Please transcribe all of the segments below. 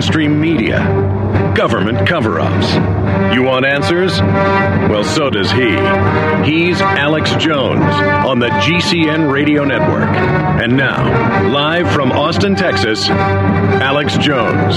mainstream media, government cover-ups. You want answers? Well, so does he. He's Alex Jones on the GCN Radio Network. And now, live from Austin, Texas, Alex Jones.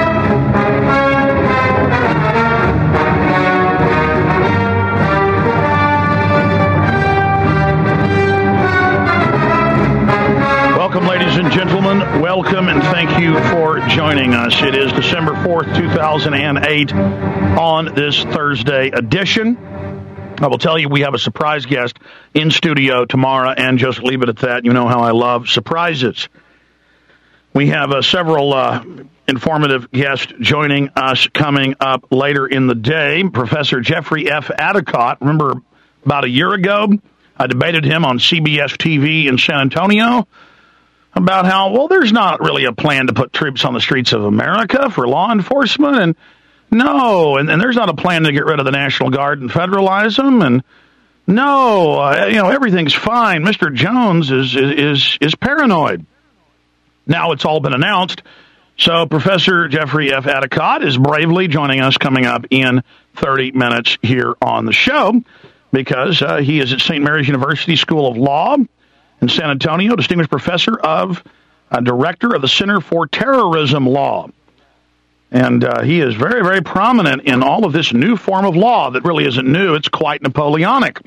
Welcome, ladies and gentlemen. Welcome, and thank you for joining us. It is December 4th, 2008, on this Thursday edition. I will tell you we have a surprise guest in studio tomorrow, and just leave it at that. You know how I love surprises. We have several informative guests joining us coming up later in the day. Professor Jeffrey F. Adicott, remember about a year ago, I debated him on CBS TV in San Antonio about how, well, there's not really a plan to put troops on the streets of America for law enforcement, and no, and there's not a plan to get rid of the National Guard and federalize them, and no, everything's fine. Mr. Jones is paranoid. Now it's all been announced, so Professor Jeffrey F. Adicott is bravely joining us coming up in 30 minutes here on the show, because he is at St. Mary's University School of Law in San Antonio, distinguished professor of director of the Center for Terrorism Law. And he is very, very prominent in all of this new form of law that really isn't new. It's quite Napoleonic.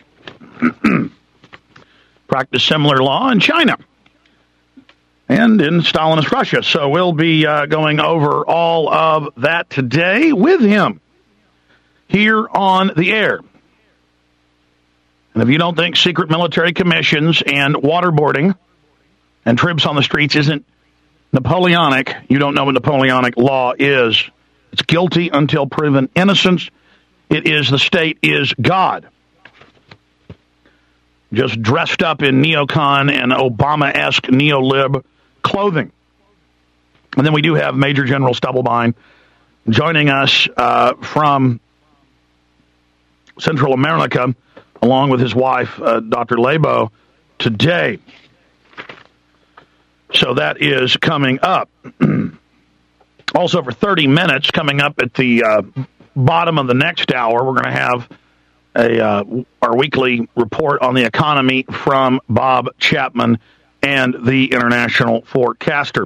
Practice similar law in China and in Stalinist Russia. So we'll be going over all of that today with him here on the air. And if you don't think secret military commissions and waterboarding and troops on the streets isn't Napoleonic, you don't know what Napoleonic law is. It's guilty until proven innocent. It is the state is God. Just dressed up in neocon and Obama-esque neo-lib clothing. And then we do have Major General Stubblebine joining us from Central America, along with his wife, Dr. Labo, today. So that is coming up. Also, for 30 minutes, coming up at the bottom of the next hour, we're going to have our weekly report on the economy from Bob Chapman and the International Forecaster.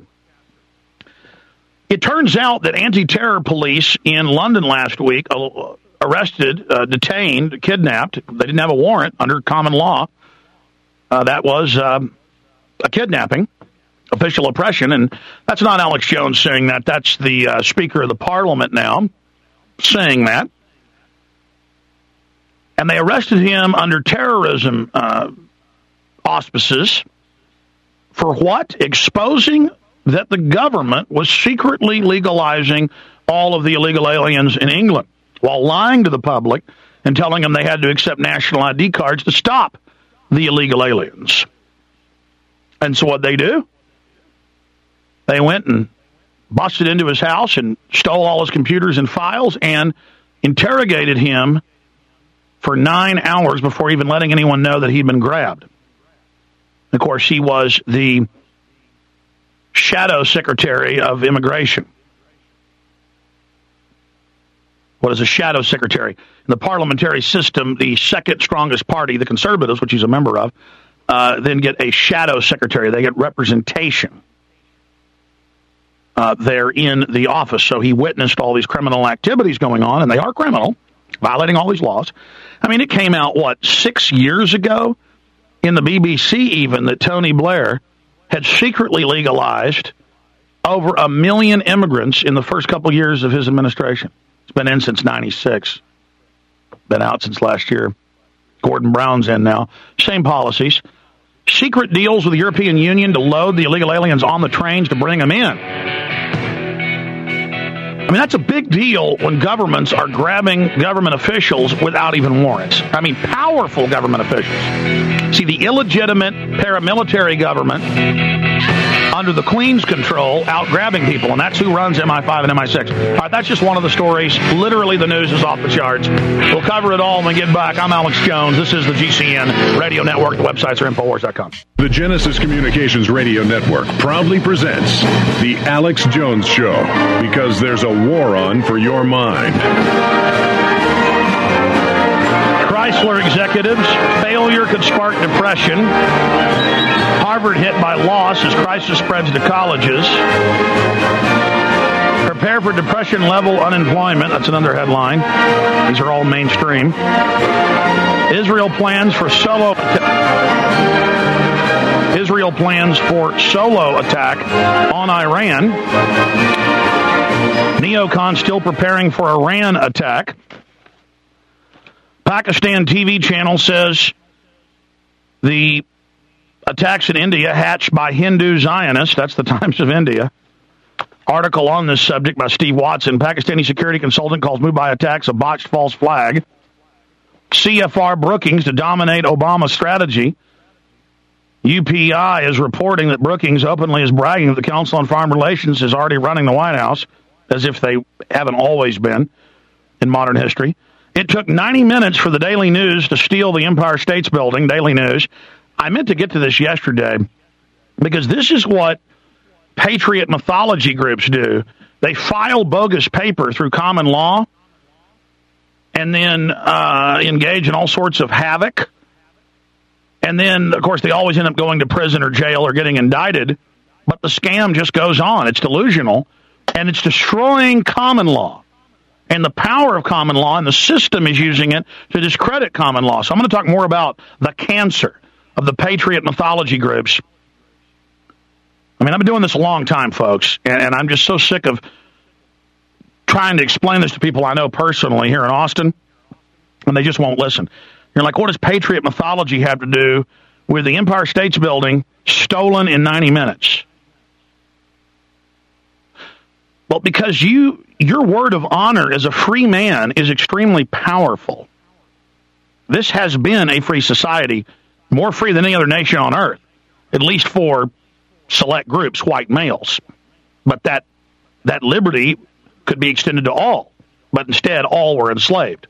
It turns out that anti-terror police in London last week arrested, detained, kidnapped. They didn't have a warrant under common law. That was a kidnapping, official oppression, and that's not Alex Jones saying that. That's the Speaker of the Parliament now saying that. And they arrested him under terrorism auspices for what? Exposing that the government was secretly legalizing all of the illegal aliens in England, while lying to the public and telling them they had to accept national ID cards to stop the illegal aliens. And so what they do? They went and busted into his house and stole all his computers and files and interrogated him for 9 hours before even letting anyone know that he'd been grabbed. Of course, he was the shadow secretary of immigration. What is a shadow secretary? In the parliamentary system, the second strongest party, the Conservatives, which he's a member of, then get a shadow secretary. They get representation there in the office. So he witnessed all these criminal activities going on, and they are criminal, violating all these laws. I mean, it came out, 6 years ago in the BBC even, that Tony Blair had secretly legalized over 1 million immigrants in the first couple years of his administration. It's been in since 96. Been out since last year. Gordon Brown's in now. Same policies. Secret deals with the European Union to load the illegal aliens on the trains to bring them in. I mean, that's a big deal when governments are grabbing government officials without even warrants. I mean, powerful government officials. See, the illegitimate paramilitary government under the Queen's control out grabbing people, and that's who runs MI5 and MI6. All right, that's just one of the stories. Literally, the news is off the charts. We'll cover it all when we get back. I'm Alex Jones. This is the GCN Radio Network. The websites are Infowars.com. The Genesis Communications Radio Network proudly presents The Alex Jones Show, because there's a war on for your mind. Chrysler executives, failure could spark depression. Harvard hit by loss as crisis spreads to colleges. Prepare for depression-level unemployment. That's another headline. These are all mainstream. Israel plans for solo attack on Iran. Neocon still preparing for Iran attack. Pakistan TV channel says the attacks in India hatched by Hindu Zionists. That's the Times of India. Article on this subject by Steve Watson. Pakistani security consultant calls Mumbai attacks a botched false flag. CFR Brookings to dominate Obama strategy. UPI is reporting that Brookings openly is bragging that the Council on Foreign Relations is already running the White House, as if they haven't always been in modern history. It took 90 minutes for the Daily News to steal the Empire State Building. Daily News. I meant to get to this yesterday because this is what patriot mythology groups do. They file bogus paper through common law and then engage in all sorts of havoc. And then, of course, they always end up going to prison or jail or getting indicted. But the scam just goes on. It's delusional, and it's destroying common law and the power of common law, and the system is using it to discredit common law. So I'm going to talk more about the cancer of the patriot mythology groups. I mean, I've been doing this a long time, folks, and I'm just so sick of trying to explain this to people I know personally here in Austin, and they just won't listen. You're like, what does patriot mythology have to do with the Empire State Building stolen in 90 minutes? Well, because your word of honor as a free man is extremely powerful. This has been a free society, more free than any other nation on earth, at least for select groups, white males. But that liberty could be extended to all, but instead all were enslaved.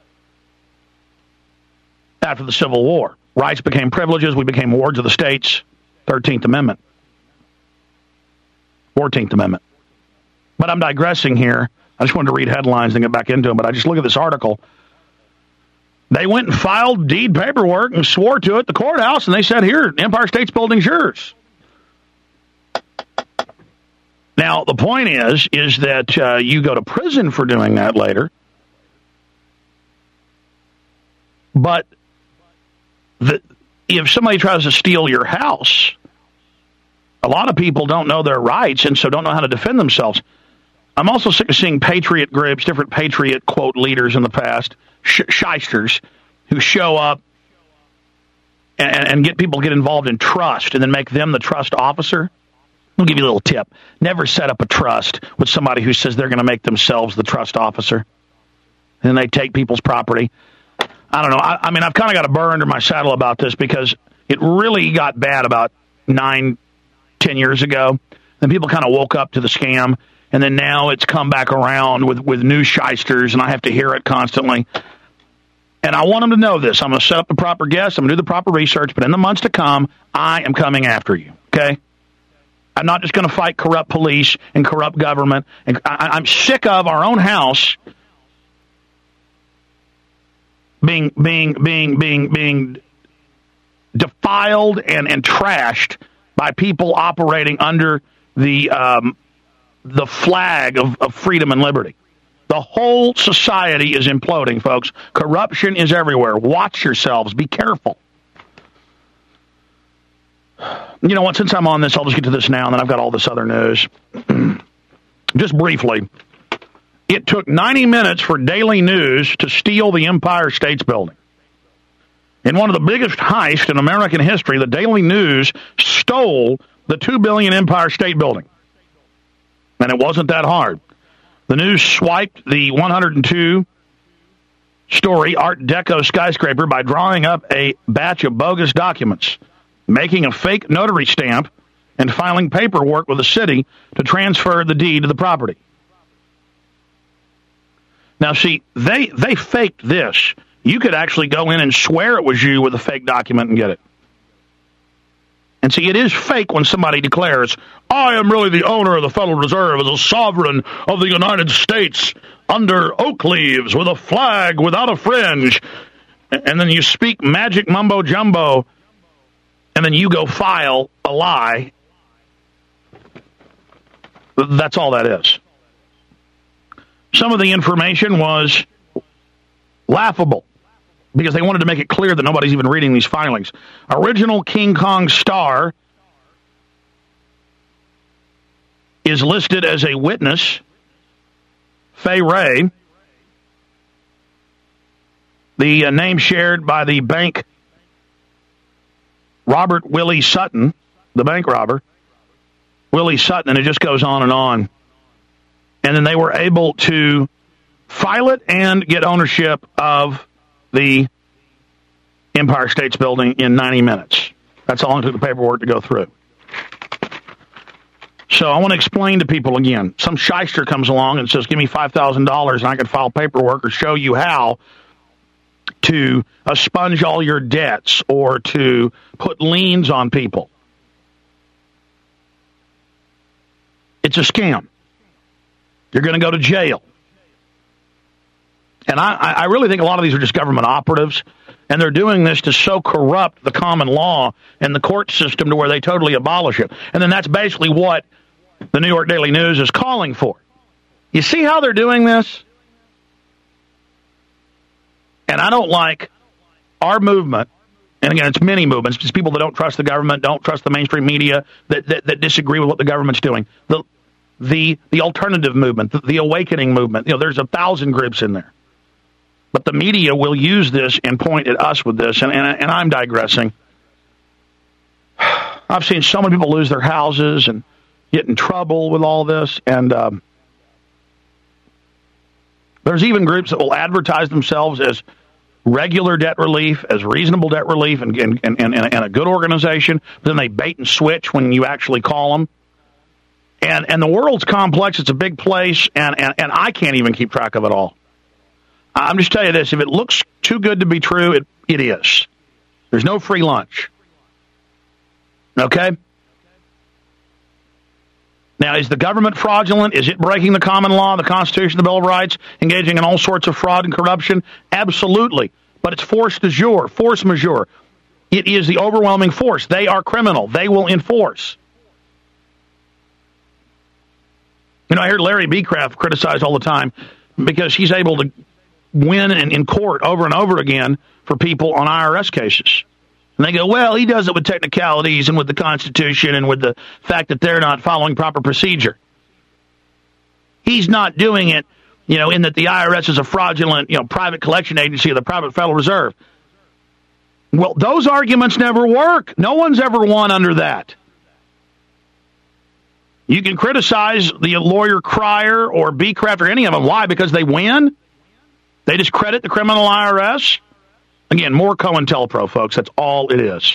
After the Civil War, rights became privileges, we became wards of the states, 13th Amendment, 14th Amendment. But I'm digressing here. I just wanted to read headlines and get back into them, but I just look at this article. They went and filed deed paperwork and swore to it, the courthouse, and they said, here, Empire State Building's yours. Now, the point is that you go to prison for doing that later, but if somebody tries to steal your house, a lot of people don't know their rights and so don't know how to defend themselves. I'm also sick of seeing patriot groups, different patriot, quote, leaders in the past, shysters, who show up and get people to get involved in trust and then make them the trust officer. I'll give you a little tip. Never set up a trust with somebody who says they're going to make themselves the trust officer. And they take people's property. I don't know. I mean, I've kind of got a burr under my saddle about this because it really got bad about 9-10 years ago. Then people kind of woke up to the scam. And then now it's come back around with new shysters, and I have to hear it constantly. And I want them to know this. I'm going to set up the proper guests. I'm going to do the proper research. But in the months to come, I am coming after you, okay? I'm not just going to fight corrupt police and corrupt government. And I'm sick of our own house being defiled and trashed by people operating under the flag of freedom and liberty. The whole society is imploding, folks. Corruption is everywhere. Watch yourselves. Be careful. You know what? Since I'm on this, I'll just get to this now, and then I've got all this other news. Just briefly, it took 90 minutes for Daily News to steal the Empire State Building. In one of the biggest heists in American history, the Daily News stole the $2 billion Empire State Building. And it wasn't that hard. The news swiped the 102-story Art Deco skyscraper by drawing up a batch of bogus documents, making a fake notary stamp, and filing paperwork with the city to transfer the deed to the property. Now, see, they faked this. You could actually go in and swear it was you with a fake document and get it. And see, it is fake when somebody declares, I am really the owner of the Federal Reserve as a sovereign of the United States under oak leaves with a flag without a fringe. And then you speak magic mumbo jumbo, and then you go file a lie. That's all that is. Some of the information was laughable because they wanted to make it clear that nobody's even reading these filings. Original King Kong star is listed as a witness. Fay Ray, the name shared by the bank Robert Willie Sutton, the bank robber, Willie Sutton, and it just goes on and on. And then they were able to file it and get ownership of the Empire States Building in 90 minutes. That's how long it took the paperwork to go through. So I want to explain to people again. Some shyster comes along and says, give me $5,000 and I can file paperwork or show you how to expunge all your debts or to put liens on people. It's a scam. You're going to go to jail. And I really think a lot of these are just government operatives, and they're doing this to so corrupt the common law and the court system to where they totally abolish it. And then that's basically what the New York Daily News is calling for. You see how they're doing this? And I don't like our movement, and again, it's many movements, just people that don't trust the government, don't trust the mainstream media, that disagree with what the government's doing. The alternative movement, the awakening movement, there's 1,000 groups in there. But the media will use this and point at us with this, and I'm digressing. I've seen so many people lose their houses and get in trouble with all this, and there's even groups that will advertise themselves as regular debt relief, as reasonable debt relief, and a good organization, but then they bait and switch when you actually call them. And the world's complex. It's a big place, and I can't even keep track of it all. I'm just telling you this. If it looks too good to be true, it is. There's no free lunch. Okay? Now, is the government fraudulent? Is it breaking the common law, the Constitution, the Bill of Rights, engaging in all sorts of fraud and corruption? Absolutely. But it's force majeure. It is the overwhelming force. They are criminal. They will enforce. I hear Larry B. Kraft criticized all the time because he's able to win in court over and over again for people on IRS cases. And they go, well, he does it with technicalities and with the Constitution and with the fact that they're not following proper procedure. He's not doing it, in that the IRS is a fraudulent, private collection agency of the private Federal Reserve. Well, those arguments never work. No one's ever won under that. You can criticize the lawyer Cryer or B. Kraft or any of them. Why? Because they win? They discredit the criminal IRS? Again, more COINTELPRO, folks. That's all it is.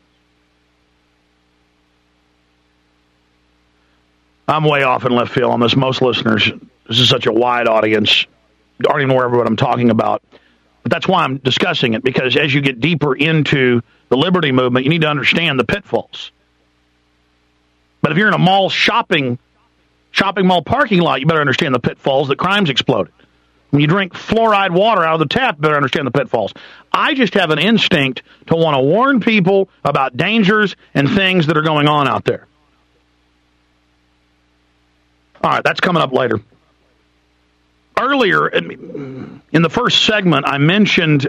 I'm way off in left field on this. Most listeners, this is such a wide audience, don't even know what I'm talking about. But that's why I'm discussing it, because as you get deeper into the liberty movement, you need to understand the pitfalls. But if you're in a mall shopping mall parking lot, you better understand the pitfalls that crime's exploded. When you drink fluoride water out of the tap, you better understand the pitfalls. I just have an instinct to want to warn people about dangers and things that are going on out there. All right, that's coming up later. Earlier, in the first segment, I mentioned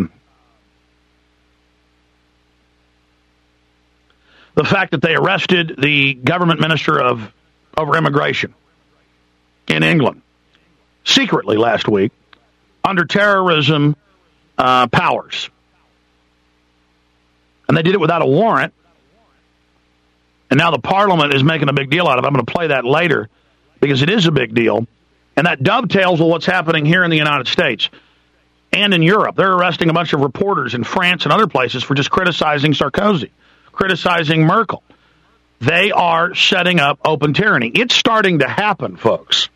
the fact that they arrested the government minister over immigration in England secretly last week under terrorism powers. And they did it without a warrant. And now the parliament is making a big deal out of it. I'm going to play that later because it is a big deal. And that dovetails with what's happening here in the United States and in Europe. They're arresting a bunch of reporters in France and other places for just criticizing Sarkozy, criticizing Merkel. They are setting up open tyranny. It's starting to happen, folks.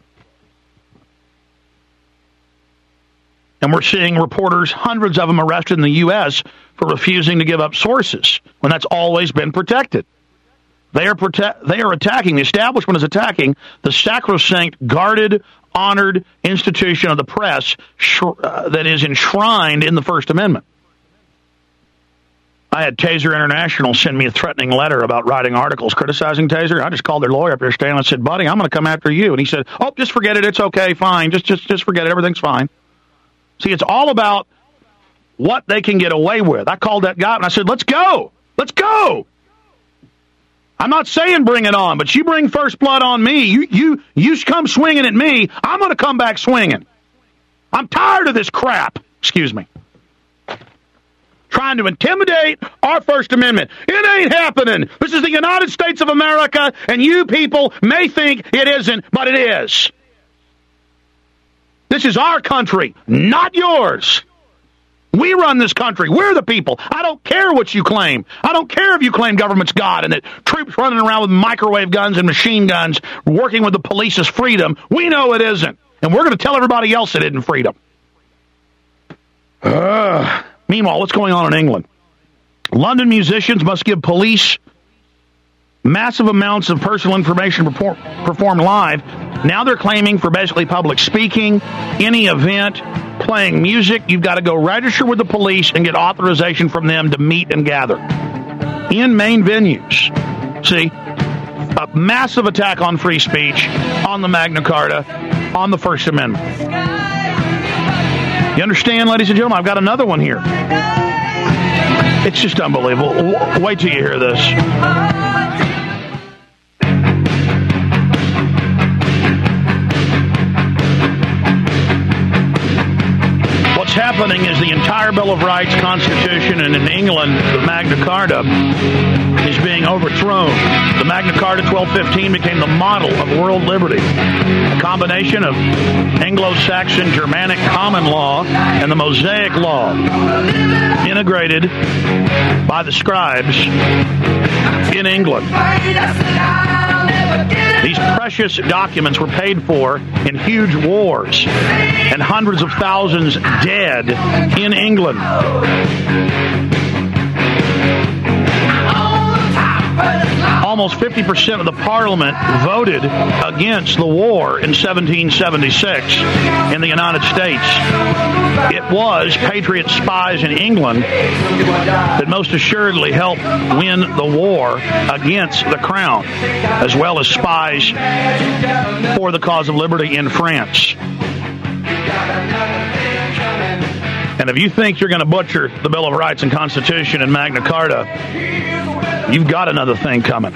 And we're seeing reporters, hundreds of them arrested in the U.S. for refusing to give up sources when that's always been protected. They are attacking, the establishment is attacking the sacrosanct, guarded, honored institution of the press that is enshrined in the First Amendment. I had Taser International send me a threatening letter about writing articles criticizing Taser. I just called their lawyer up here, Stan, and said, buddy, I'm going to come after you. And he said, oh, just forget it. It's okay. Fine. Just forget it. Everything's fine. See, it's all about what they can get away with. I called that guy and I said, let's go. Let's go. I'm not saying bring it on, but you bring first blood on me. You come swinging at me. I'm going to come back swinging. I'm tired of this crap. Excuse me. Trying to intimidate our First Amendment. It ain't happening. This is the United States of America, and you people may think it isn't, but it is. This is our country, not yours. We run this country. We're the people. I don't care what you claim. I don't care if you claim government's God and that troops running around with microwave guns and machine guns working with the police is freedom. We know it isn't. And we're going to tell everybody else it isn't freedom. Meanwhile, what's going on in England? London musicians must give police massive amounts of personal information performed live. Now they're claiming for basically public speaking, any event, playing music, you've got to go register with the police and get authorization from them to meet and gather in main venues. See, a massive attack on free speech, on the Magna Carta, on the First Amendment. You understand, ladies and gentlemen? I've got another one here. It's just unbelievable. Wait till you hear this. What's happening is the entire Bill of Rights, Constitution, and in England, the Magna Carta is being overthrown. The Magna Carta 1215 became the model of world liberty. A combination of Anglo-Saxon Germanic common law and the Mosaic law integrated by the scribes in England. These precious documents were paid for in huge wars and hundreds of thousands dead in England. Almost 50% of the parliament voted against the war in 1776 in the United States. It was patriot spies in England that most assuredly helped win the war against the crown, as well as spies for the cause of liberty in France. And if you think you're going to butcher the Bill of Rights and Constitution and Magna Carta, you've got another thing coming.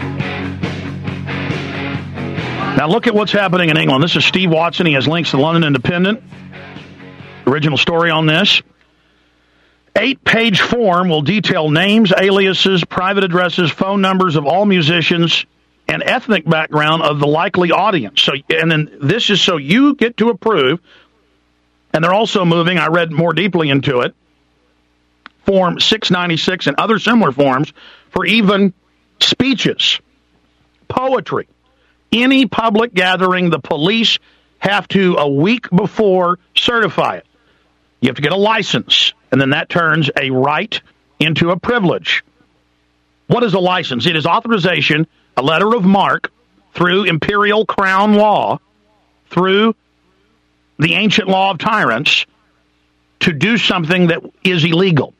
Now look at what's happening in England. This is Steve Watson. He has links to the London Independent. Original story on this. 8-page form will detail names, aliases, private addresses, phone numbers of all musicians, and ethnic background of the likely audience. So, and then this is so you get to approve. And they're also moving, I read more deeply into it, Form 696 and other similar forms for even speeches, poetry, any public gathering. The police have to, a week before, certify it. You have to get a license, and then that turns a right into a privilege. What is a license? It is authorization, a letter of marque, through imperial crown law, through the ancient law of tyrants, to do something that is illegal.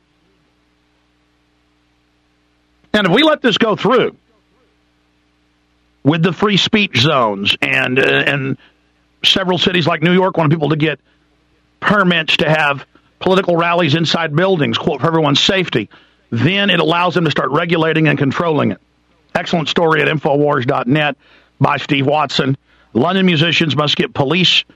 And if we let this go through with the free speech zones and several cities like New York want people to get permits to have political rallies inside buildings, quote, for everyone's safety, then it allows them to start regulating and controlling it. Excellent story at Infowars.net by Steve Watson. London musicians must give police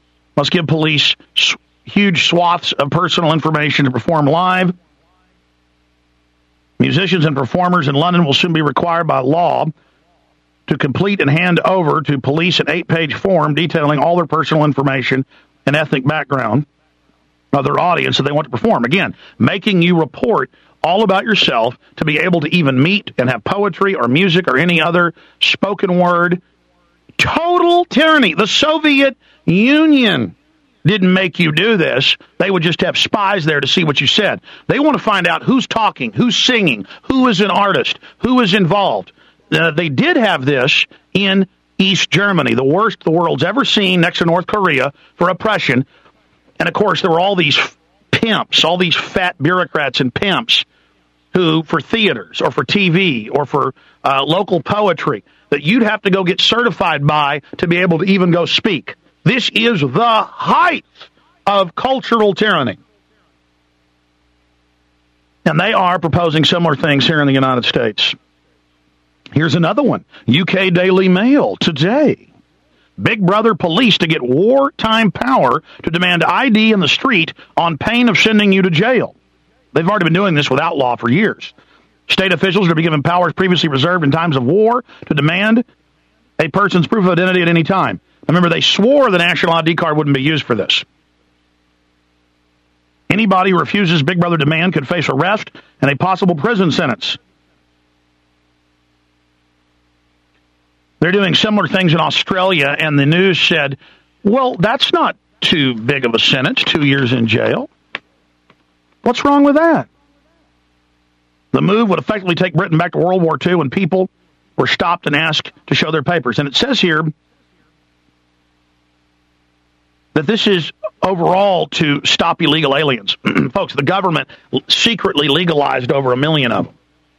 huge swaths of personal information to perform live. Musicians and performers in London will soon be required by law to complete and hand over to police an 8-page form detailing all their personal information and ethnic background of their audience that they want to perform. Again, making you report all about yourself to be able to even meet and have poetry or music or any other spoken word. Total tyranny. The Soviet Union didn't make you do this. They would just have spies there to see what you said. They want to find out who's talking, who's singing, who is an artist, who is involved. They did have this in East Germany, the worst the world's ever seen next to North Korea for oppression. And, of course, there were all these pimps, all these fat bureaucrats and pimps who, for theaters or for TV or for local poetry, that you'd have to go get certified by to be able to even go speak. This is the height of cultural tyranny. And they are proposing similar things here in the United States. Here's another one. UK Daily Mail today. Big Brother police to get wartime power to demand ID in the street on pain of sending you to jail. They've already been doing this with outlaw for years. State officials are to be given powers previously reserved in times of war to demand a person's proof of identity at any time. Remember, they swore the national ID card wouldn't be used for this. Anybody who refuses Big Brother demand could face arrest and a possible prison sentence. They're doing similar things in Australia, and the news said, well, that's not too big of a sentence, 2 years in jail. What's wrong with that? The move would effectively take Britain back to World War II when people were stopped and asked to show their papers. And it says here that this is overall to stop illegal aliens. Folks, the government secretly legalized over 1 million of them.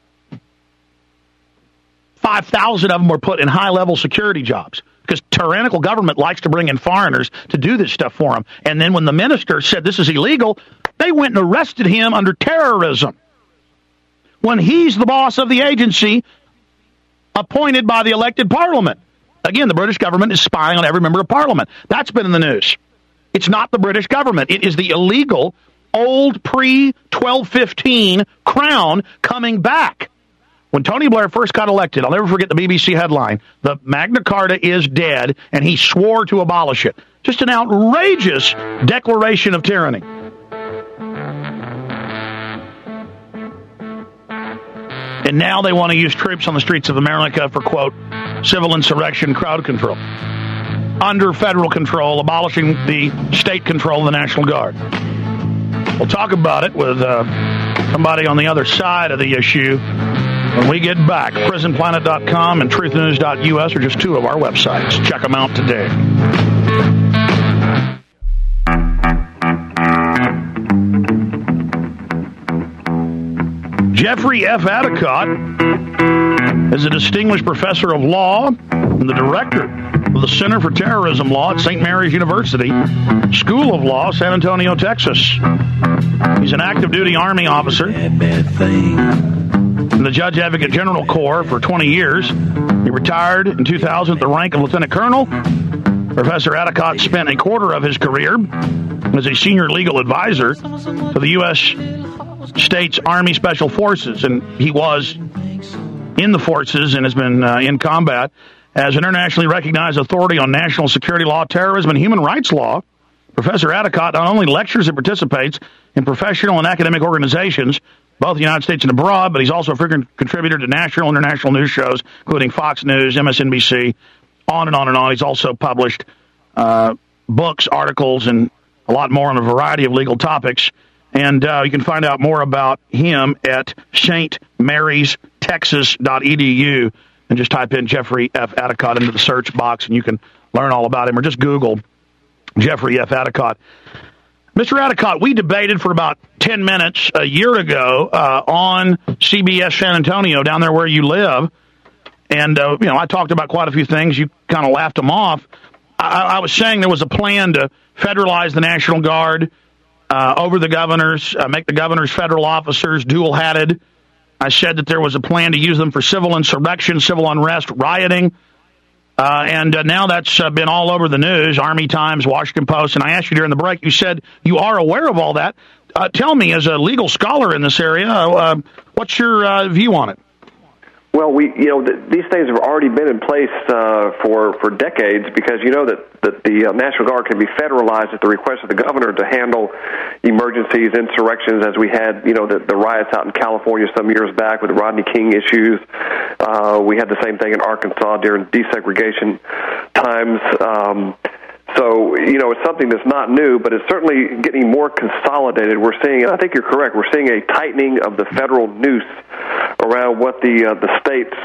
5,000 of them were put in high-level security jobs because tyrannical government likes to bring in foreigners to do this stuff for them. And then when the minister said this is illegal, they went and arrested him under terrorism. When he's the boss of the agency appointed by the elected parliament. Again, the British government is spying on every member of parliament. That's been in the news. It's not the British government. It is the illegal, old pre-1215 crown coming back. When Tony Blair first got elected, I'll never forget the BBC headline, the Magna Carta is dead, and he swore to abolish it. Just an outrageous declaration of tyranny. And now they want to use troops on the streets of America for, quote, civil insurrection crowd control. Under federal control, abolishing the state control of the National Guard. We'll talk about it with somebody on the other side of the issue when we get back. PrisonPlanet.com and TruthNews.us are just two of our websites. Check them out today. Jeffrey F. Adicott is a distinguished professor of law and the director of the Center for Terrorism Law at St. Mary's University, School of Law, San Antonio, Texas. He's an active duty Army officer in the Judge Advocate General Corps for 20 years. He retired in 2000 at the rank of Lieutenant Colonel. Professor Adicott spent a quarter of his career as a senior legal advisor to the U.S. States Army Special Forces, and he was in the forces and has been in combat as internationally recognized authority on national security law, terrorism, and human rights law. Professor Adicott not only lectures and participates in professional and academic organizations, both in the United States and abroad, but he's also a frequent contributor to national and international news shows, including Fox News, MSNBC, on and on and on. He's also published books, articles, and a lot more on a variety of legal topics. And you can find out more about him at stmarystexas.edu and just type in Jeffrey F. Adicott into the search box, and you can learn all about him, or just Google Jeffrey F. Adicott. Mr. Adicott, we debated for about 10 minutes a year ago on CBS San Antonio, down there where you live. And, I talked about quite a few things. You kind of laughed them off. I was saying there was a plan to federalize the National Guard over the governors, make the governors federal officers, dual-hatted. I said that there was a plan to use them for civil insurrection, civil unrest, rioting. And now that's been all over the news, Army Times, Washington Post. And I asked you during the break, you said you are aware of all that. Tell me, as a legal scholar in this area, what's your view on it? Well, these things have already been in place for decades, because you know that the National Guard can be federalized at the request of the governor to handle emergencies, insurrections, as we had, the riots out in California some years back with the Rodney King issues. We had the same thing in Arkansas during desegregation times. So, it's something that's not new, but it's certainly getting more consolidated. We're seeing, and I think you're correct, we're seeing a tightening of the federal noose around what the states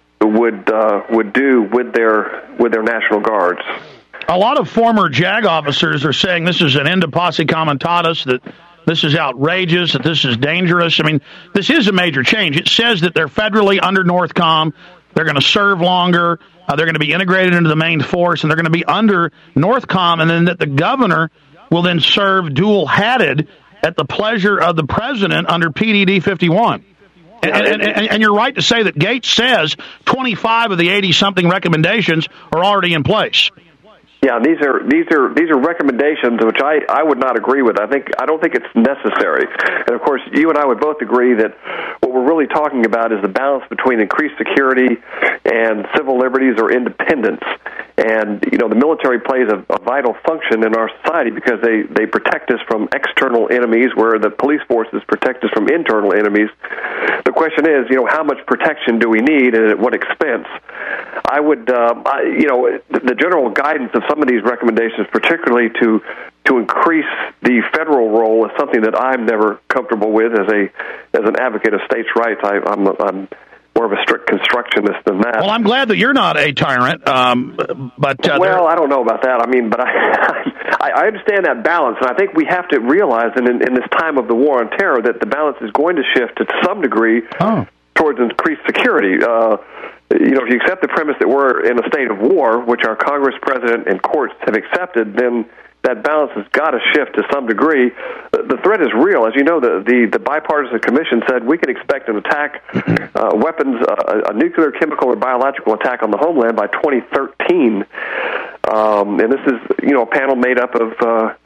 would do with their National Guards. A lot of former JAG officers are saying this is an end to posse comitatus, that this is outrageous, that this is dangerous. I mean, this is a major change. It says that they're federally under NORTHCOM. They're going to serve longer. They're going to be integrated into the main force, and they're going to be under NORTHCOM, and then that the governor will then serve dual-hatted at the pleasure of the president under PDD 51. And you're right to say that Gates says 25 of the 80-something recommendations are already in place. Yeah, these are recommendations which I would not agree with. I don't think it's necessary. And of course, you and I would both agree that what we're really talking about is the balance between increased security and civil liberties or independence. And the military plays a vital function in our society because they protect us from external enemies, where the police forces protect us from internal enemies. The question is, how much protection do we need, and at what expense? I would, the general guidance of some of these recommendations, particularly to increase the federal role, is something that I'm never comfortable with as an advocate of states' rights. I'm more of a strict constructionist than that. Well, I'm glad that you're not a tyrant, but I don't know about that. I mean, but I understand that balance, and I think we have to realize, in this time of the war on terror, that the balance is going to shift to some degree towards increased security. If you accept the premise that we're in a state of war, which our Congress, President, and courts have accepted, then that balance has got to shift to some degree. The threat is real. As you know, the bipartisan commission said we can expect an attack, weapons, a nuclear, chemical, or biological attack on the homeland by 2013. And this is, a panel made up of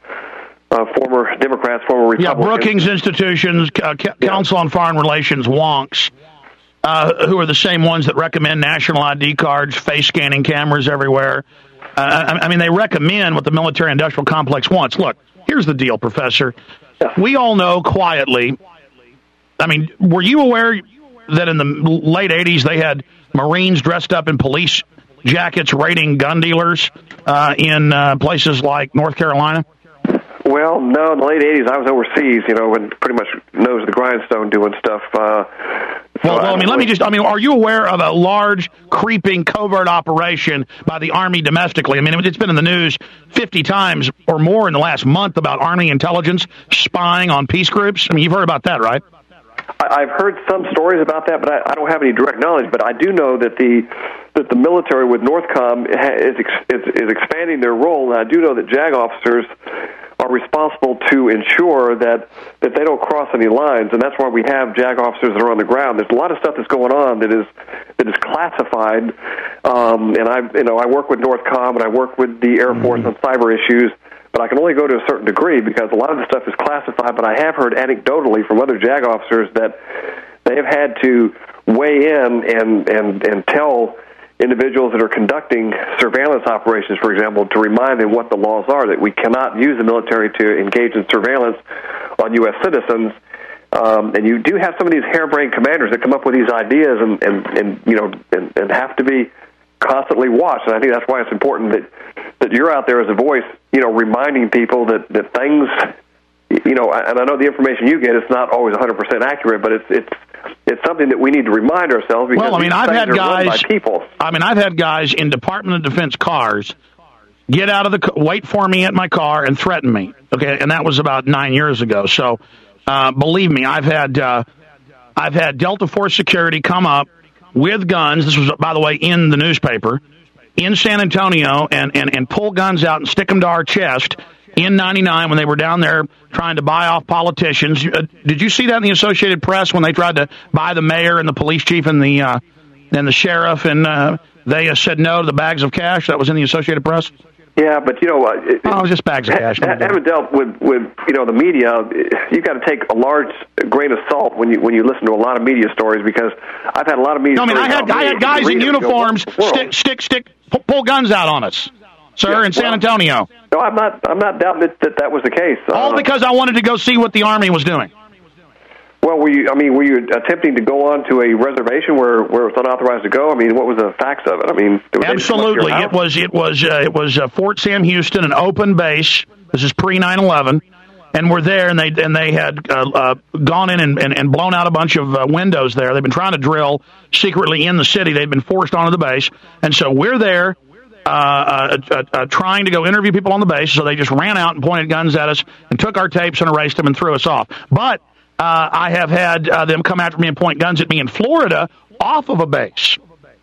former Democrats, former Republicans. Yeah, Brookings Institutions, Council on Foreign Relations, wonks, who are the same ones that recommend national ID cards, face scanning cameras everywhere. I mean, they recommend what the military-industrial complex wants. Look, here's the deal, Professor. We all know quietly. I mean, were you aware that in the late 80s they had Marines dressed up in police jackets raiding gun dealers in places like North Carolina? Well, no, in the late 80s I was overseas, and pretty much nose to the grindstone doing stuff. Are you aware of a large, creeping, covert operation by the Army domestically? I mean, it's been in the news 50 times or more in the last month about Army intelligence spying on peace groups. I mean, you've heard about that, right? I've heard some stories about that, but I don't have any direct knowledge. But I do know that the military with NORTHCOM is expanding their role, and I do know that JAG officers are responsible to ensure that they don't cross any lines, and that's why we have JAG officers that are on the ground. There's a lot of stuff that's going on that is classified, and I work with NORTHCOM and I work with the Air Force on cyber issues, but I can only go to a certain degree because a lot of the stuff is classified. But I have heard anecdotally from other JAG officers that they have had to weigh in and tell individuals that are conducting surveillance operations, for example, to remind them what the laws are, that we cannot use the military to engage in surveillance on U.S. citizens. And you do have some of these harebrained commanders that come up with these ideas and have to be constantly watched. And I think that's why it's important that you're out there as a voice, reminding people that things, and I know the information you get is not always 100% accurate, but it's something that we need to remind ourselves because I've had guys in Department of Defense cars get out of wait for me at my car and threaten me. Okay, and that was about 9 years ago. So, believe me, I've had Delta Force security come up with guns. This was, by the way, in the newspaper in San Antonio, and pull guns out and stick them to our chest. In 99, when they were down there trying to buy off politicians. Did you see that in the Associated Press when they tried to buy the mayor and the police chief and the sheriff, and they said no to the bags of cash? That was in the Associated Press? Yeah, but just bags of cash. Having dealt with the media, you got to take a large grain of salt when you listen to a lot of media stories, because I've had a lot of media. No, I had guys in uniforms pull guns out on us, sir, in San Antonio. No, I'm not doubting that was the case. All because I wanted to go see what the Army was doing. Well, were you attempting to go on to a reservation where it's unauthorized to go? I mean, what was the facts of it? I mean, absolutely, it was Fort Sam Houston, an open base. This is pre 9/11, and we're there, and they had gone in and blown out a bunch of windows there. They've been trying to drill secretly in the city. They'd been forced onto the base, and so we're there trying to go interview people on the base. So they just ran out and pointed guns at us and took our tapes and erased them and threw us off. But I have had them come after me and point guns at me in Florida off of a base.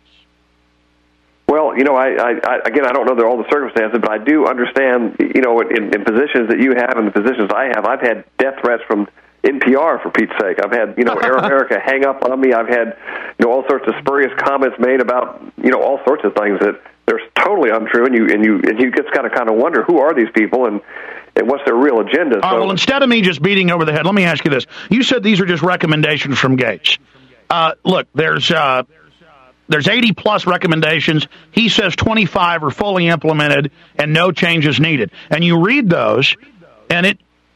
Well, I don't know all the circumstances, but I do understand, in positions that you have and the positions I have, I've had death threats from NPR, for Pete's sake. I've had, Air America hang up on me. I've had, all sorts of spurious comments made about, all sorts of things that they're totally untrue, and you just got to kind of wonder, who are these people and what's their real agenda? Well, instead of me just beating over the head, let me ask you this. You said these are just recommendations from Gates. Look, there's 80-plus recommendations. He says 25 are fully implemented and no changes needed. And you read those, and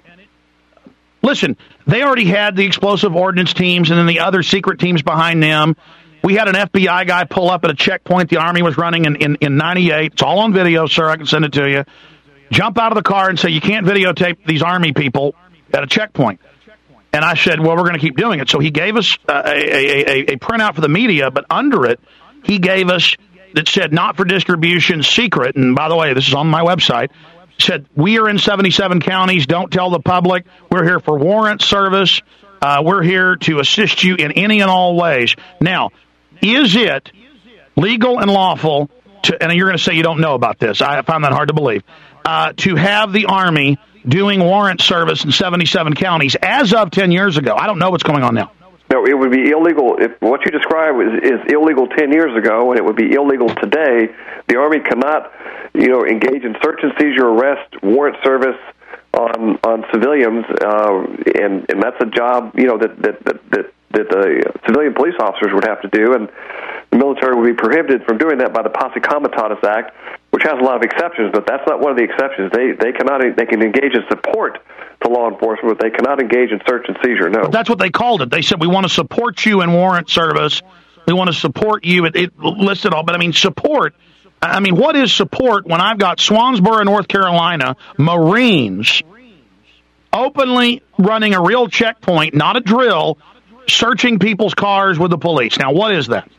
listen, they already had the explosive ordnance teams and then the other secret teams behind them. We had an FBI guy pull up at a checkpoint the Army was running in 98. It's all on video, sir. I can send it to you. Jump out of the car and say, you can't videotape these Army people at a checkpoint. And I said, well, we're going to keep doing it. So he gave us a printout for the media, but under it, he gave us that said not for distribution, secret. And by the way, this is on my website. Said, we are in 77 counties. Don't tell the public. We're here for warrant service. We're here to assist you in any and all ways. Now, is it legal and lawful to, and you're going to say you don't know about this. I find that hard to believe. To have the Army doing warrant service in 77 counties as of 10 years ago. I don't know what's going on now. No, it would be illegal. If what you describe is illegal 10 years ago, and it would be illegal today. The Army cannot, engage in search and seizure, arrest, warrant service on civilians, and that's a job, that the civilian police officers would have to do, and the military would be prohibited from doing that by the Posse Comitatus Act, which has a lot of exceptions, but that's not one of the exceptions. They can engage in support to law enforcement, but they cannot engage in search and seizure. No, but that's what they called it. They said, we want to support you in warrant service. We want to support you. It listed all, but I mean, support. I mean, what is support when I've got Swansboro, North Carolina, Marines openly running a real checkpoint, not a drill, searching people's cars with the police? Now, what is that?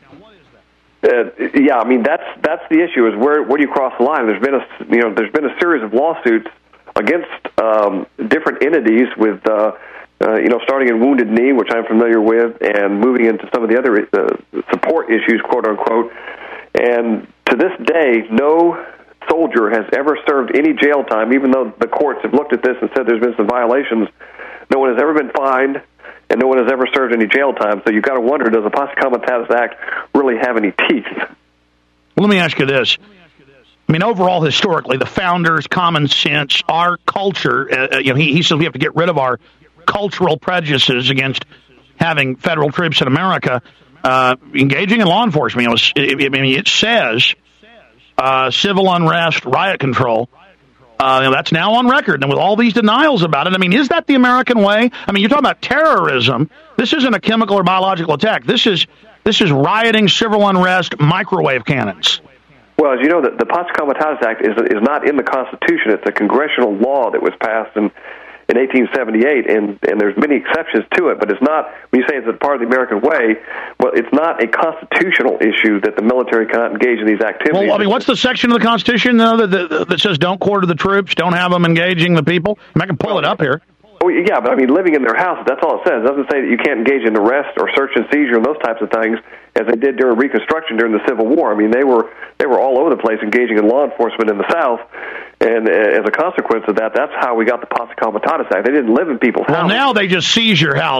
Yeah, I mean that's the issue. Is where do you cross the line? There's been a series of lawsuits against different entities with starting in Wounded Knee, which I'm familiar with, and moving into some of the other support issues, quote unquote. And to this day, no soldier has ever served any jail time, even though the courts have looked at this and said there's been some violations. No one has ever been fined, and no one has ever served any jail time. So you've got to wonder, does the Posse Comitatus Act really have any teeth? Well, let me ask you this. I mean, overall, historically, the founders, common sense, our culture, he says we have to get rid of our cultural prejudices against having federal troops in America engaging in law enforcement. It says civil unrest, riot control. That's now on record, and with all these denials about it, I mean, is that the American way? I mean, you're talking about terrorism. This isn't a chemical or biological attack. This is rioting, civil unrest, microwave cannons. Well, as you know, the Posse Comitatus Act is not in the Constitution. It's a congressional law that was passed in 1878, and there's many exceptions to it, but it's not, when you say it's a part of the American way, well, it's not a constitutional issue that the military cannot engage in these activities. Well, I mean, what's the section of the Constitution, though, that says don't quarter the troops, don't have them engaging the people? I mean, I can pull it up here. Oh, yeah, but I mean, living in their house, that's all it says. It doesn't say that you can't engage in arrest or search and seizure and those types of things, as they did during Reconstruction during the Civil War. I mean, they were all over the place engaging in law enforcement in the South, and as a consequence of that, that's how we got the Posse Comitatus Act. They didn't live in people's houses. Well, now they just seize your house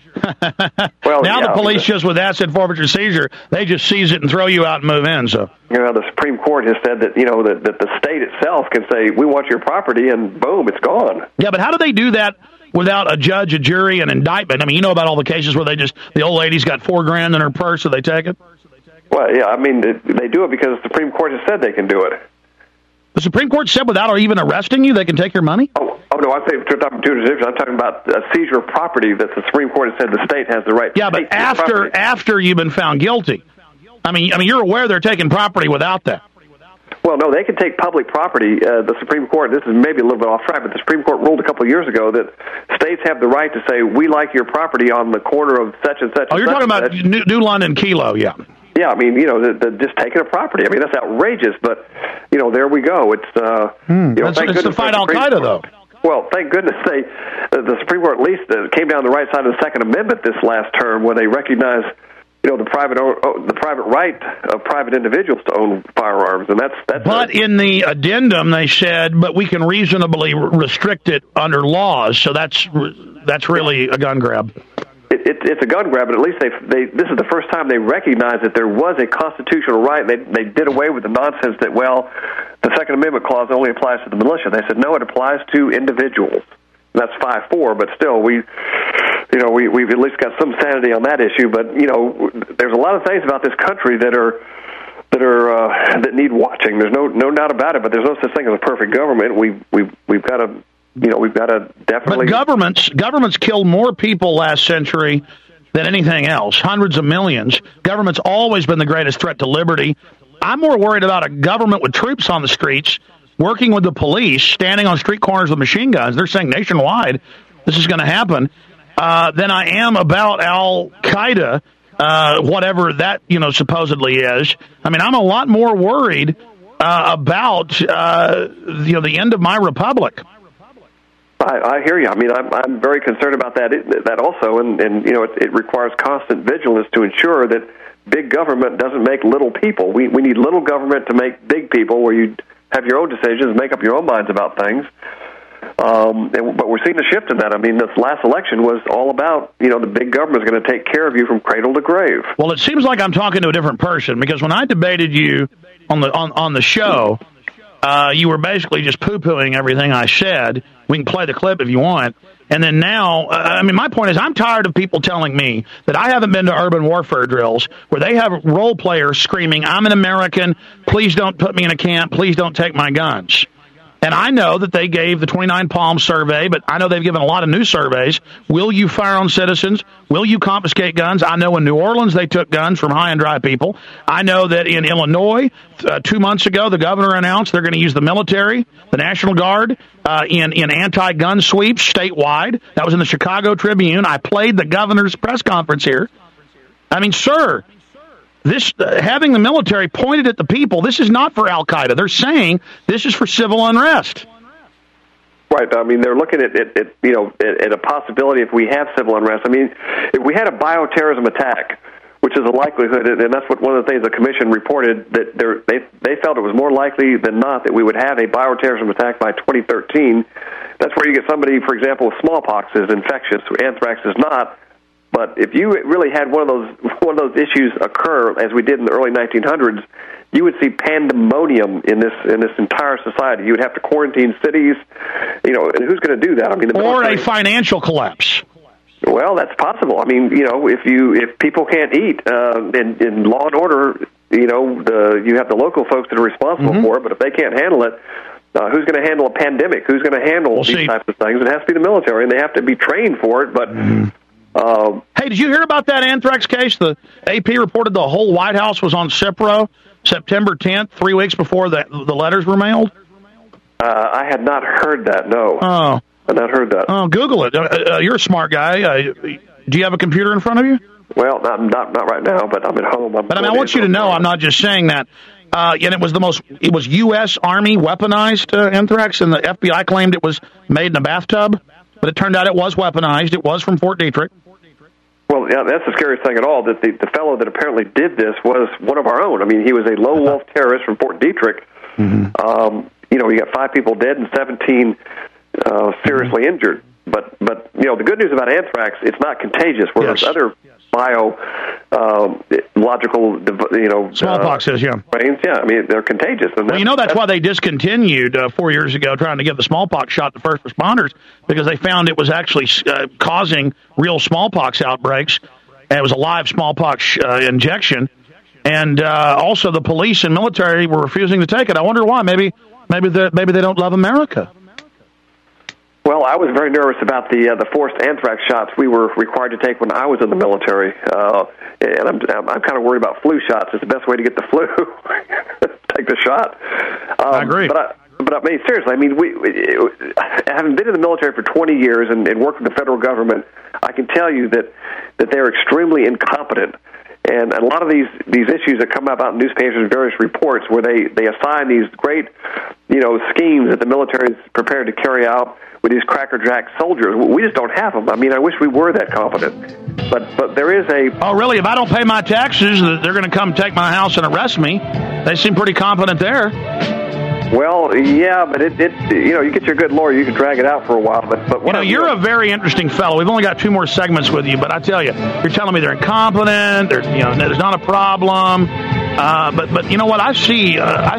Well, now the police just with asset forfeiture seizure, they just seize it and throw you out and move in. So the Supreme Court has said that that the state itself can say we want your property, and boom, it's gone. Yeah, but how do they do that without a judge, a jury, an indictment? I mean, you know about all the cases where the old lady's got $4,000 in her purse, so they take it. Well, yeah, I mean they do it because the Supreme Court has said they can do it. The Supreme Court said without even arresting you, they can take your money? Oh no, I'm talking about a seizure of property that the Supreme Court has said the state has the right to take. Yeah, but after you've been found guilty. I mean, you're aware they're taking property without that. Well, no, they can take public property. The Supreme Court, this is maybe a little bit off track, but the Supreme Court ruled a couple of years ago that states have the right to say, we like your property on the corner of such and such. Oh, you're talking about New London Kilo, yeah. Yeah, I mean, just taking a property. I mean, that's outrageous, but, there we go. It's, it's to fight Al-Qaeda, though. Well, thank goodness the Supreme Court at least came down the right side of the Second Amendment this last term when they recognized, the private right of private individuals to own firearms, and that's. But in the addendum, they said, but we can reasonably restrict it under laws. So that's really a gun grab. It's a gun grab, but at least this is the first time they recognized that there was a constitutional right. They did away with the nonsense that, the Second Amendment clause only applies to the militia. They said, no, it applies to individuals. And that's 5-4, but still, we've at least got some sanity on that issue. But, there's a lot of things about this country that need watching. There's no doubt about it, but there's no such thing as a perfect government. We've got to... we've got to definitely... But governments killed more people last century than anything else, hundreds of millions. Government's always been the greatest threat to liberty. I'm more worried about a government with troops on the streets, working with the police, standing on street corners with machine guns. They're saying nationwide this is going to happen, than I am about Al-Qaeda, whatever that, supposedly is. I mean, I'm a lot more worried about, the end of my republic. I hear you. I mean, I'm very concerned about that also, and it requires constant vigilance to ensure that big government doesn't make little people. We need little government to make big people, where you have your own decisions, make up your own minds about things. But we're seeing a shift in that. I mean, this last election was all about, the big government is going to take care of you from cradle to grave. Well, it seems like I'm talking to a different person, because when I debated you on the show, you were basically just poo-pooing everything I said. We can play the clip if you want. And then now, my point is, I'm tired of people telling me that I haven't been to urban warfare drills where they have role players screaming, I'm an American, please don't put me in a camp, please don't take my guns. And I know that they gave the 29 Palms survey, but I know they've given a lot of new surveys. Will you fire on citizens? Will you confiscate guns? I know in New Orleans they took guns from high and dry people. I know that in Illinois, 2 months ago, the governor announced they're going to use the military, the National Guard, in anti-gun sweeps statewide. That was in the Chicago Tribune. I played the governor's press conference here. I mean, sir, this having the military pointed at the people, this is not for Al-Qaeda. They're saying this is for civil unrest. Right. I mean, they're looking at a possibility if we have civil unrest. I mean, if we had a bioterrorism attack, which is a likelihood, and that's what one of the things the commission reported, that they felt it was more likely than not that we would have a bioterrorism attack by 2013. That's where you get somebody, for example, with smallpox is infectious, anthrax is not. But if you really had one of those issues occur, as we did in the early 1900s, you would see pandemonium in this entire society. You would have to quarantine cities, and who's going to do that? I mean, or a financial collapse. Well, that's possible. I mean, if people can't eat, in Law and Order, you have the local folks that are responsible for it. But if they can't handle it, who's going to handle a pandemic? Who's going to handle these types of things? It has to be the military, and they have to be trained for it. But hey, did you hear about that anthrax case? The AP reported the whole White House was on Cipro September 10th, 3 weeks before the letters were mailed. I had not heard that. No. Oh. I've not heard that. Oh, Google it. You're a smart guy. Do you have a computer in front of you? Well, not right now, but I'm at home. I want you to know I'm not just saying that. And it was U.S. Army weaponized anthrax, and the FBI claimed it was made in a bathtub, but it turned out it was weaponized. It was from Fort Detrick. Well, yeah, that's the scariest thing at all, that the fellow that apparently did this was one of our own. I mean, he was a lone wolf terrorist from Fort Detrick. You got 5 people dead and 17 seriously injured. the good news about anthrax, it's not contagious. Whereas other biological, smallpox is, strains, I mean, they're contagious. And that's why they discontinued 4 years ago trying to give the smallpox shot to first responders, because they found it was actually causing real smallpox outbreaks. And it was a live smallpox injection. And also the police and military were refusing to take it. I wonder why. Maybe they don't love America. Well, I was very nervous about the forced anthrax shots we were required to take when I was in the military, and I'm kind of worried about flu shots. It's the best way to get the flu. Take the shot. I agree. But I mean, seriously, I mean, having been in the military for 20 years and worked with the federal government, I can tell you that they're extremely incompetent. And a lot of these issues that come about in newspapers and various reports where they assign these great, schemes that the military is prepared to carry out with these crackerjack soldiers. We just don't have them. I mean, I wish we were that competent. But there is a... Oh, really? If I don't pay my taxes, they're going to come take my house and arrest me. They seem pretty competent there. Well, yeah, but you get your good lawyer, you can drag it out for a while. But you're a very interesting fellow. We've only got 2 more segments with you, but I tell you, you're telling me they're incompetent. There's not a problem. But you know what? I see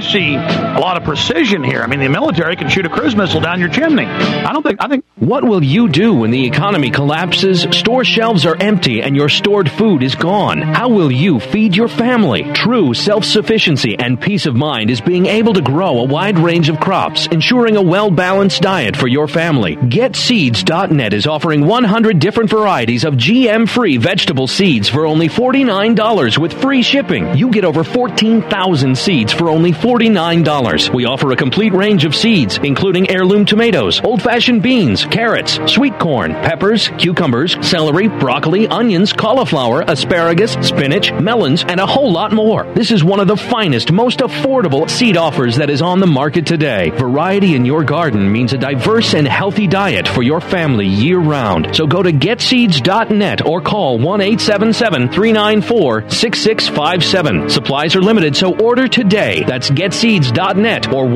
a lot of precision here. I mean, the military can shoot a cruise missile down your chimney. I think. What will you do when the economy collapses, store shelves are empty, and your stored food is gone? How will you feed your family? True self-sufficiency and peace of mind is being able to grow a wide range of crops, ensuring a well-balanced diet for your family. GetSeeds.net is offering 100 different varieties of GM-free vegetable seeds for only $49 with free shipping. You get over 14,000 seeds for only $49. We offer a complete range of seeds, including heirloom tomatoes, old-fashioned beans, carrots, sweet corn, peppers, cucumbers, celery, broccoli, onions, cauliflower, asparagus, spinach, melons, and a whole lot more. This is one of the finest, most affordable seed offers that is on the market today. Variety in your garden means a diverse and healthy diet for your family year-round. So go to GetSeeds.net or call 1-877-394-6657. Supplies are limited, so order today. That's GetSeeds.net or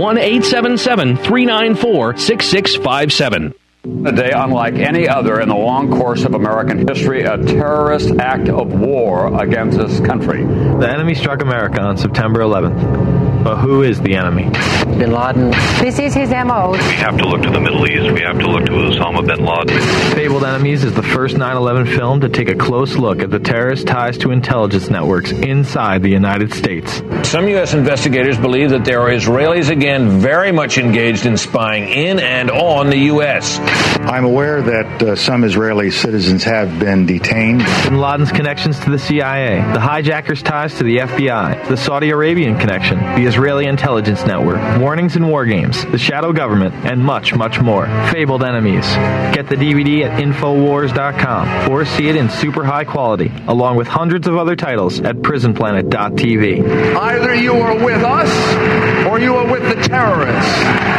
1-877-394-6657. A day unlike any other in the long course of American history, a terrorist act of war against this country. The enemy struck America on September 11th. But who is the enemy? Bin Laden. This is his MO. We have to look to the Middle East. We have to look to Osama bin Laden. Fabled Enemies is the first 9/11 film to take a close look at the terrorist ties to intelligence networks inside the United States. Some U.S. investigators believe that there are Israelis again very much engaged in spying in and on the U.S. I'm aware that some Israeli citizens have been detained. Bin Laden's connections to the CIA, the hijackers' ties to the FBI, the Saudi Arabian connection, the Israeli intelligence network, warnings and war games, the shadow government, and much, much more. Fabled Enemies. Get the DVD at Infowars.com or see it in super high quality, along with hundreds of other titles at PrisonPlanet.tv. Either you are with us or you are with the terrorists.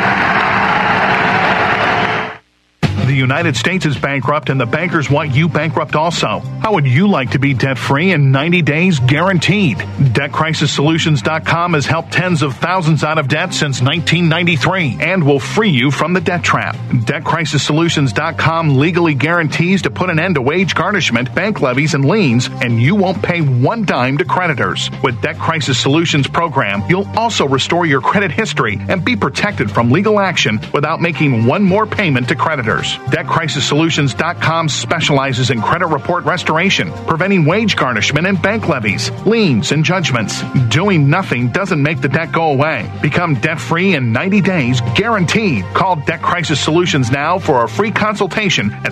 The United States is bankrupt and the bankers want you bankrupt also. How would you like to be debt-free in 90 days guaranteed? DebtCrisisSolutions.com has helped tens of thousands out of debt since 1993 and will free you from the debt trap. DebtCrisisSolutions.com legally guarantees to put an end to wage garnishment, bank levies, and liens, and you won't pay one dime to creditors. With Debt Crisis Solutions program, you'll also restore your credit history and be protected from legal action without making one more payment to creditors. DebtCrisisSolutions.com specializes in credit report restoration, preventing wage garnishment and bank levies, liens, and judgments. Doing nothing doesn't make the debt go away. Become debt-free in 90 days, guaranteed. Call Debt Crisis Solutions now for a free consultation at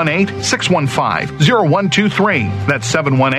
718-615-0123. That's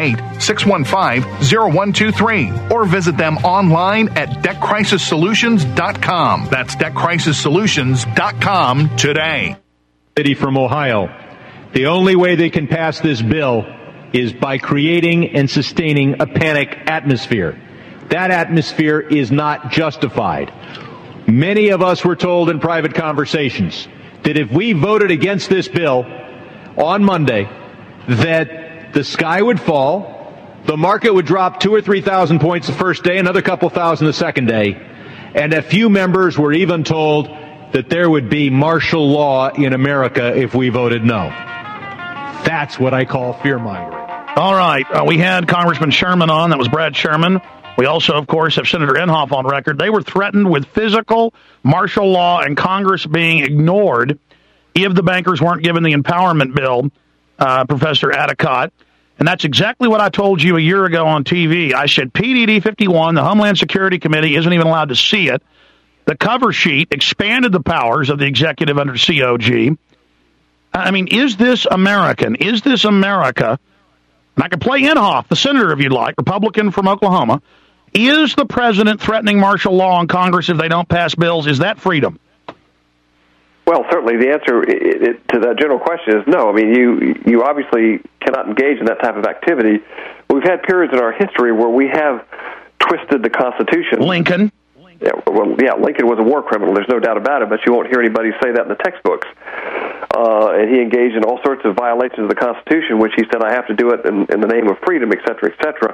718-615-0123. Or visit them online at DebtCrisisSolutions.com. That's DebtCrisisSolutions.com today. From Ohio. The only way they can pass this bill is by creating and sustaining a panic atmosphere. That atmosphere is not justified. Many of us were told in private conversations that if we voted against this bill on Monday, that the sky would fall, the market would drop 2,000 or 3,000 points the first day, another couple thousand the second day, and a few members were even told that there would be martial law in America if we voted no. That's what I call fear-mongering. All right. We had Congressman Sherman on. That was Brad Sherman. We also, of course, have Senator Inhofe on record. They were threatened with physical martial law and Congress being ignored if the bankers weren't given the empowerment bill, Professor Adicott. And that's exactly what I told you a year ago on TV. I said PDD 51, the Homeland Security Committee, isn't even allowed to see it. The cover sheet expanded the powers of the executive under COG. I mean, is this American? Is this America? And I can play Inhofe, the senator, if you'd like, Republican from Oklahoma. Is the president threatening martial law on Congress if they don't pass bills? Is that freedom? Well, certainly the answer to that general question is no. I mean, you obviously cannot engage in that type of activity. We've had periods in our history where we have twisted the Constitution. Lincoln. Yeah, well, yeah, Lincoln was a war criminal. There's no doubt about it, but you won't hear anybody say that in the textbooks. And he engaged in all sorts of violations of the Constitution, which he said, I have to do it in the name of freedom, et cetera, et cetera.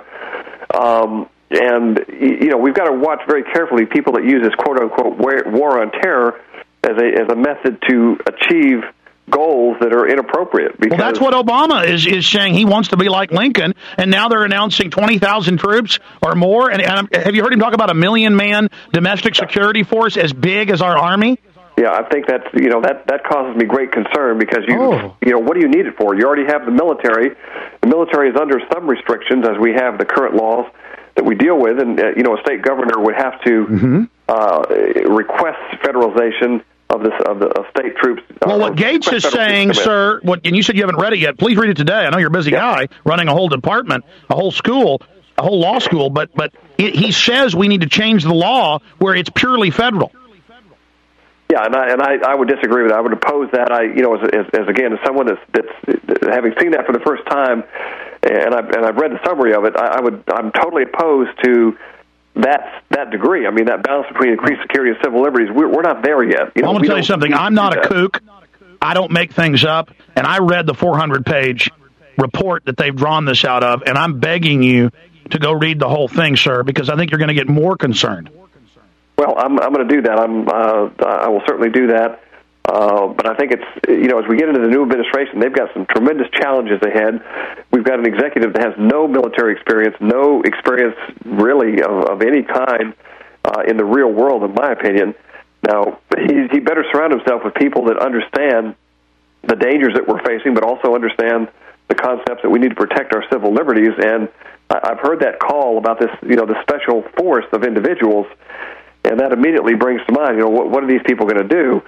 And, you know, we've got to watch very carefully people that use this quote-unquote war on terror as a method to achieve goals that are inappropriate. Well, that's what Obama is saying. He wants to be like Lincoln, and now they're announcing 20,000 troops or more. And have you heard him talk about a 1 million-man domestic security force as big as our Army? Yeah, I think that's, you know, that causes me great concern because you know, what do you need it for? You already have the military. The military is under some restrictions as we have the current laws that we deal with, and you know, a state governor would have to request federalization of state troops. Well, what Gates is saying, sir, and you said you haven't read it yet. Please read it today. I know you're a busy guy running a whole department, a whole school, a whole law school, but he says we need to change the law where it's purely federal. Yeah, and I would disagree with that. I would oppose that. As someone that's having seen that for the first time, and I've read the summary of it, I'm totally opposed to that degree. I mean, that balance between increased security and civil liberties, we're not there yet. I'm going to tell you something. I'm not a kook. I don't make things up, and I read the 400-page report that they've drawn this out of, and I'm begging you to go read the whole thing, sir, because I think you're going to get more concerned. Well, I'm going to do that. I will certainly do that. But I think it's, you know, as we get into the new administration, they've got some tremendous challenges ahead. We've got an executive that has no military experience, no experience really of any kind in the real world, in my opinion. Now, he better surround himself with people that understand the dangers that we're facing, but also understand the concepts that we need to protect our civil liberties. And I've heard that call about this, you know, the special force of individuals. And that immediately brings to mind, you know, what are these people going to do?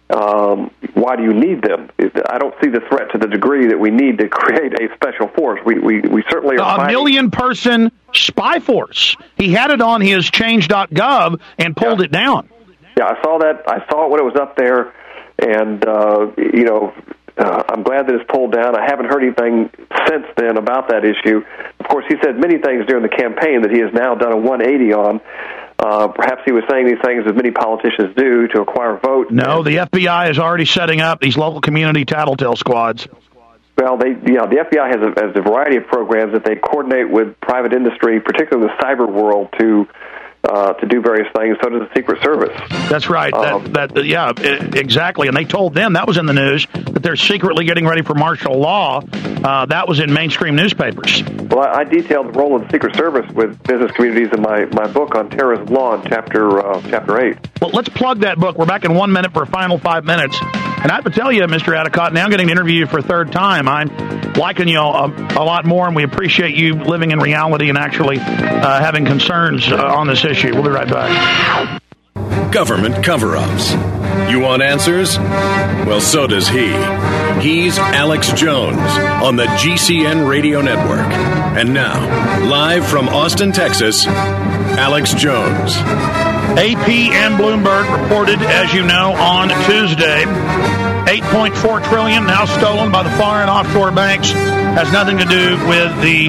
Why do you need them? I don't see the threat to the degree that we need to create a special force. We certainly are a 1 million-person spy force. He had it on his change.gov and pulled it down. Yeah, I saw that. I saw it when it was up there, and you know, I'm glad that it's pulled down. I haven't heard anything since then about that issue. Of course, he said many things during the campaign that he has now done a 180 on. Perhaps he was saying these things as many politicians do to acquire votes. No, the FBI is already setting up these local community tattletale squads. Well, the FBI has a variety of programs that they coordinate with private industry, particularly the cyber world, to do various things. So does the Secret Service. That's right. Exactly. And they told them, that was in the news, that they're secretly getting ready for martial law. That was in mainstream newspapers. Well, I detailed the role of the Secret Service with business communities in my book on terrorism law in chapter 8. Well, let's plug that book. We're back in 1 minute for a final 5 minutes. And I have to tell you, Mr. Adicott, now I'm getting to interview you for a third time. I'm liking you a lot more, and we appreciate you living in reality and actually having concerns on this issue. We'll be right back. Government cover-ups. You want answers? Well, so does he. He's Alex Jones on the GCN Radio Network. And now, live from Austin, Texas, Alex Jones. AP and Bloomberg reported, as you know, on Tuesday, $8.4 trillion now stolen by the foreign offshore banks. Has nothing to do with the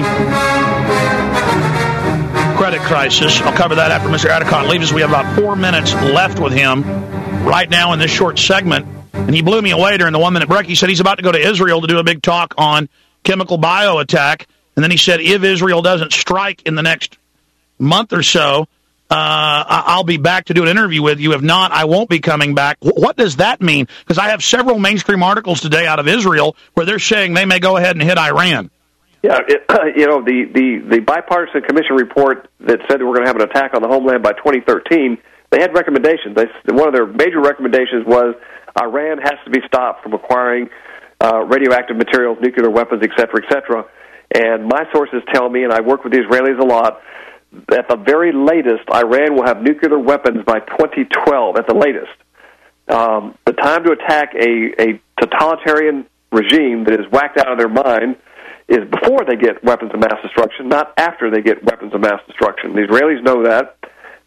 credit crisis. I'll cover that after Mr. Adicott leaves us. We have about 4 minutes left with him right now in this short segment. And he blew me away during the 1 minute break. He said he's about to go to Israel to do a big talk on chemical bio attack. And then he said if Israel doesn't strike in the next month or so, I'll be back to do an interview with you. If not, I won't be coming back. What does that mean? Because I have several mainstream articles today out of Israel where they're saying they may go ahead and hit Iran. Yeah, the bipartisan commission report that said that we're going to have an attack on the homeland by 2013, they had recommendations. One of their major recommendations was Iran has to be stopped from acquiring radioactive materials, nuclear weapons, et cetera, and my sources tell me, and I work with the Israelis a lot, at the very latest, Iran will have nuclear weapons by 2012, at the latest. The time to attack a totalitarian regime that is whacked out of their mind is before they get weapons of mass destruction, not after they get weapons of mass destruction. The Israelis know that,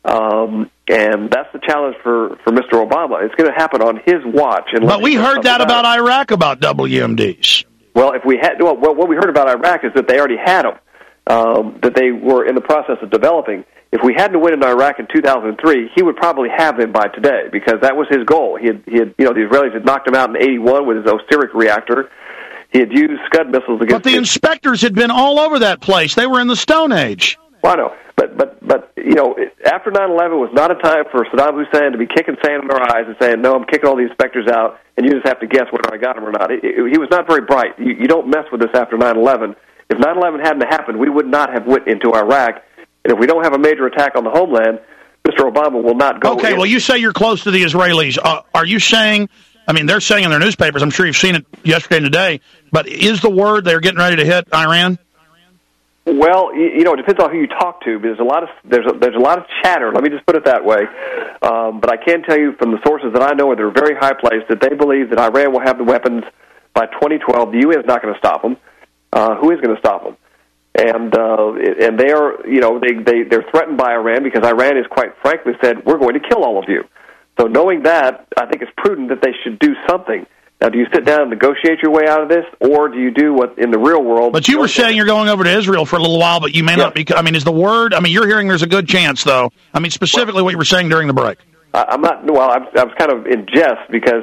and that's the challenge for Mr. Obama. It's going to happen on his watch. But we heard that about Iraq, about WMDs. Well, what we heard about Iraq is that they already had them, that they were in the process of developing. If we hadn't won in Iraq in 2003, he would probably have them by today, because that was his goal. He had the Israelis had knocked him out in '81 with his Osiris reactor. He had used Scud missiles against. But the inspectors had been all over that place. They were in the Stone Age. Well, I know, but after 9/11 was not a time for Saddam Hussein to be kicking sand in our eyes and saying, "No, I'm kicking all the inspectors out, and you just have to guess whether I got them or not." He was not very bright. You don't mess with this after 9/11. If 9/11 hadn't happened, we would not have went into Iraq, and if we don't have a major attack on the homeland, Mr. Obama will not go. Okay, well, you say you're close to the Israelis. Are you saying? I mean, they're saying in their newspapers, I'm sure you've seen it yesterday and today, but is the word they're getting ready to hit Iran? Well, it depends on who you talk to. There's a lot of chatter. Let me just put it that way. But I can tell you from the sources that I know, they're very high placed, that they believe that Iran will have the weapons by 2012. The UN is not going to stop them. Who is going to stop them? And they are, they're threatened by Iran because Iran has quite frankly said, we're going to kill all of you. So knowing that, I think it's prudent that they should do something. Now, do you sit down and negotiate your way out of this, or do you do what in the real world? But you were saying you're going over to Israel for a little while, but you may not be. I mean, is the word? I mean, you're hearing there's a good chance, though. I mean, specifically what you were saying during the break. I'm not. Well, I was kind of in jest because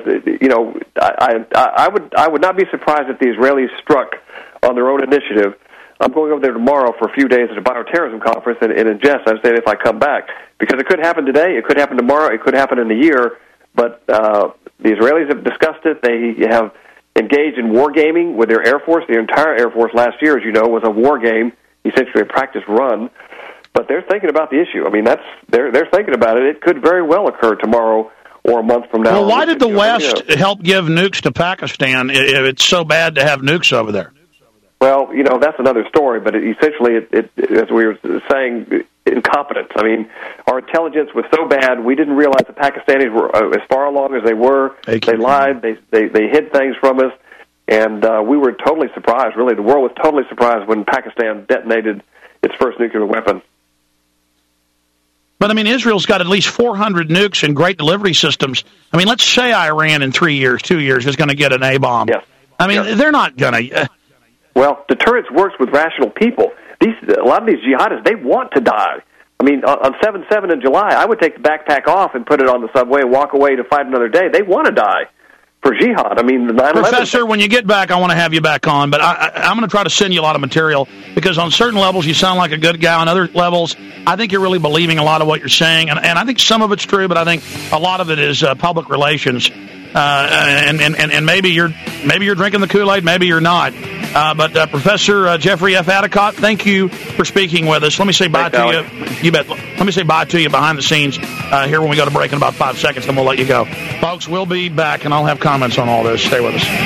I would not be surprised if the Israelis struck on their own initiative. I'm going over there tomorrow for a few days at a bioterrorism conference, and in jest, I'm saying if I come back, because it could happen today, it could happen tomorrow, it could happen in a year, but the Israelis have discussed it. They have engaged in wargaming with their Air Force. The entire Air Force last year, as you know, was a war game, essentially a practice run, but they're thinking about the issue. I mean, they're thinking about it. It could very well occur tomorrow or a month from now. Well, why did the West help give nukes to Pakistan if it's so bad to have nukes over there? Well, that's another story, but essentially, as we were saying, incompetence. I mean, our intelligence was so bad, we didn't realize the Pakistanis were as far along as they were. They lied, they hid things from us, and we were totally surprised. Really, the world was totally surprised when Pakistan detonated its first nuclear weapon. But, I mean, Israel's got at least 400 nukes and great delivery systems. I mean, let's say Iran in 3 years, 2 years, is going to get an A-bomb. Yes. I mean, they're not going to... Well, deterrence works with rational people. A lot of these jihadists, they want to die. I mean, on 7/7 in July, I would take the backpack off and put it on the subway and walk away to fight another day. They want to die for jihad. I mean, the 9/11... Professor, when you get back, I want to have you back on, but I'm going to try to send you a lot of material, because on certain levels you sound like a good guy. On other levels, I think you're really believing a lot of what you're saying, and I think some of it's true, but I think a lot of it is public relations. And maybe you're drinking the Kool-Aid, maybe you're not. But Professor Jeffrey F. Adicott, thank you for speaking with us. Let me say bye to you. You bet. Let me say bye to you behind the scenes here when we go to break in about 5 seconds, then we'll let you go. Folks, we'll be back, and I'll have comments on all this. Stay with us.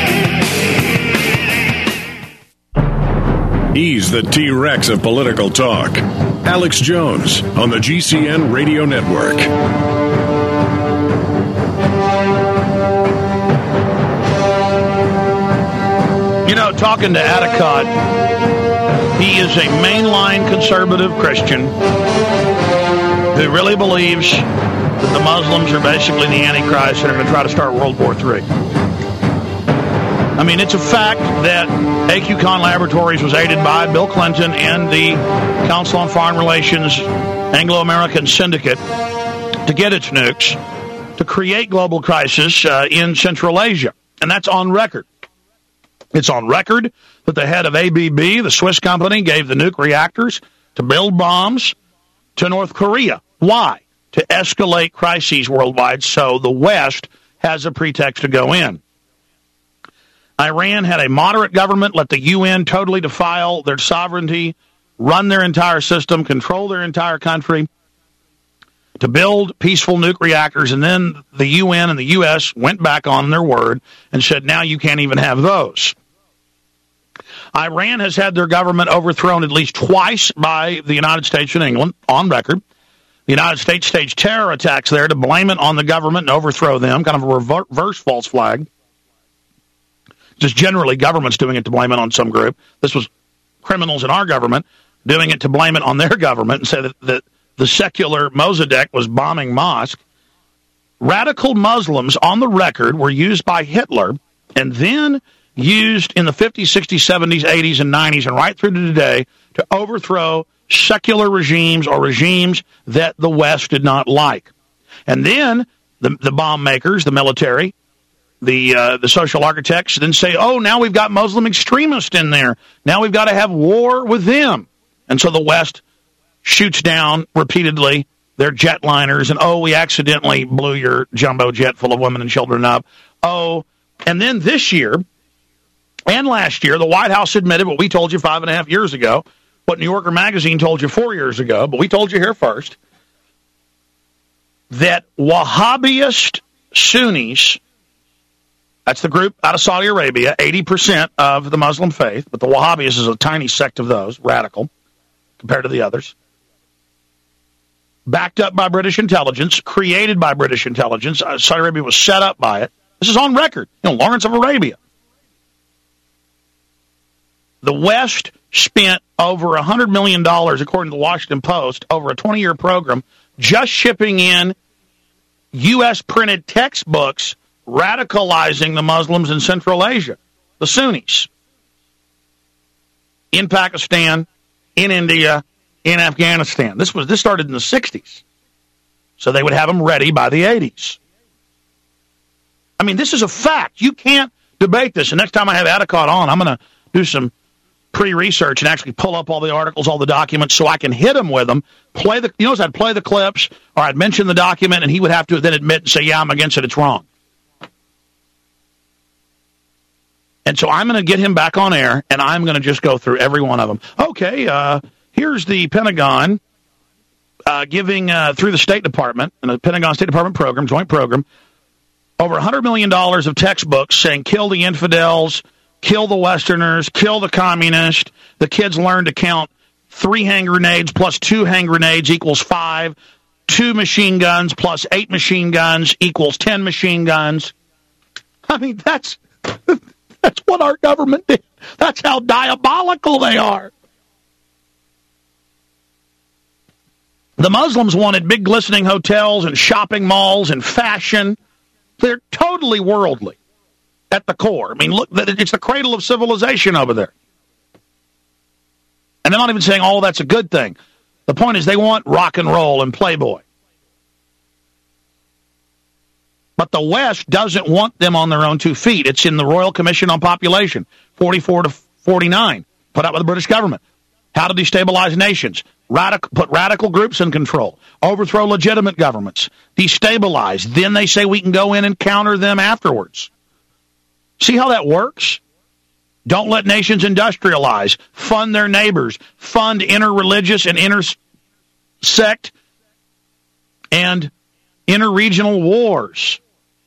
He's the T-Rex of political talk. Alex Jones on the GCN Radio Network. Talking to Adicott, he is a mainline conservative Christian who really believes that the Muslims are basically the Antichrist and are going to try to start World War III. I mean, it's a fact that AQCon Laboratories was aided by Bill Clinton and the Council on Foreign Relations Anglo-American Syndicate to get its nukes to create global crisis in Central Asia. And that's on record. It's on record that the head of ABB, the Swiss company, gave the nuke reactors to build bombs to North Korea. Why? To escalate crises worldwide so the West has a pretext to go in. Iran had a moderate government, let the UN totally defile their sovereignty, run their entire system, control their entire country, to build peaceful nuke reactors, and then the UN and the U.S. went back on their word and said, now you can't even have those. Iran has had their government overthrown at least twice by the United States and England, on record. The United States staged terror attacks there to blame it on the government and overthrow them, kind of a reverse false flag. Just generally governments doing it to blame it on some group. This was criminals in our government doing it to blame it on their government and say that the secular Mossadegh was bombing mosques. Radical Muslims on the record were used by Hitler and then used in the 50s, 60s, 70s, 80s, and 90s, and right through to today to overthrow secular regimes or regimes that the West did not like. And then the bomb makers, the military, the social architects then say, oh, now we've got Muslim extremists in there. Now we've got to have war with them. And so the West shoots down repeatedly their jetliners, and, oh, we accidentally blew your jumbo jet full of women and children up. Oh, and then this year and last year, the White House admitted what we told you 5.5 years ago, what New Yorker Magazine told you 4 years ago, but we told you here first, that Wahhabist Sunnis, that's the group out of Saudi Arabia, 80% of the Muslim faith, but the Wahhabis is a tiny sect of those, radical, compared to the others, backed up by British intelligence, created by British intelligence. Saudi Arabia was set up by it. This is on record. Lawrence of Arabia. The West spent over $100 million, according to the Washington Post, over a 20-year program, just shipping in U.S.-printed textbooks radicalizing the Muslims in Central Asia, the Sunnis, in Pakistan, in India, in Afghanistan. This started in the 60s, so they would have them ready by the 80s. I mean, this is a fact. You can't debate this. And next time I have Adicott on, I'm going to do some pre-research and actually pull up all the articles, all the documents, so I can hit him with them. I'd play the clips, or I'd mention the document, and he would have to then admit and say, yeah, I'm against it, it's wrong. And so I'm going to get him back on air, and I'm going to just go through every one of them. Okay, here's the Pentagon giving, through the State Department, and the Pentagon State Department program, joint program, over $100 million of textbooks saying kill the infidels, kill the Westerners, kill the communists. The kids learn to count 3 hand grenades plus 2 hand grenades equals 5. 2 machine guns plus 8 machine guns equals 10 machine guns. I mean, that's what our government did. That's how diabolical they are. The Muslims wanted big glistening hotels and shopping malls and fashion. They're totally worldly at the core. I mean, look, it's the cradle of civilization over there. And they're not even saying, oh, that's a good thing. The point is they want rock and roll and Playboy. But the West doesn't want them on their own 2 feet. It's in the Royal Commission on Population, 44 to 49, put out by the British government. How to destabilize nations. Put radical groups in control. Overthrow legitimate governments. Destabilize. Then they say we can go in and counter them afterwards. See how that works? Don't let nations industrialize. Fund their neighbors. Fund interreligious and intersect and interregional wars.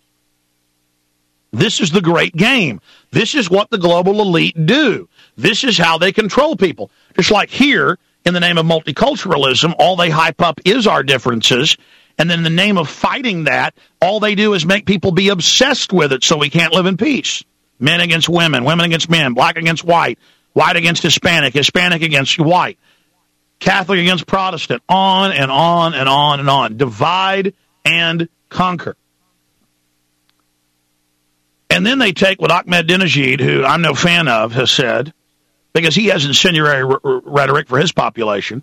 This is the great game. This is what the global elite do. This is how they control people. Just like here, in the name of multiculturalism, all they hype up is our differences. And then in the name of fighting that, all they do is make people be obsessed with it so we can't live in peace. Men against women, women against men, black against white, white against Hispanic, Hispanic against white, Catholic against Protestant, on and on and on and on. Divide and conquer. And then they take what Ahmadinejad, who I'm no fan of, has said, because he has incendiary rhetoric for his population.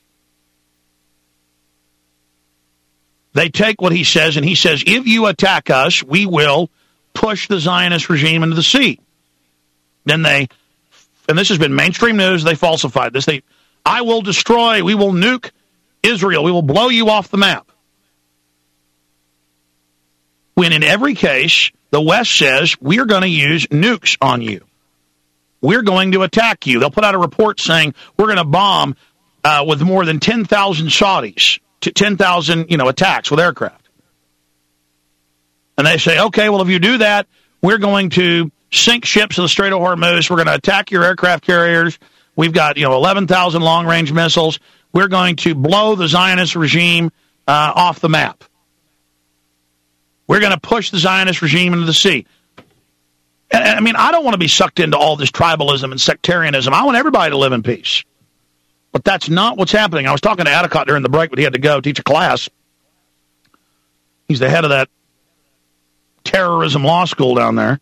They take what he says, and he says, if you attack us, we will push the Zionist regime into the sea. Then they, and this has been mainstream news, they falsified this. I will destroy, we will nuke Israel, we will blow you off the map. When in every case, the West says, we're going to use nukes on you. We're going to attack you. They'll put out a report saying, we're going to bomb with more than 10,000 Saudis, 10,000, attacks with aircraft. And they say, okay, well, if you do that, we're going to sink ships in the Strait of Hormuz. We're going to attack your aircraft carriers. We've got, 11,000 long-range missiles. We're going to blow the Zionist regime off the map. We're going to push the Zionist regime into the sea. I mean, I don't want to be sucked into all this tribalism and sectarianism. I want everybody to live in peace. But that's not what's happening. I was talking to Adicott during the break, but he had to go teach a class. He's the head of that terrorism law school down there.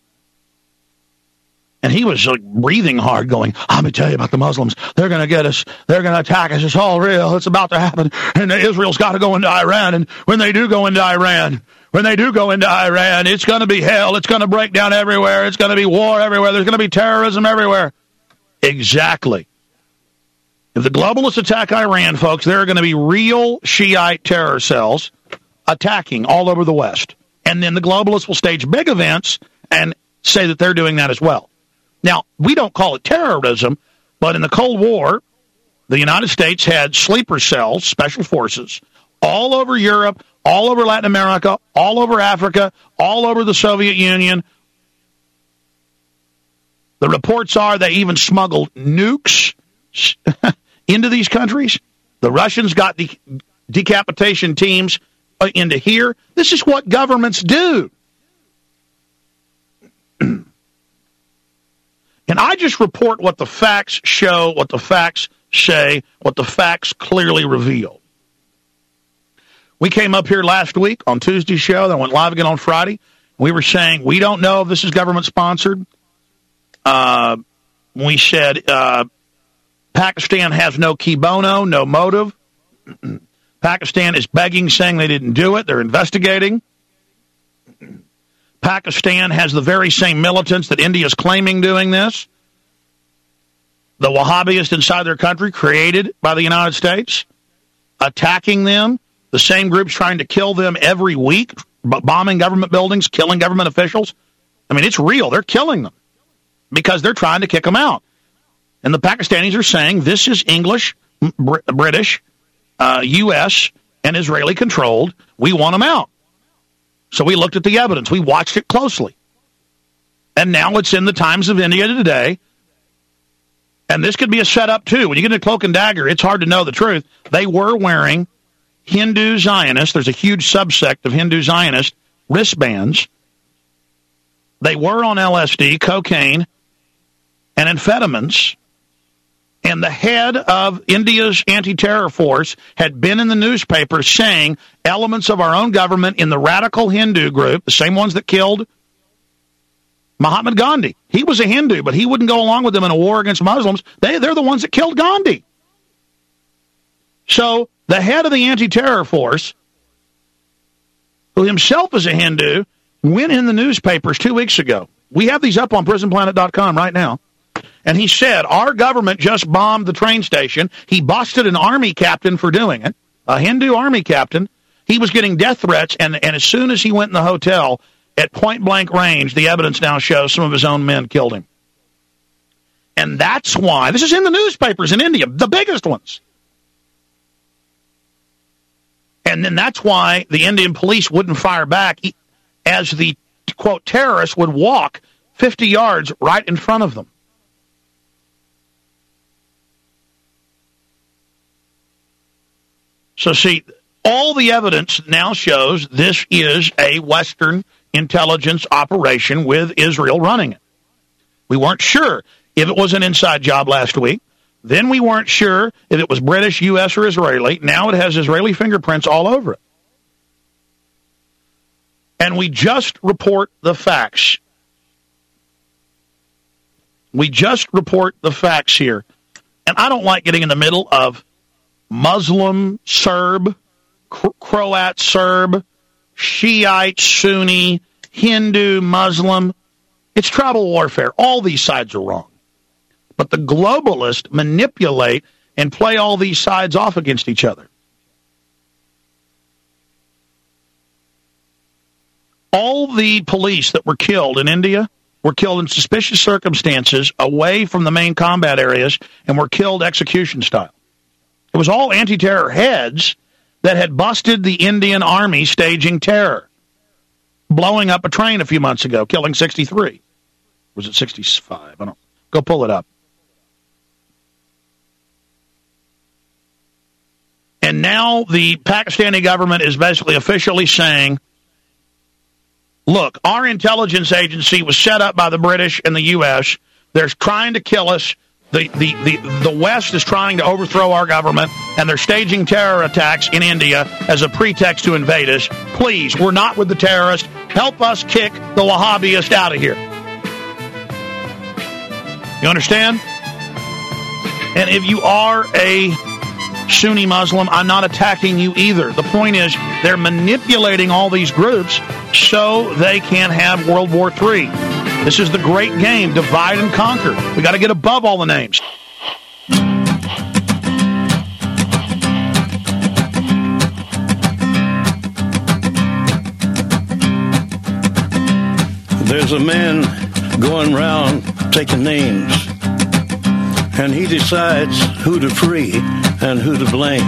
And he was like breathing hard going, I'm going to tell you about the Muslims. They're going to get us. They're going to attack us. It's all real. It's about to happen. And Israel's got to go into Iran. And when they do go into Iran, it's going to be hell. It's going to break down everywhere. It's going to be war everywhere. There's going to be terrorism everywhere. Exactly. If the globalists attack Iran, folks, there are going to be real Shiite terror cells attacking all over the West. And then the globalists will stage big events and say that they're doing that as well. Now, we don't call it terrorism, but in the Cold War, the United States had sleeper cells, special forces, all over Europe, all over Latin America, all over Africa, all over the Soviet Union. The reports are they even smuggled nukes into these countries. The Russians got the decapitation teams into here. This is what governments do. And I just report what the facts show, what the facts say, what the facts clearly reveal. We came up here last week on Tuesday's show, that went live again on Friday. We were saying, we don't know if this is government-sponsored. We said Pakistan has no key bono, no motive. Pakistan is begging, saying they didn't do it. They're investigating. Pakistan has the very same militants that India is claiming doing this. The Wahhabists inside their country, created by the United States, attacking them. The same groups trying to kill them every week, bombing government buildings, killing government officials. I mean, it's real. They're killing them because they're trying to kick them out. And the Pakistanis are saying this is English, British, U.S., and Israeli-controlled. We want them out. So we looked at the evidence. We watched it closely. And now it's in the Times of India today. And this could be a setup, too. When you get into Cloak and Dagger, it's hard to know the truth. They were wearing Hindu Zionists. There's a huge subsect of Hindu Zionist wristbands. They were on LSD, cocaine, and amphetamines. And the head of India's anti-terror force had been in the newspaper saying elements of our own government in the radical Hindu group, the same ones that killed Mahatma Gandhi. He was a Hindu, but he wouldn't go along with them in a war against Muslims. They're the ones that killed Gandhi. So the head of the anti-terror force, who himself is a Hindu, went in the newspapers 2 weeks ago. We have these up on prisonplanet.com right now. And he said, our government just bombed the train station. He busted an army captain for doing it, a Hindu army captain. He was getting death threats, and as soon as he went in the hotel, at point-blank range, the evidence now shows some of his own men killed him. And that's why, this is in the newspapers in India, the biggest ones. And then that's why the Indian police wouldn't fire back as the, quote, terrorists would walk 50 yards right in front of them. So, see, all the evidence now shows this is a Western intelligence operation with Israel running it. We weren't sure if it was an inside job last week. Then we weren't sure if it was British, U.S., or Israeli. Now it has Israeli fingerprints all over it. And we just report the facts. We just report the facts here. And I don't like getting in the middle of Muslim, Serb, Croat, Serb, Shiite, Sunni, Hindu, Muslim. It's tribal warfare. All these sides are wrong. But the globalists manipulate and play all these sides off against each other. All the police that were killed in India were killed in suspicious circumstances away from the main combat areas and were killed execution style. It was all anti-terror heads that had busted the Indian army staging terror, blowing up a train a few months ago, killing 63. Was it 65? I don't know. Go pull it up. And now the Pakistani government is basically officially saying, look, our intelligence agency was set up by the British and the U.S. They're trying to kill us. The West is trying to overthrow our government, and they're staging terror attacks in India as a pretext to invade us. Please, we're not with the terrorists. Help us kick the Wahhabists out of here. You understand? And if you are a Sunni Muslim, I'm not attacking you either. The point is, they're manipulating all these groups so they can have World War III. This is the great game, divide and conquer. We got to get above all the names. There's a man going around taking names, and he decides who to free and who to blame.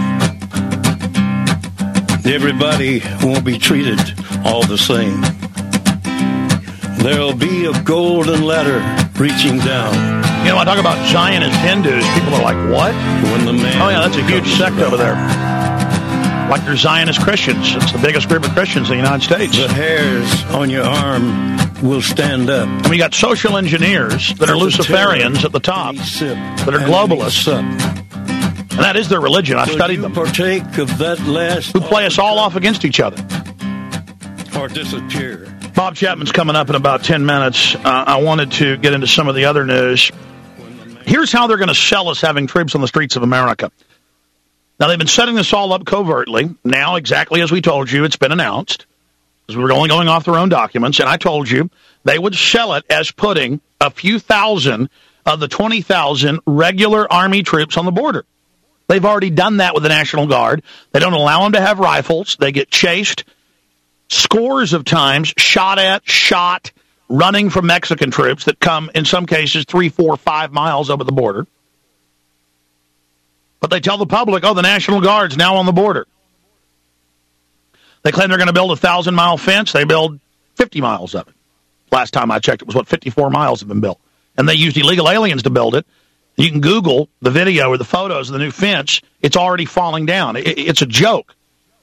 Everybody won't be treated all the same. There'll be a golden ladder reaching down. You know, I talk about Zionist Hindus. People are like, what? When the man oh, yeah, that's a huge sect over there. Like they're Zionist Christians. It's the biggest group of Christians in the United States. The hairs on your arm will stand up. And we got social engineers that are Luciferians at the top, that are globalists. And that is their religion. I've studied them. Partake of that last who play us all off against each other. Or disappear. Bob Chapman's coming up in about 10 minutes. I wanted to get into some of the other news. Here's how they're going to sell us having troops on the streets of America. Now, they've been setting this all up covertly. Now, exactly as we told you, it's been announced, because we were only going off their own documents, and I told you they would sell it as putting a few thousand of the 20,000 regular Army troops on the border. They've already done that with the National Guard. They don't allow them to have rifles. They get chased scores of times, shot, running from Mexican troops that come, in some cases, 3, 4, 5 miles over the border. But they tell the public, oh, the National Guard's now on the border. They claim they're going to build a 1,000-mile fence. They build 50 miles of it. Last time I checked, it was, 54 miles have been built. And they used illegal aliens to build it. You can Google the video or the photos of the new fence. It's already falling down. It's a joke.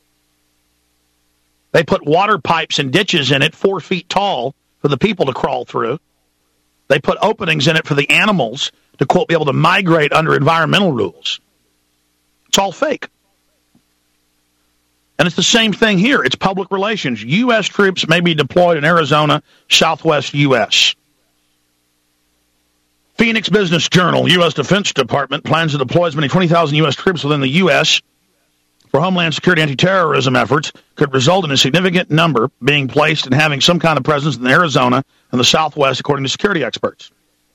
They put water pipes and ditches in it 4 feet tall for the people to crawl through. They put openings in it for the animals to, quote, be able to migrate under environmental rules. It's all fake. And it's the same thing here. It's public relations. U.S. troops may be deployed in Arizona, southwest U.S. Phoenix Business Journal, U.S. Defense Department plans to deploy as many 20,000 U.S. troops within the U.S. for Homeland Security anti-terrorism efforts could result in a significant number being placed and having some kind of presence in Arizona and the Southwest, according to security experts.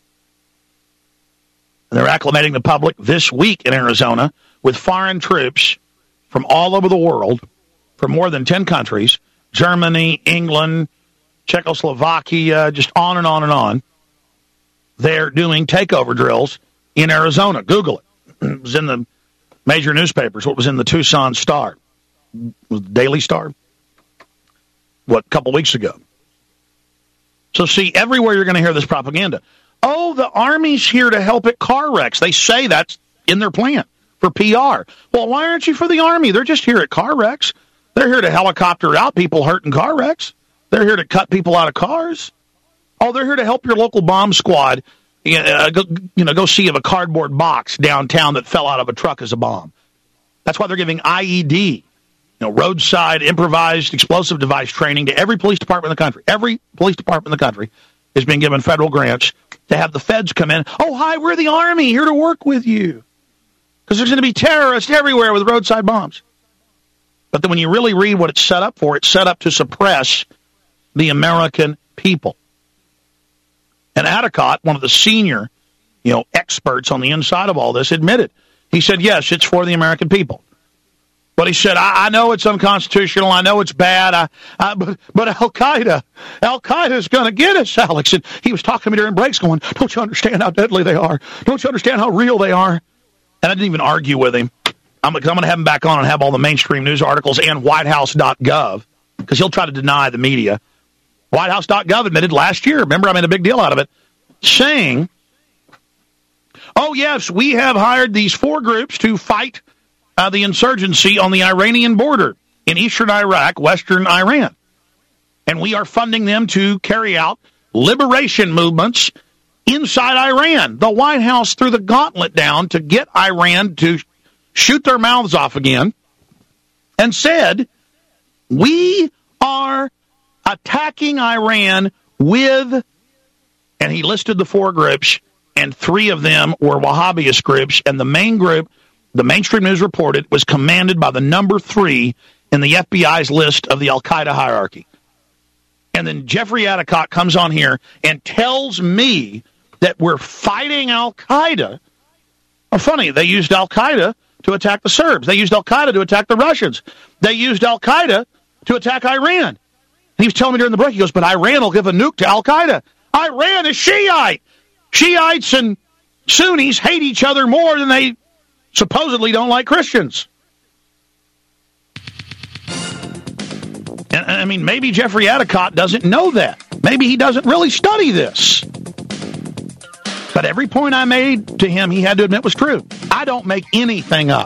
And they're acclimating the public this week in Arizona with foreign troops from all over the world, from more than 10 countries, Germany, England, Czechoslovakia, just on and on and on. They're doing takeover drills in Arizona. Google it. It was in the major newspapers. What was in the Tucson Star? Was the Daily Star? A couple weeks ago. So see, everywhere you're going to hear this propaganda. Oh, the Army's here to help at car wrecks. They say that's in their plan for PR. Well, why aren't you for the Army? They're just here at car wrecks. They're here to helicopter out people hurt in car wrecks. They're here to cut people out of cars. Oh, they're here to help your local bomb squad go see if a cardboard box downtown that fell out of a truck is a bomb. That's why they're giving IED, roadside improvised explosive device training to every police department in the country. Every police department in the country is being given federal grants to have the feds come in. Oh, hi, we're the Army, here to work with you. Because there's going to be terrorists everywhere with roadside bombs. But then when you really read what it's set up for, it's set up to suppress the American people. And Adicott, one of the senior, experts on the inside of all this, admitted He said, yes, it's for the American people. But he said, I know it's unconstitutional. I know it's bad. But Al-Qaeda is going to get us, Alex. And he was talking to me during breaks going, don't you understand how deadly they are? Don't you understand how real they are? And I didn't even argue with him. I'm going to have him back on and have all the mainstream news articles and whitehouse.gov, because he'll try to deny the media. Whitehouse.gov admitted last year, remember I made a big deal out of it, saying, oh, yes, we have hired these 4 groups to fight the insurgency on the Iranian border in eastern Iraq, western Iran. And we are funding them to carry out liberation movements inside Iran. The White House threw the gauntlet down to get Iran to shoot their mouths off again and said, we are attacking Iran with, and he listed the 4 groups, and 3 of them were Wahhabist groups, and the main group, the mainstream news reported, was commanded by the number 3 in the FBI's list of the Al-Qaeda hierarchy. And then Jeffrey Adicott comes on here and tells me that we're fighting Al-Qaeda. Oh, funny, they used Al-Qaeda to attack the Serbs. They used Al-Qaeda to attack the Russians. They used Al-Qaeda to attack Iran. And he was telling me during the break, he goes, but Iran will give a nuke to Al-Qaeda. Iran is Shiite. Shiites and Sunnis hate each other more than they supposedly don't like Christians. And I mean, maybe Jeffrey Adicott doesn't know that. Maybe he doesn't really study this. But every point I made to him, he had to admit was true. I don't make anything up.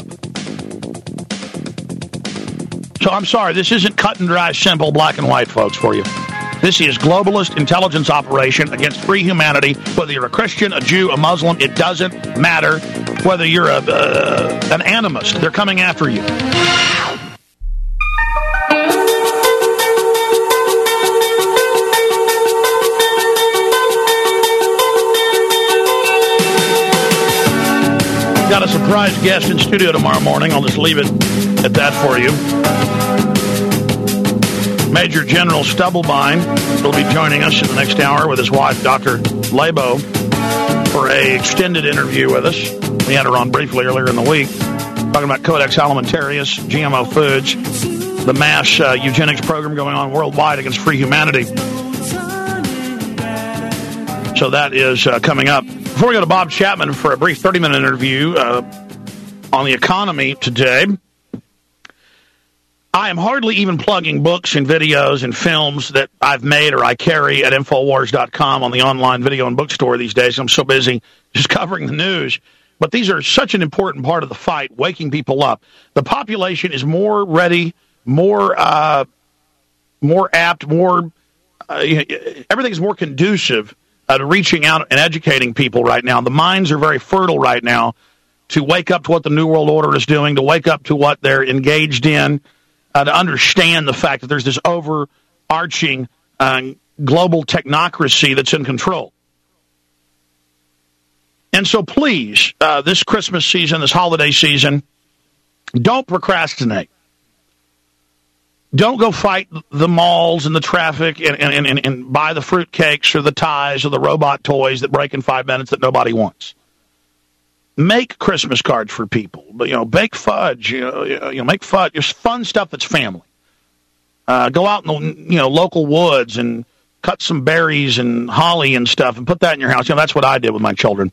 So I'm sorry, this isn't cut and dry, simple, black and white, folks, for you. This is globalist intelligence operation against free humanity. Whether you're a Christian, a Jew, a Muslim, it doesn't matter. Whether you're an animist, they're coming after you. Got a surprise guest in studio tomorrow morning. I'll just leave it at that for you. Major General Stubblebine will be joining us in the next hour with his wife, Dr. Labo, for an extended interview with us. We had her on briefly earlier in the week, talking about Codex Alimentarius, GMO foods, the mass eugenics program going on worldwide against free humanity. So that is coming up. Before we go to Bob Chapman for a brief 30-minute interview on the economy today, I am hardly even plugging books and videos and films that I've made or I carry at Infowars.com on the online video and bookstore these days. I'm so busy just covering the news. But these are such an important part of the fight, waking people up. The population is more ready, more apt, everything is more conducive to reaching out and educating people right now. The minds are very fertile right now to wake up to what the New World Order is doing, to wake up to what they're engaged in, to understand the fact that there's this overarching global technocracy that's in control. And so please, this Christmas season, this holiday season, don't procrastinate. Don't go fight the malls and the traffic and buy the fruitcakes or the ties or the robot toys that break in 5 minutes that nobody wants. Make Christmas cards for people. Bake fudge. Make fudge. Just fun stuff that's family. Go out in the local woods and cut some berries and holly and stuff and put that in your house. That's what I did with my children.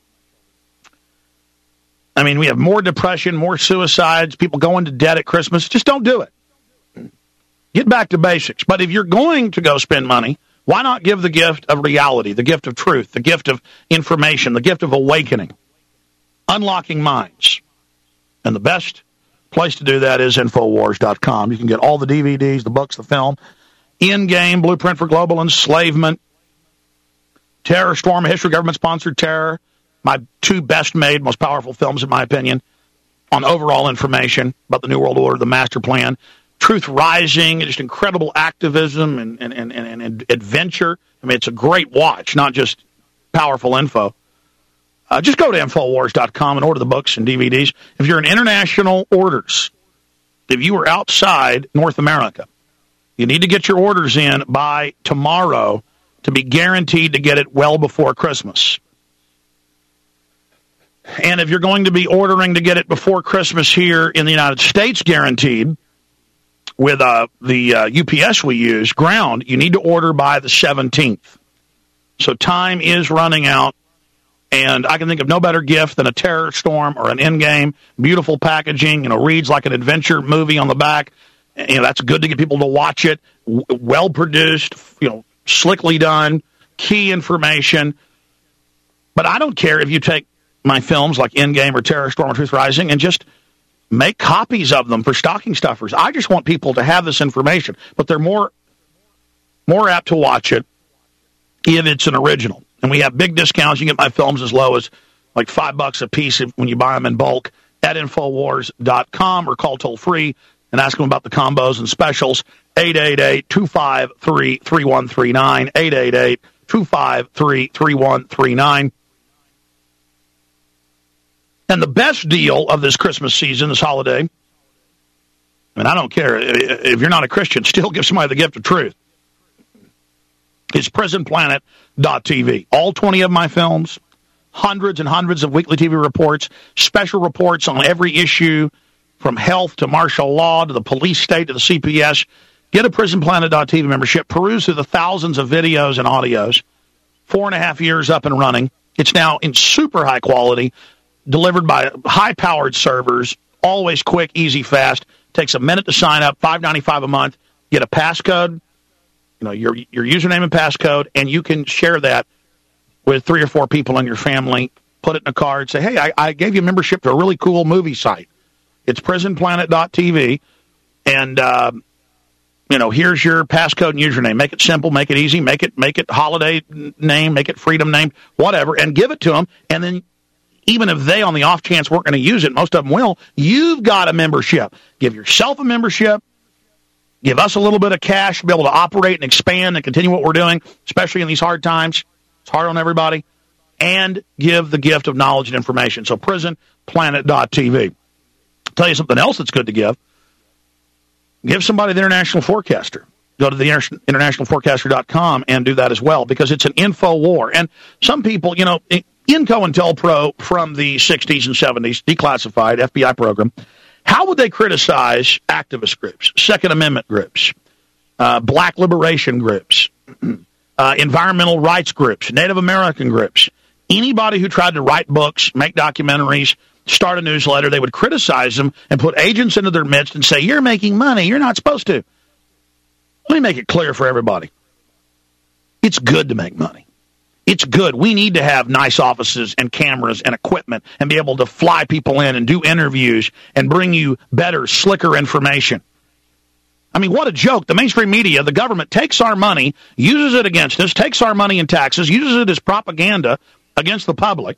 I mean, we have more depression, more suicides, people go into debt at Christmas. Just don't do it. Get back to basics. But if you're going to go spend money, why not give the gift of reality, the gift of truth, the gift of information, the gift of awakening, unlocking minds? And the best place to do that is Infowars.com. You can get all the DVDs, the books, the film, In-Game, Blueprint for Global Enslavement, Terror Storm, History of Government-Sponsored Terror, my 2 best-made, most powerful films, in my opinion, on overall information about the New World Order, the master plan, Truth Rising, just incredible activism and adventure. I mean, it's a great watch, not just powerful info. Just go to Infowars.com and order the books and DVDs. If you're in international orders, if you are outside North America, you need to get your orders in by tomorrow to be guaranteed to get it well before Christmas. And if you're going to be ordering to get it before Christmas here in the United States, guaranteed, with the UPS we use, ground, you need to order by the 17th. So time is running out, and I can think of no better gift than a Terror Storm or an Endgame. Beautiful packaging, reads like an adventure movie on the back. That's good to get people to watch it. Well produced, slickly done, key information. But I don't care if you take my films like Endgame or Terror Storm or Truth Rising and just make copies of them for stocking stuffers. I just want people to have this information, but they're more apt to watch it if it's an original. And we have big discounts. You can get my films as low as like $5 a piece when you buy them in bulk at Infowars.com, or call toll-free and ask them about the combos and specials. 888-253-3139, 888-253-3139. And the best deal of this Christmas season, this holiday, and I don't care, if you're not a Christian, still give somebody the gift of truth, is PrisonPlanet.tv. All 20 of my films, hundreds and hundreds of weekly TV reports, special reports on every issue, from health to martial law to the police state to the CPS. Get a PrisonPlanet.tv membership. Peruse through the thousands of videos and audios. 4.5 years up and running. It's now in super high quality, delivered by high-powered servers, always quick, easy, fast. Takes a minute to sign up, $5.95 a month. Get a passcode, your username and passcode, and you can share that with 3 or 4 people in your family. Put it in a card. Say, hey, I gave you a membership to a really cool movie site. It's PrisonPlanet.tv, and here's your passcode and username. Make it simple, make it easy, make it holiday name, make it freedom name, whatever, and give it to them. And then, even if they, on the off chance, weren't going to use it, most of them will, you've got a membership. Give yourself a membership. Give us a little bit of cash to be able to operate and expand and continue what we're doing, especially in these hard times. It's hard on everybody. And give the gift of knowledge and information. So PrisonPlanet.tv. I'll tell you something else that's good to give. Give somebody the International Forecaster. Go to the internationalforecaster.com and do that as well, because it's an info war. And some people, InCOINTELPRO from the 60s and 70s, declassified FBI program, how would they criticize activist groups, Second Amendment groups, black liberation groups, environmental rights groups, Native American groups? Anybody who tried to write books, make documentaries, start a newsletter, they would criticize them and put agents into their midst and say, you're making money, you're not supposed to. Let me make it clear for everybody. It's good to make money. It's good. We need to have nice offices and cameras and equipment and be able to fly people in and do interviews and bring you better, slicker information. I mean, what a joke. The mainstream media, the government, takes our money, uses it against us, takes our money in taxes, uses it as propaganda against the public,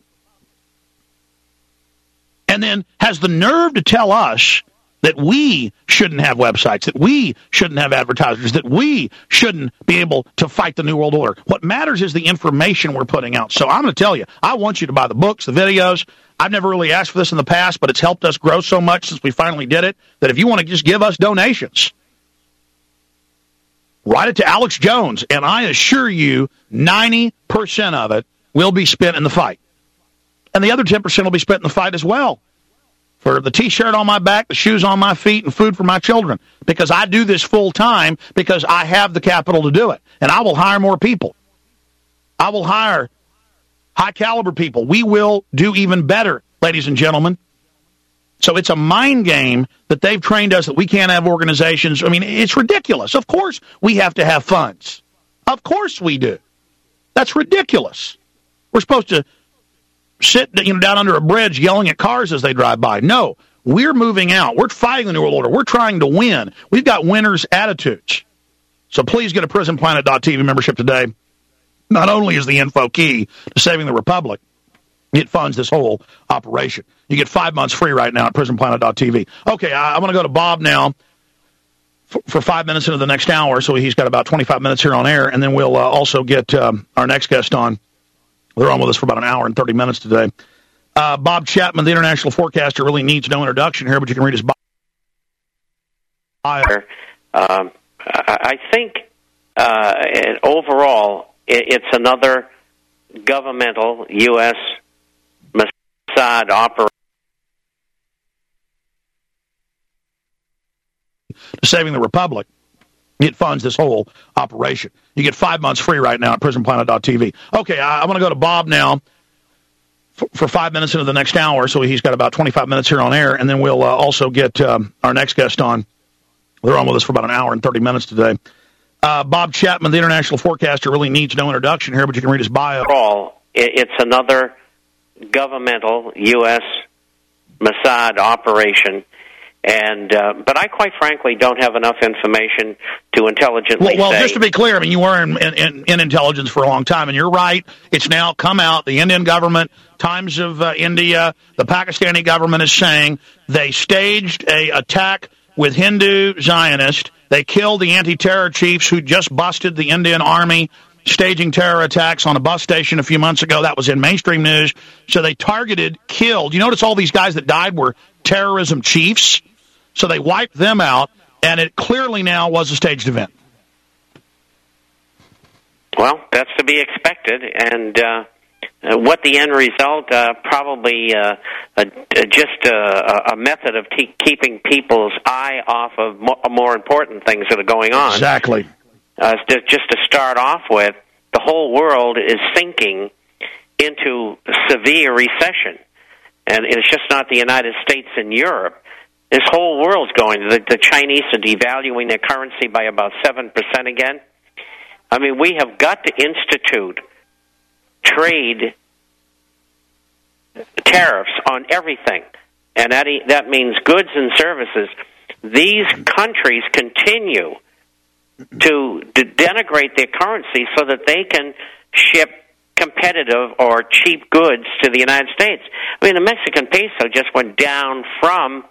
and then has the nerve to tell us that we shouldn't have websites, that we shouldn't have advertisers, that we shouldn't be able to fight the New World Order. What matters is the information we're putting out. So I'm going to tell you, I want you to buy the books, the videos. I've never really asked for this in the past, but it's helped us grow so much since we finally did it, that if you want to just give us donations, write it to Alex Jones, and I assure you 90% of it will be spent in the fight. And the other 10% will be spent in the fight as well. For the T-shirt on my back, the shoes on my feet, and food for my children. Because I do this full time because I have the capital to do it. And I will hire more people. I will hire high-caliber people. We will do even better, ladies and gentlemen. So it's a mind game that they've trained us that we can't have organizations. I mean, it's ridiculous. Of course we have to have funds. Of course we do. That's ridiculous. We're supposed to sit down under a bridge yelling at cars as they drive by. No, we're moving out. We're fighting the New World Order. We're trying to win. We've got winners' attitudes. So please get a PrisonPlanet.tv membership today. Not only is the info key to saving the Republic, it funds this whole operation. You get 5 months free right now at PrisonPlanet.tv. Okay, I'm going to go to Bob now for 5 minutes into the next hour, so he's got about 25 minutes here on air, and then we'll also get our next guest on. They're on with us for about an hour and 30 minutes today. Bob Chapman, the international forecaster, really needs no introduction here, but you can read his bio. I think overall it's another governmental U.S. Messiah Mossad operation. Saving the Republic. It funds this whole operation. You get 5 months free right now at prisonplanet.tv. Okay, I want to go to Bob now for 5 minutes into the next hour, so he's got about 25 minutes here on air, and then we'll also get our next guest on. They're on with us for about an hour and 30 minutes today. Bob Chapman, the international forecaster, really needs no introduction here, but you can read his bio. It's another governmental U.S. Mossad operation. And but I quite frankly don't have enough information to intelligently well, say. Just to be clear, I mean, you were in intelligence for a long time, and you're right. It's now come out. The Indian government, Times of India, the Pakistani government is saying they staged a attack with Hindu Zionists. They killed the anti-terror chiefs who just busted the Indian army staging terror attacks on a bus station a few months ago. That was in mainstream news. So they killed. You notice all these guys that died were terrorism chiefs. So they wiped them out, and it clearly now was a staged event. Well, that's to be expected, and what the end result, probably just a method of keeping people's eye off of more important things that are going on. Exactly. Just to start off with, the whole world is sinking into severe recession, and it's just not the United States and Europe. This whole world's going. The Chinese are devaluing their currency by about 7% again. I mean, we have got to institute trade tariffs on everything, and that means goods and services. These countries continue to denigrate their currency so that they can ship competitive or cheap goods to the United States. I mean, the Mexican peso just went down from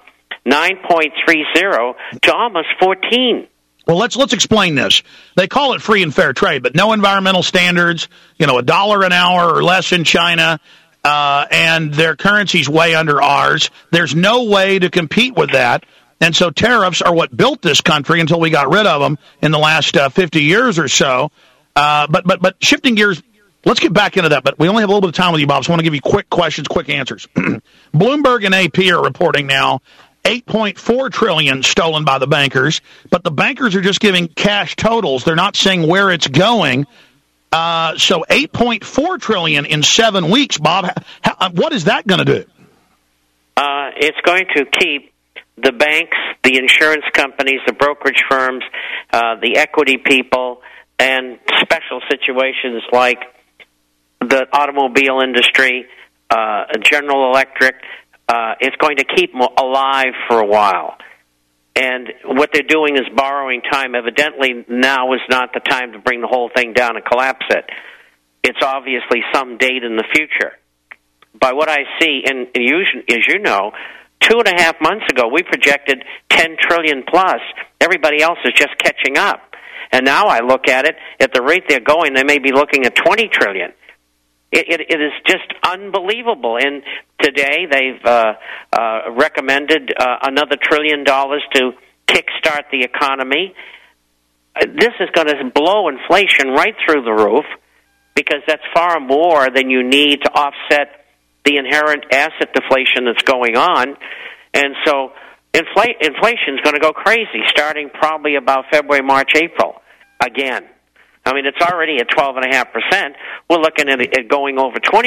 9.30 to almost 14. Well, let's explain this. They call it free and fair trade, but no environmental standards, $1 an hour or less in China, and their currency's way under ours. There's no way to compete with that. And so tariffs are what built this country until we got rid of them in the last 50 years or so. But shifting gears, let's get back into that. But we only have a little bit of time with you, Bob, so I want to give you quick questions, quick answers. Bloomberg and AP are reporting now $8.4 trillion stolen by the bankers, but the bankers are just giving cash totals. They're not saying where it's going. So $8.4 trillion in 7 weeks, Bob. What is that going to do? It's going to keep the banks, the insurance companies, the brokerage firms, the equity people, and special situations like the automobile industry, General Electric. It's going to keep them alive for a while. And what they're doing is borrowing time. Evidently, now is not the time to bring the whole thing down and collapse it. It's obviously some date in the future. By what I see, and as you know, 2.5 months ago, we projected 10 trillion plus. Everybody else is just catching up. And now I look at it, at the rate they're going, they may be looking at 20 trillion. It is just unbelievable. And today they've recommended another $1 trillion to kickstart the economy. This is going to blow inflation right through the roof because that's far more than you need to offset the inherent asset deflation that's going on. And so inflation is going to go crazy starting probably about February, March, April again. I mean, it's already at 12.5%. We're looking at it going over 20%.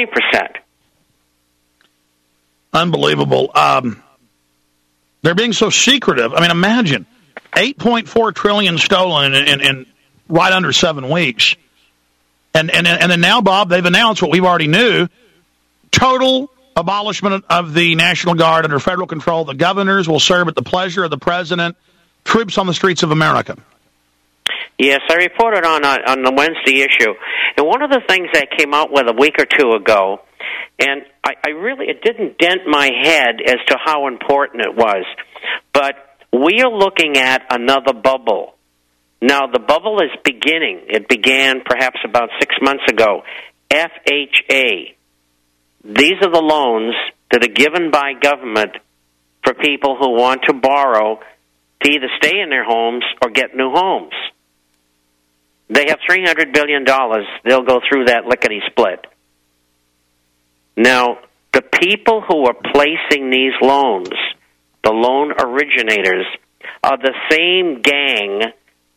Unbelievable. They're being so secretive. I mean, imagine $8.4 trillion stolen in right under 7 weeks, and then now, Bob, they've announced what we've already knew: total abolishment of the National Guard under federal control. The governors will serve at the pleasure of the president. Troops on the streets of America. Yes, I reported on the Wednesday issue, and one of the things I came out with a week or two ago, and it didn't dent my head as to how important it was, but we are looking at another bubble. Now, the bubble is beginning. It began perhaps about 6 months ago. FHA. These are the loans that are given by government for people who want to borrow to either stay in their homes or get new homes. They have $300 billion. They'll go through that lickety-split. Now, the people who are placing these loans, the loan originators, are the same gang,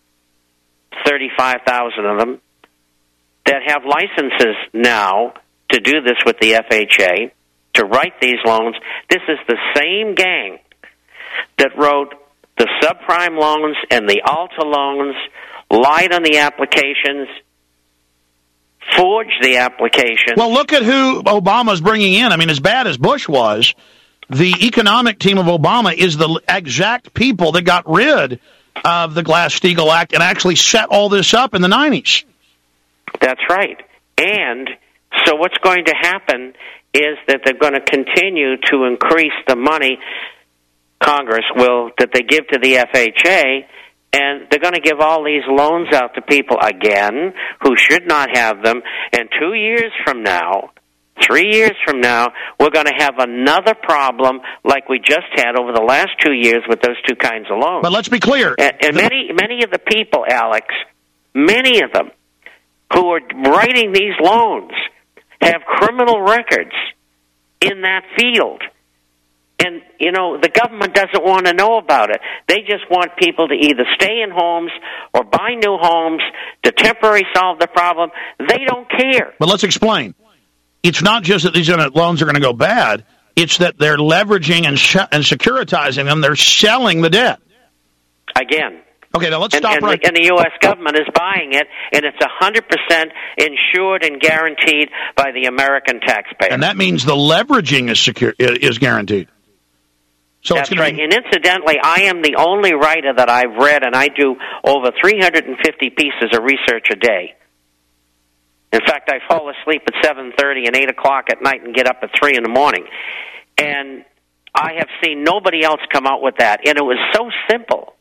35,000 of them, that have licenses now to do this with the FHA, to write these loans. This is the same gang that wrote the subprime loans and the Alta loans, lied on the applications, forged the applications. Well, look at who Obama's bringing in. I mean, as bad as Bush was, the economic team of Obama is the exact people that got rid of the Glass-Steagall Act and actually set all this up in the 90s. That's right. And so what's going to happen is that they're going to continue to increase the money, Congress will, that they give to the FHA, and they're going to give all these loans out to people again who should not have them. And 2 years from now, 3 years from now, we're going to have another problem like we just had over the last 2 years with those two kinds of loans. But let's be clear. And many of the people, Alex, many of them who are writing these loans have criminal records in that field. And, you know, the government doesn't want to know about it. They just want people to either stay in homes or buy new homes to temporarily solve the problem. They don't care. But let's explain. It's not just that these loans are going to go bad. It's that they're leveraging and securitizing them. They're selling the debt. Again. Okay, now let's stop right there. And the U.S. government is buying it, and it's 100% insured and guaranteed by the American taxpayer. And that means the leveraging is guaranteed. So that's right. And incidentally, I am the only writer that I've read, and I do over 350 pieces of research a day. In fact, I fall asleep at 7:30 and 8 o'clock at night and get up at 3 in the morning. And I have seen nobody else come out with that, and it was so simple.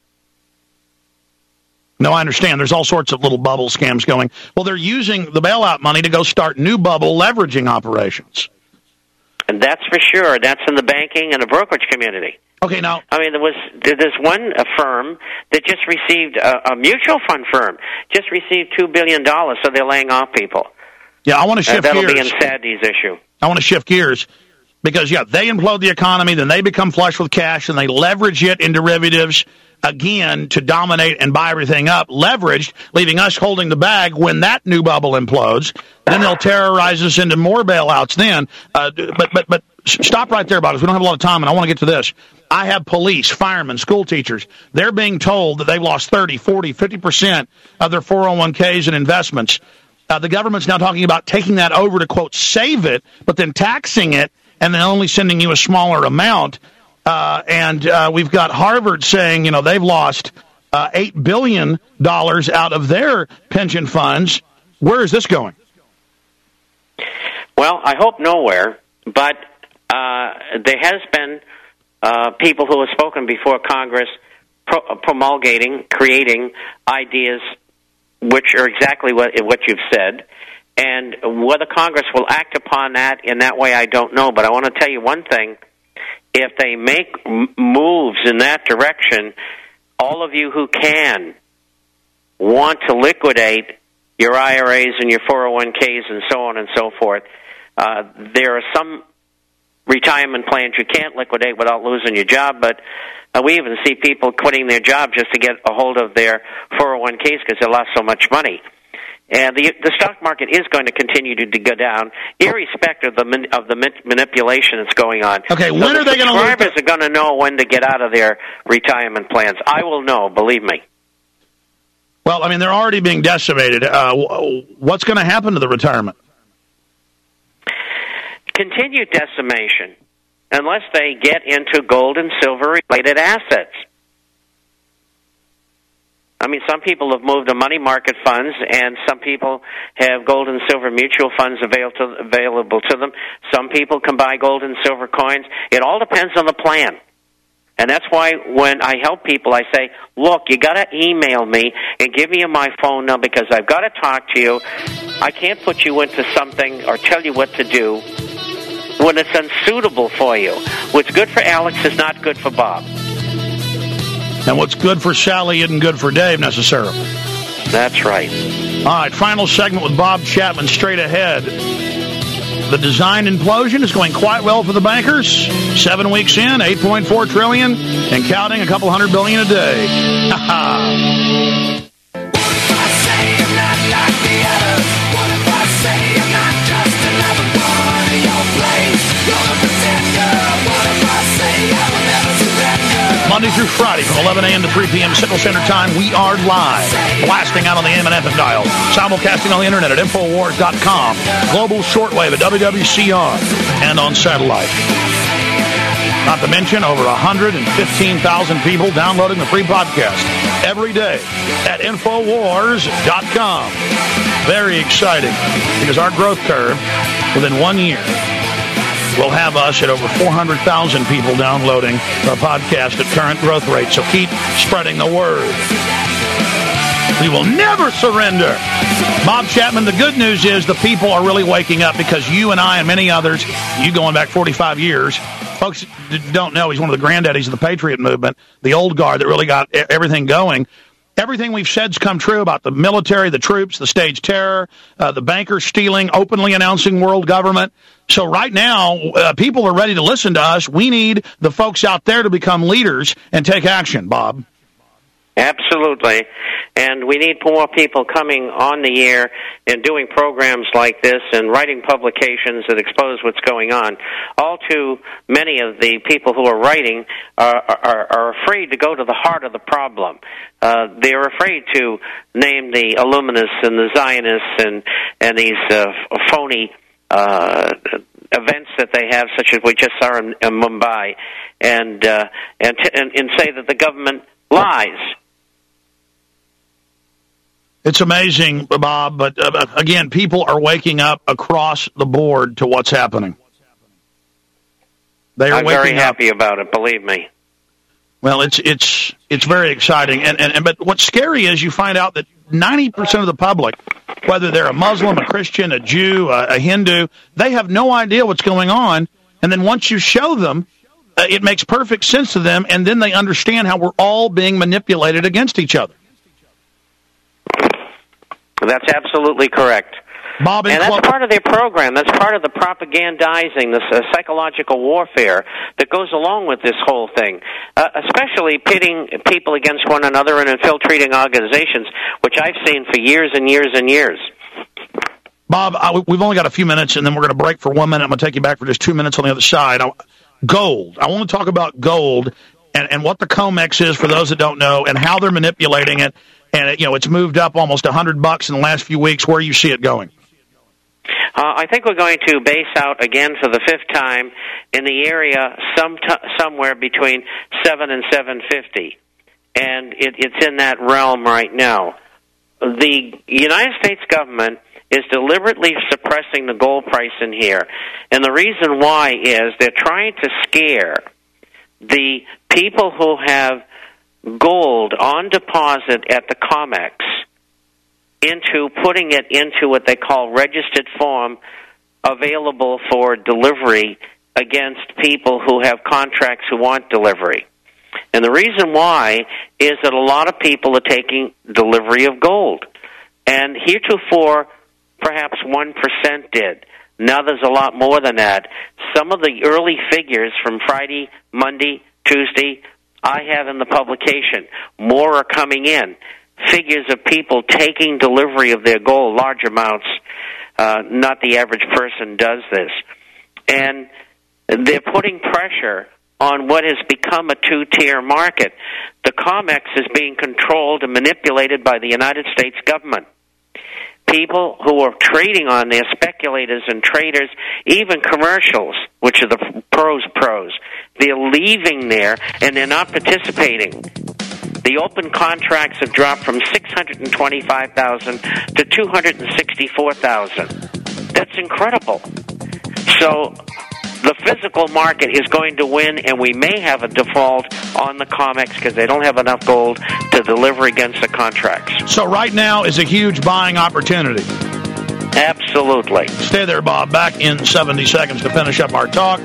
No, I understand. There's all sorts of little bubble scams going. Well, they're using the bailout money to go start new bubble leveraging operations. And that's for sure. That's in the banking and the brokerage community. Okay, now... I mean, there's one firm that just received, a mutual fund firm, just received $2 billion, so they're laying off people. Yeah, I want to shift that'll gears. That'll be in Saturday's issue. I want to shift gears because, yeah, they implode the economy, then they become flush with cash, and they leverage it in derivatives, again, to dominate and buy everything up, leveraged, leaving us holding the bag when that new bubble implodes. Then they'll terrorize us into more bailouts then. But stop right there, Bob. We don't have a lot of time, and I want to get to this. I have police, firemen, school teachers. They're being told that they've lost 30, 40, 50% of their 401ks and investments. The government's now talking about taking that over to, quote, save it, but then taxing it and then only sending you a smaller amount. And we've got Harvard saying, you know, they've lost $8 billion out of their pension funds. Where is this going? Well, I hope nowhere, but there has been people who have spoken before Congress promulgating, creating ideas which are exactly what you've said. And whether Congress will act upon that in that way, I don't know. But I want to tell you one thing. If they make moves in that direction, all of you who can want to liquidate your IRAs and your 401ks and so on and so forth, there are some retirement plans you can't liquidate without losing your job, but we even see people quitting their job just to get a hold of their 401ks because they lost so much money. And the stock market is going to continue to go down, irrespective of the manipulation that's going on. Okay, when are they going to? Subscribers are going to know when to get out of their retirement plans. I will know, believe me. Well, I mean, they're already being decimated. What's going to happen to the retirement? Continued decimation, unless they get into gold and silver-related assets. I mean, some people have moved to money market funds, and some people have gold and silver mutual funds available to them. Some people can buy gold and silver coins. It all depends on the plan. And that's why when I help people, I say, look, you got to email me and give me my phone number because I've got to talk to you. I can't put you into something or tell you what to do when it's unsuitable for you. What's good for Alex is not good for Bob. And what's good for Sally isn't good for Dave, necessarily. That's right. All right, final segment with Bob Chapman straight ahead. The design implosion is going quite well for the bankers. 7 weeks in, $8.4 trillion, and counting, a couple $100 billion a day. Monday through Friday from 11 a.m. to 3 p.m. Central Standard Time, we are live, blasting out on the AM and FM dial, simulcasting on the internet at Infowars.com, global shortwave at WWCR, and on satellite. Not to mention over 115,000 people downloading the free podcast every day at Infowars.com. Very exciting, because our growth curve within 1 year will have us at over 400,000 people downloading our podcast at current growth rates. So keep spreading the word. We will never surrender. Bob Chapman, the good news is the people are really waking up, because you and I and many others, you going back 45 years, folks don't know he's one of the granddaddies of the Patriot movement, the old guard that really got everything going. Everything we've said's come true about the military, the troops, the staged terror, the bankers stealing, openly announcing world government. So right now, people are ready to listen to us. We need the folks out there to become leaders and take action, Bob. Absolutely. And we need more people coming on the air and doing programs like this and writing publications that expose what's going on. All too many of the people who are writing are afraid to go to the heart of the problem. They're afraid to name the Illuminists and the Zionists and these phony events that they have, such as we just saw in Mumbai, and say that the government lies. It's amazing, Bob, but again, people are waking up across the board to what's happening. They are I'm very happy about it, believe me. Well, it's very exciting, and but what's scary is you find out that 90% of the public, whether they're a Muslim, a Christian, a Jew, a Hindu, they have no idea what's going on. And then once you show them, it makes perfect sense to them, and then they understand how we're all being manipulated against each other. That's absolutely correct. Bob, and that's part of their program. That's part of the propagandizing, this psychological warfare that goes along with this whole thing, especially pitting people against one another and infiltrating organizations, which I've seen for years and years and years. Bob, we've only got a few minutes, and then we're going to break for 1 minute. I'm going to take you back for just 2 minutes on the other side. Gold. I want to talk about gold and what the COMEX is for those that don't know, and how they're manipulating it. And it's moved up almost $100 in the last few weeks. Where you see it going? I think we're going to base out again for the fifth time in the area somewhere between 7 and 750, and it's in that realm right now. The United States government is deliberately suppressing the gold price in here, and the reason why is they're trying to scare the people who have gold on deposit at the COMEX into putting it into what they call registered form, available for delivery against people who have contracts who want delivery. And the reason why is that a lot of people are taking delivery of gold. And heretofore, perhaps 1% did. Now there's a lot more than that. Some of the early figures from Friday, Monday, Tuesday, I have in the publication. More are coming in. Figures of people taking delivery of their gold, large amounts. Not the average person does this. And they're putting pressure on what has become a two-tier market. The COMEX is being controlled and manipulated by the United States government. People who are trading on there, speculators and traders, even commercials, which are the pros, they're leaving there and they're not participating. The open contracts have dropped from 625,000 to 264,000. That's incredible. So the physical market is going to win, and we may have a default on the COMEX because they don't have enough gold to deliver against the contracts. So right now is a huge buying opportunity. Absolutely. Stay there, Bob. Back in 70 seconds to finish up our talk.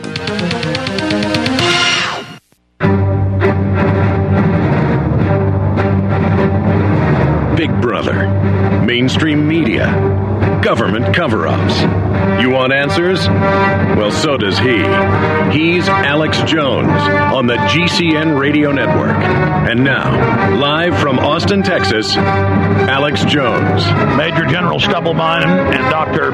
Big Brother, mainstream media, government cover-ups. You want answers? Well, so does he. He's Alex Jones on the GCN Radio Network. And now, live from Austin, Texas, Alex Jones. Major General Stubblebine and Dr.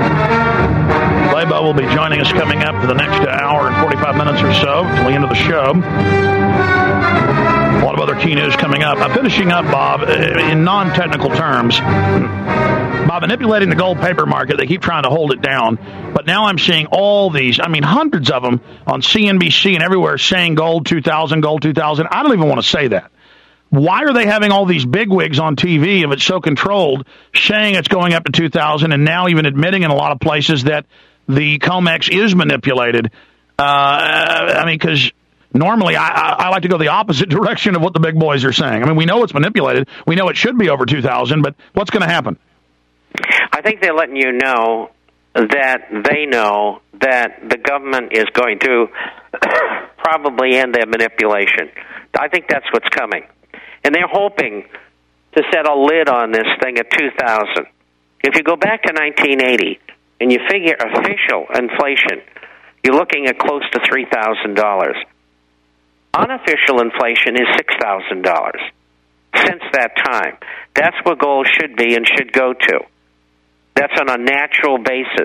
Lebo will be joining us coming up for the next hour and 45 minutes or so till the end of the show. A lot of other key news coming up. I'm finishing up, Bob, in non-technical terms. By manipulating the gold paper market, they keep trying to hold it down. But now I'm seeing all these, hundreds of them on CNBC and everywhere saying gold 2000, gold 2000. I don't even want to say that. Why are they having all these bigwigs on TV if it's so controlled, saying it's going up to 2000 and now even admitting in a lot of places that the COMEX is manipulated? Because normally I like to go the opposite direction of what the big boys are saying. We know it's manipulated. We know it should be over 2000, but what's going to happen? I think they're letting you know that they know that the government is going to probably end their manipulation. I think that's what's coming. And they're hoping to set a lid on this thing at 2000. If you go back to 1980 and you figure official inflation, you're looking at close to $3,000. Unofficial inflation is $6,000 since that time. That's where gold should be and should go to. That's on a natural basis.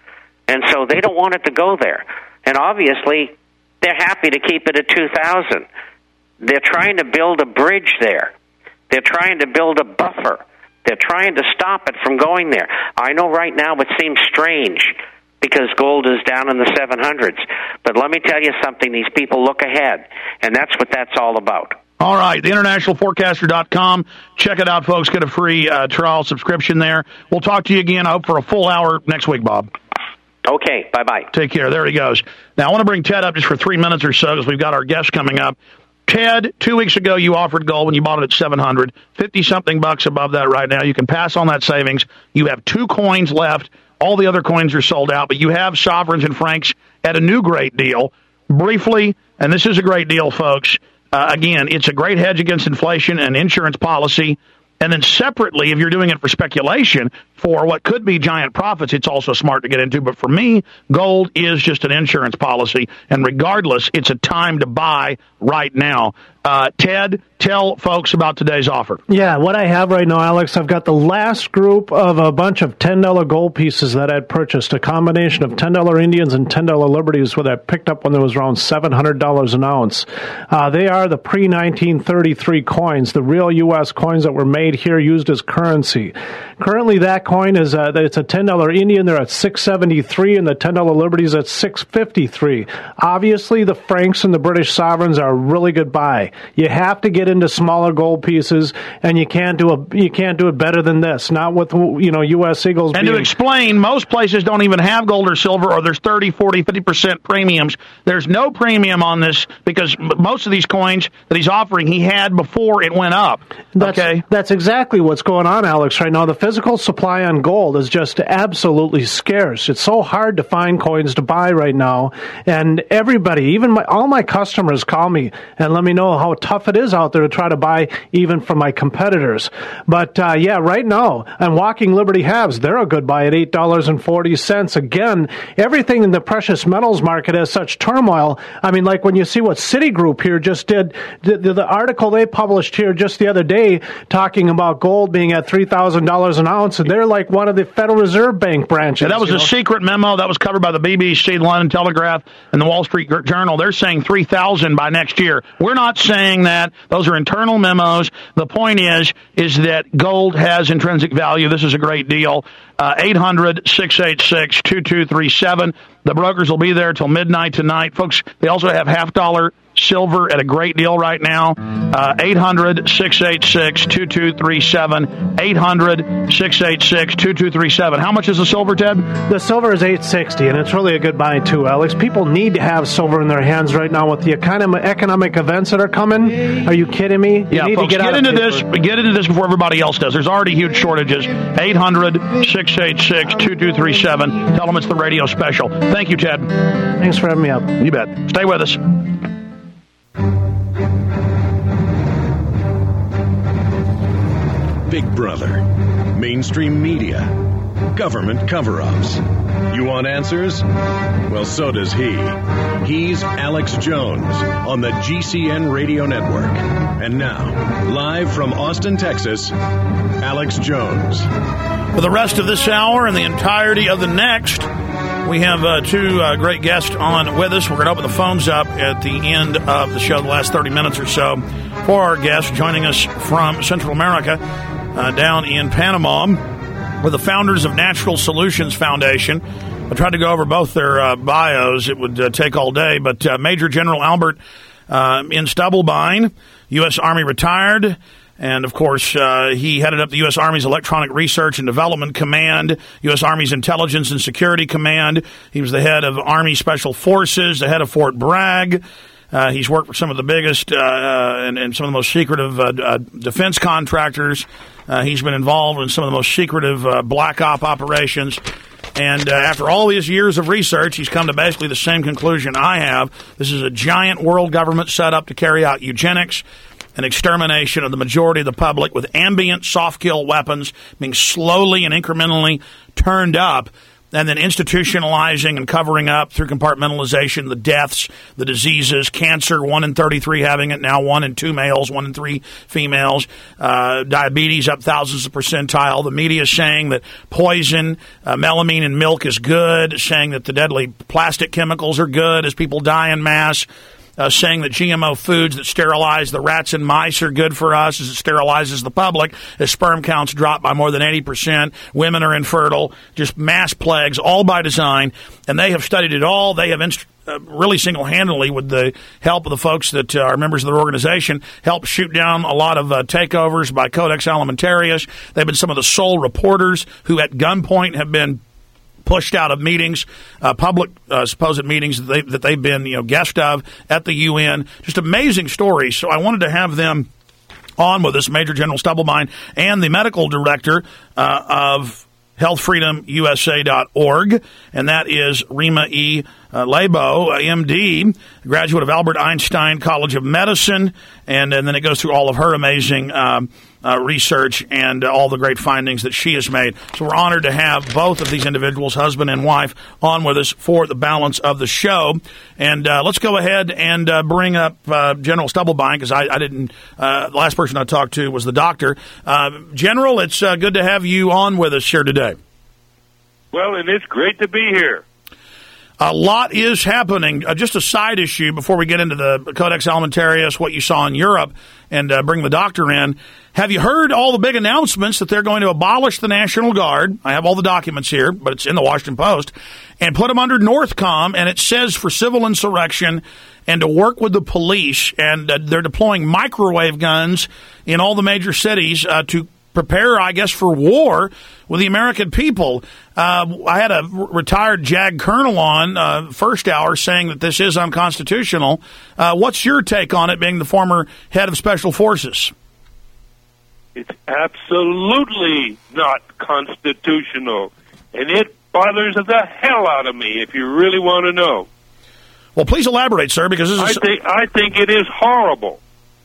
And so they don't want it to go there. And obviously, they're happy to keep it at 2000. They're trying to build a bridge there. They're trying to build a buffer. They're trying to stop it from going there. I know right now it seems strange because gold is down in the 700s. But let me tell you something. These people look ahead, and that's what that's all about. All right, theinternationalforecaster.com. Check it out, folks. Get a free trial subscription there. We'll talk to you again, I hope, for a full hour next week, Bob. Okay, bye-bye. Take care. There he goes. Now, I want to bring Ted up just for 3 minutes or so because we've got our guest coming up. Ted, 2 weeks ago, you offered gold when you bought it at 700, 50-something bucks above that right now. You can pass on that savings. You have 2 coins left. All the other coins are sold out, but you have sovereigns and francs at a new great deal. Briefly, and this is a great deal, folks, again, it's a great hedge against inflation and insurance policy. And then separately, if you're doing it for speculation, for what could be giant profits, it's also smart to get into. But for me, gold is just an insurance policy. And regardless, it's a time to buy right now. Ted, tell folks about today's offer. Yeah, what I have right now, Alex, I've got the last group of a bunch of $10 gold pieces that I'd purchased, a combination of $10 Indians and $10 Liberties, what I picked up when there was around $700 an ounce. They are the pre-1933 coins, the real U.S. coins that were made here, used as currency. Currently, that coin is it's a $10 Indian. They're at $6.73, and the $10 Liberties at $6.53. Obviously, the francs and the British sovereigns are a really good buy. You have to get into smaller gold pieces, and you can't do it better than this. Not with U.S. Eagles. And to explain, most places don't even have gold or silver, or there's 30, 40, 50% premiums. There's no premium on this because most of these coins that he's offering, he had before it went up. That's exactly what's going on, Alex, right now. The physical supply on gold is just absolutely scarce. It's so hard to find coins to buy right now, and everybody, even all my customers, call me and let me know how tough it is out there to try to buy even from my competitors. But right now, I'm walking Liberty halves. They're a good buy at $8.40. Again, everything in the precious metals market has such turmoil. Like when you see what Citigroup here just did, the article they published here just the other day talking about gold being at $3,000 an ounce, and they're like one of the Federal Reserve Bank branches. Yeah, that was a secret memo that was covered by the BBC, the London Telegraph, and the Wall Street Journal. They're saying $3,000 by next year. We're not saying that. Those are internal memos. The point is that gold has intrinsic value. This is a great deal. 800-686-2237. The brokers will be there till midnight tonight. Folks, they also have $50 silver at a great deal right now. 800-686-2237. 800-686-2237. How much is the silver, Ted? The silver is $8.60, and it's really a good buy, too, Alex. People need to have silver in their hands right now with the economic events that are coming. Are you kidding me? Yeah, folks, get into this before everybody else does. There's already huge shortages. 800-686-2237. Tell them it's the radio special. Thank you, Ted. Thanks for having me up. You bet. Stay with us. Big Brother, mainstream media, government cover-ups. You want answers? Well, so does he. He's Alex Jones on the GCN Radio Network. And now, live from Austin, Texas, Alex Jones. For the rest of this hour and the entirety of the next, we have two great guests on with us. We're going to open the phones up at the end of the show, the last 30 minutes or so, for our guests joining us from Central America, down in Panama, with the founders of Natural Solutions Foundation. I tried to go over both their bios. It would take all day, but Major General Albert in Stubblebine, U.S. Army retired, and, of course, he headed up the U.S. Army's Electronic Research and Development Command, U.S. Army's Intelligence and Security Command. He was the head of Army Special Forces, the head of Fort Bragg. He's worked for some of the biggest and some of the most secretive defense contractors. He's been involved in some of the most secretive black op operations. And after all these years of research, he's come to basically the same conclusion I have. This is a giant world government set up to carry out eugenics and extermination of the majority of the public with ambient soft-kill weapons being slowly and incrementally turned up, and then institutionalizing and covering up through compartmentalization the deaths, the diseases, cancer, 1 in 33 having it now, 1 in 2 males, 1 in 3 females, diabetes up thousands of percentile. The media is saying that poison, melamine in milk is good, saying that the deadly plastic chemicals are good as people die en masse. Saying that GMO foods that sterilize the rats and mice are good for us as it sterilizes the public, as sperm counts drop by more than 80%, women are infertile, just mass plagues, all by design, and they have studied it all. They have really single-handedly, with the help of the folks that are members of their organization, helped shoot down a lot of takeovers by Codex Alimentarius. They've been some of the sole reporters who at gunpoint have been pushed out of meetings, public supposed meetings that they've been guest of at the UN. Just amazing stories. So I wanted to have them on with us, Major General Stubblebine and the medical director of healthfreedomusa.org, and that is Rima E. Labo, MD, graduate of Albert Einstein College of Medicine, and then it goes through all of her amazing research and all the great findings that she has made. So we're honored to have both of these individuals, husband and wife, on with us for the balance of the show. And let's go ahead and bring up General Stubblebine, because I didn't, the last person I talked to was the doctor. General, it's good to have you on with us here today. Well, and it's great to be here. A lot is happening. Just a side issue before we get into the Codex Alimentarius, what you saw in Europe, and bring the doctor in. Have you heard all the big announcements that they're going to abolish the National Guard? I have all the documents here, but it's in the Washington Post, and put them under Northcom, and it says for civil insurrection and to work with the police, and they're deploying microwave guns in all the major cities to prepare, I guess, for war with the American people. I had a retired JAG colonel on first hour saying that this is unconstitutional. What's your take on it, being the former head of Special Forces? It's absolutely not constitutional, and it bothers the hell out of me, if you really want to know. Well, please elaborate, sir, because this is... I think it is horrible.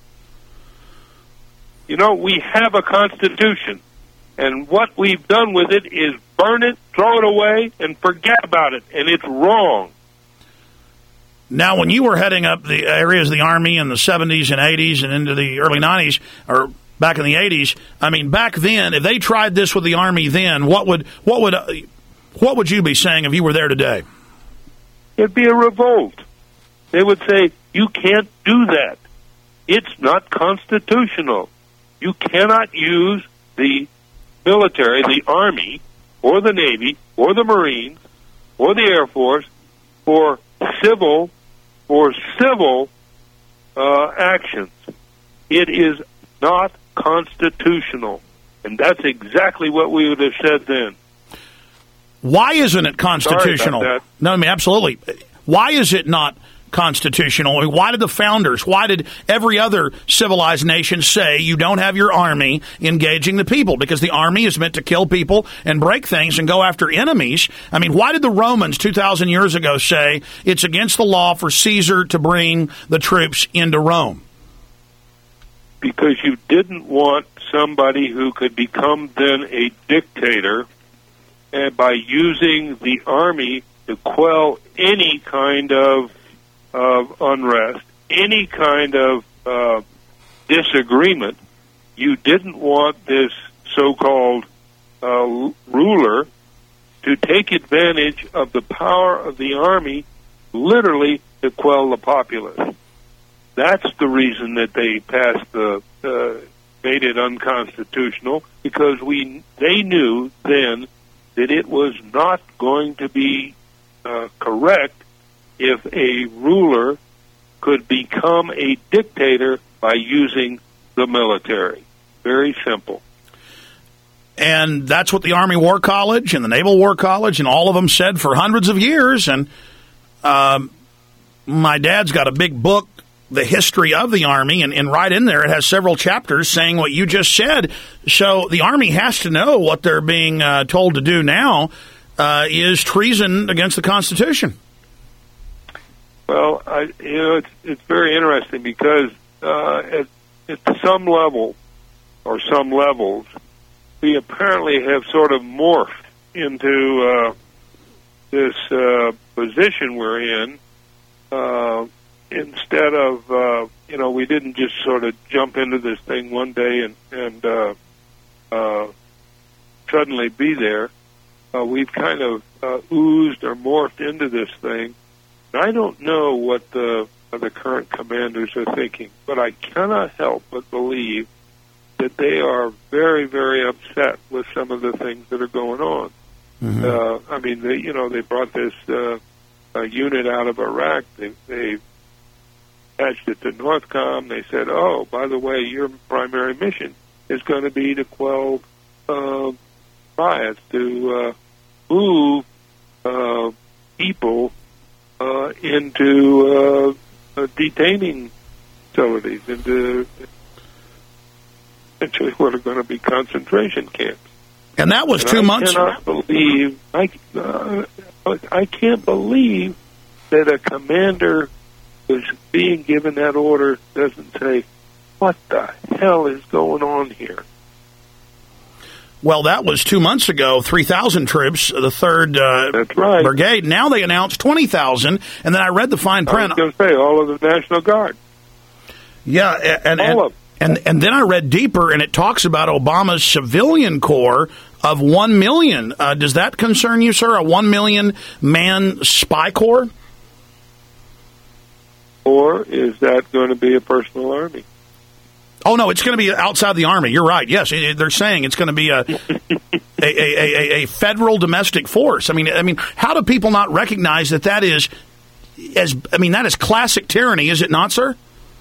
You know, we have a Constitution, and what we've done with it is burn it, throw it away, and forget about it, and it's wrong. Now, when you were heading up the areas of the Army in the 70s and 80s and into the early 90s, or back in the 80s, I mean, back then, if they tried this with the Army then, what would you be saying if you were there today? It'd be a revolt. They would say, you can't do that. It's not constitutional. You cannot use the military, the Army, or the Navy, or the Marines, or the Air Force for civil actions. It is not constitutional, and that's exactly what we would have said then. Why isn't it constitutional? Sorry about that. No, I mean, absolutely. Why is it not constitutional? I mean, why did the founders, why did every other civilized nation say you don't have your army engaging the people? Because the army is meant to kill people and break things and go after enemies. I mean, why did the Romans 2,000 years ago say it's against the law for Caesar to bring the troops into Rome? Because you didn't want somebody who could become then a dictator and by using the Army to quell any kind of unrest, any kind of disagreement. You didn't want this so-called ruler to take advantage of the power of the Army literally to quell the populace. That's the reason that they passed made it unconstitutional, because they knew then that it was not going to be correct if a ruler could become a dictator by using the military. Very simple. And that's what the Army War College and the Naval War College and all of them said for hundreds of years. And my dad's got a big book, The History of the Army, and right in there it has several chapters saying what you just said. So the Army has to know what they're being told to do now is treason against the Constitution. Well, it's very interesting because at some level or some levels, we apparently have sort of morphed into this position we're in. Instead of, we didn't just sort of jump into this thing one day and suddenly be there. We've kind of oozed or morphed into this thing. And I don't know what the current commanders are thinking, but I cannot help but believe that they are very, very upset with some of the things that are going on. Mm-hmm. They brought this unit out of Iraq. They attached it to Northcom. They said, oh, by the way, your primary mission is going to be to quell riots, to move people into detaining facilities, into essentially what are going to be concentration camps. And that was 2 months. I can't believe that a commander who's being given that order doesn't say, what the hell is going on here? Well, that was 2 months ago, 3,000 troops, the 3rd Brigade. Now they announced 20,000, and then I read the fine print. I was going to say, all of the National Guard. Yeah, and then I read deeper, and it talks about Obama's civilian corps of 1 million. Does that concern you, sir, a 1 million man spy corps? Or is that going to be a personal army? Oh, no, it's going to be outside the Army. You're right. Yes, they're saying it's going to be a federal domestic force. I mean, how do people not recognize that is classic tyranny, is it not, sir?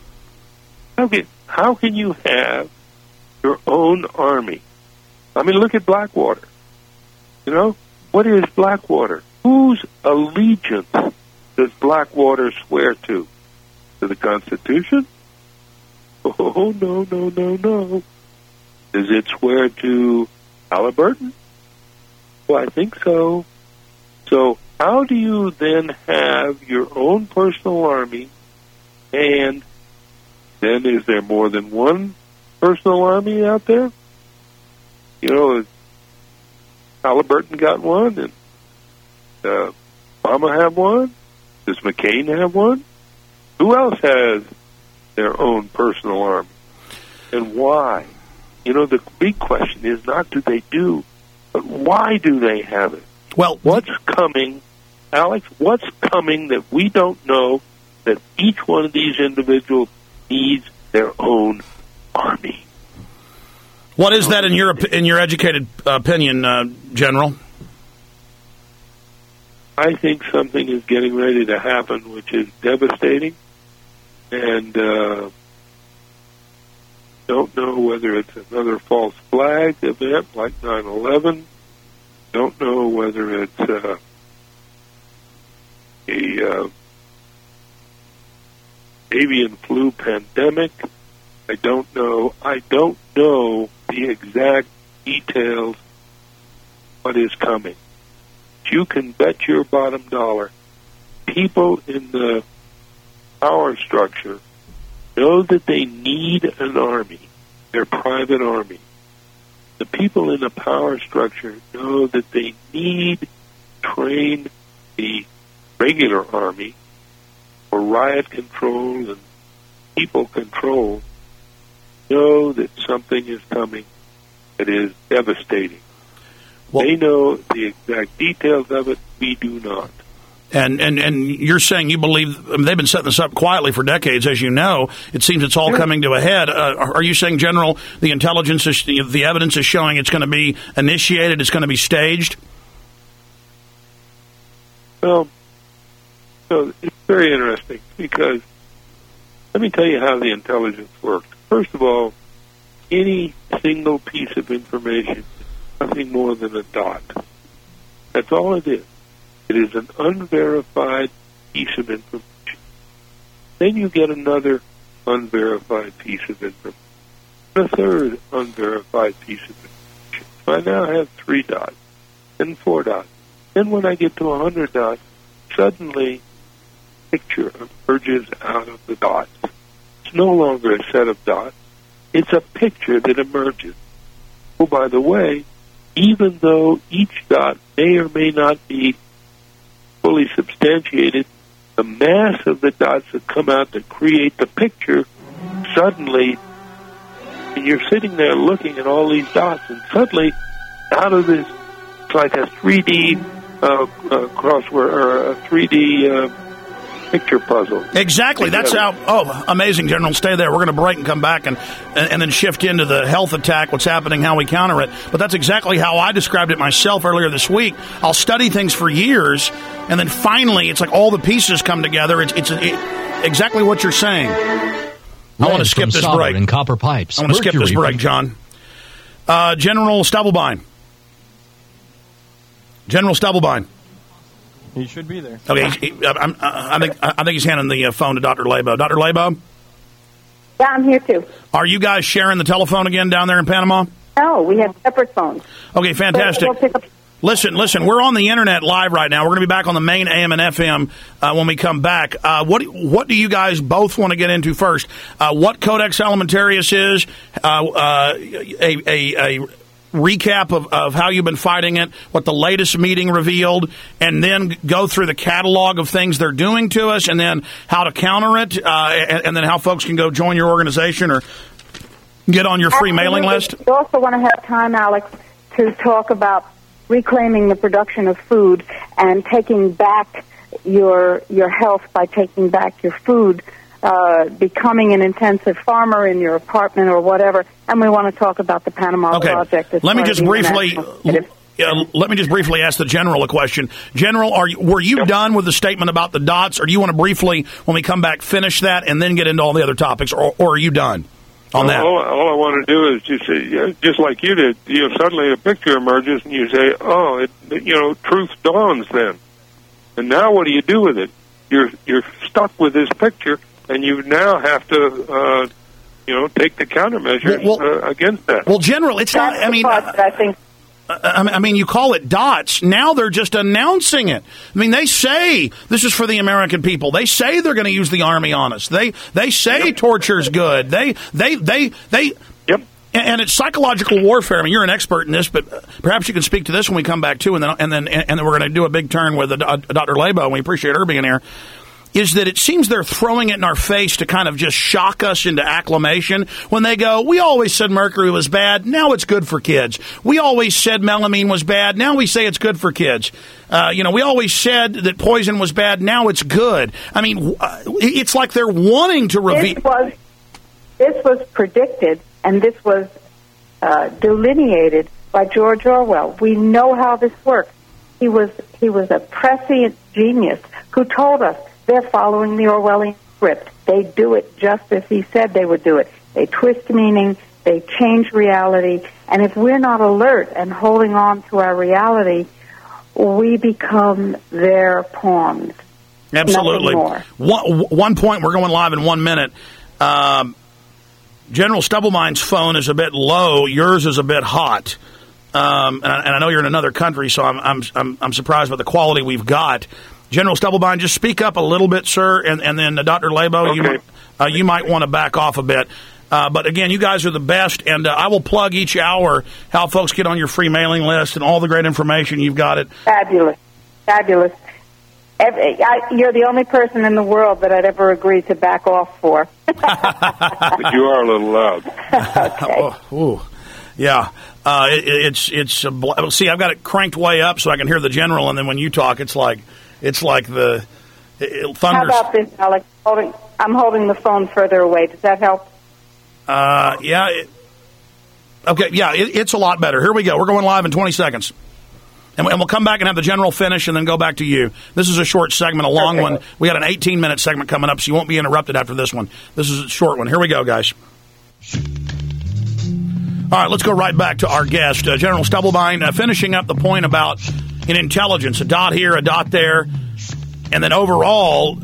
How can you have your own army? I mean, look at Blackwater. What is Blackwater? Whose allegiance does Blackwater swear to? To the Constitution? Oh, no. Does it swear to Halliburton? Well, I think so. So how do you then have your own personal army, and then is there more than one personal army out there? Halliburton got one, and Obama have one? Does McCain have one? Who else has their own personal army? And why? The big question is not do they do, but why do they have it? Well, what's coming, Alex? What's coming that we don't know, that each one of these individuals needs their own army? What is that in your educated opinion, General? I think something is getting ready to happen, which is devastating, and don't know whether it's another false flag event like 9/11. Don't know whether it's a avian flu pandemic. I don't know the exact details what is coming. You can bet your bottom dollar people in the power structure know that they need an army, their private army. the people in the power structure know that they need to train the regular army for riot control and people control, know that something is coming that is devastating. Well, they know the exact details of it. We do not. And you're saying you believe they've been setting this up quietly for decades, as you know. It seems it's all coming to a head. Are you saying, General, the intelligence, the evidence is showing it's going to be initiated, it's going to be staged? Well, so it's very interesting because let me tell you how the intelligence works. First of all, any single piece of information is nothing more than a dot. That's all it is. It is an unverified piece of information. Then you get another unverified piece of information. A third unverified piece of information. So I now have 3 dots, then 4 dots. Then when I get to 100 dots, suddenly a picture emerges out of the dots. It's no longer a set of dots. It's a picture that emerges. Oh, by the way, even though each dot may or may not be fully substantiated, the mass of the dots that come out to create the picture, suddenly, and you're sitting there looking at all these dots, and suddenly, out of this, it's like a 3D crossword, or a 3D picture puzzle. Exactly. That's how. Oh, amazing, General. Stay there. We're going to break and come back and then shift into the health attack, what's happening, how we counter it. But that's exactly how I described it myself earlier this week. I'll study things for years, and then finally, it's like all the pieces come together. It's exactly what you're saying. I want to skip this break. And copper pipes. I want to skip this break, John. General Stubblebine. General Stubblebine. He should be there. Okay, I think he's handing the phone to Dr. Labo. Dr. Labo? Yeah, I'm here too. Are you guys sharing the telephone again down there in Panama? No, we have separate phones. Okay, fantastic. Listen, we're on the internet live right now. We're going to be back on the main AM and FM when we come back. What do you guys both want to get into first? What Codex Alimentarius is, a recap of how you've been fighting it, what the latest meeting revealed, and then go through the catalog of things they're doing to us, and then how to counter it, and then how folks can go join your organization or get on your free mailing list. We also want to have time, Alex, to talk about reclaiming the production of food and taking back your health by taking back your food, becoming an intensive farmer in your apartment or whatever. And we want to talk about the Panama Project. Let me just briefly ask the General a question. General, were you done with the statement about the dots, or do you want to briefly, when we come back, finish that and then get into all the other topics, or are you done on that? All I want to do is just say, just like you did, suddenly a picture emerges and you say, truth dawns then. And now what do you do with it? You're stuck with this picture, and you now have to, take the countermeasures against that. Well, General, it's not. I mean, you call it dots. Now they're just announcing it. I mean, they say this is for the American people. They say they're going to use the Army on us. They say torture's good. They. Yep. And it's psychological warfare. I mean, you're an expert in this, but perhaps you can speak to this when we come back too. And then we're going to do a big turn with Dr. Labo, and we appreciate her being here. Is that it seems they're throwing it in our face to kind of just shock us into acclimation when they go, we always said mercury was bad, now it's good for kids. We always said melamine was bad, now we say it's good for kids. We always said that poison was bad, now it's good. I mean, it's like they're wanting to reveal. This was predicted, and this was delineated by George Orwell. We know how this works. He was a prescient genius who told us they're following the Orwellian script. They do it just as he said they would do it. They twist meaning, they change reality, and if we're not alert and holding on to our reality, we become their pawns. Absolutely. One point, we're going live in 1 minute. General Stubblebine's phone is a bit low. Yours is a bit hot. And I know you're in another country, so I'm surprised by the quality we've got. General Stubblebine, just speak up a little bit, sir, and then Dr. Labo, you might want to back off a bit. But again, you guys are the best, and I will plug each hour how folks get on your free mailing list and all the great information. You've got it. Fabulous. You're the only person in the world that I'd ever agree to back off for. But you are a little loud. Okay. Yeah. See, I've got it cranked way up so I can hear the general, and then when you talk, it's like the thunders. How about this, Alex? I'm holding the phone further away. Does that help? Yeah. Okay, yeah, it's a lot better. Here we go. We're going live in 20 seconds. And we'll come back and have the general finish and then go back to you. This is a short segment, a long one. We got an 18-minute segment coming up, so you won't be interrupted after this one. This is a short one. Here we go, guys. All right, let's go right back to our guest, General Stubblebine, finishing up the point about in intelligence, a dot here, a dot there, and then overall,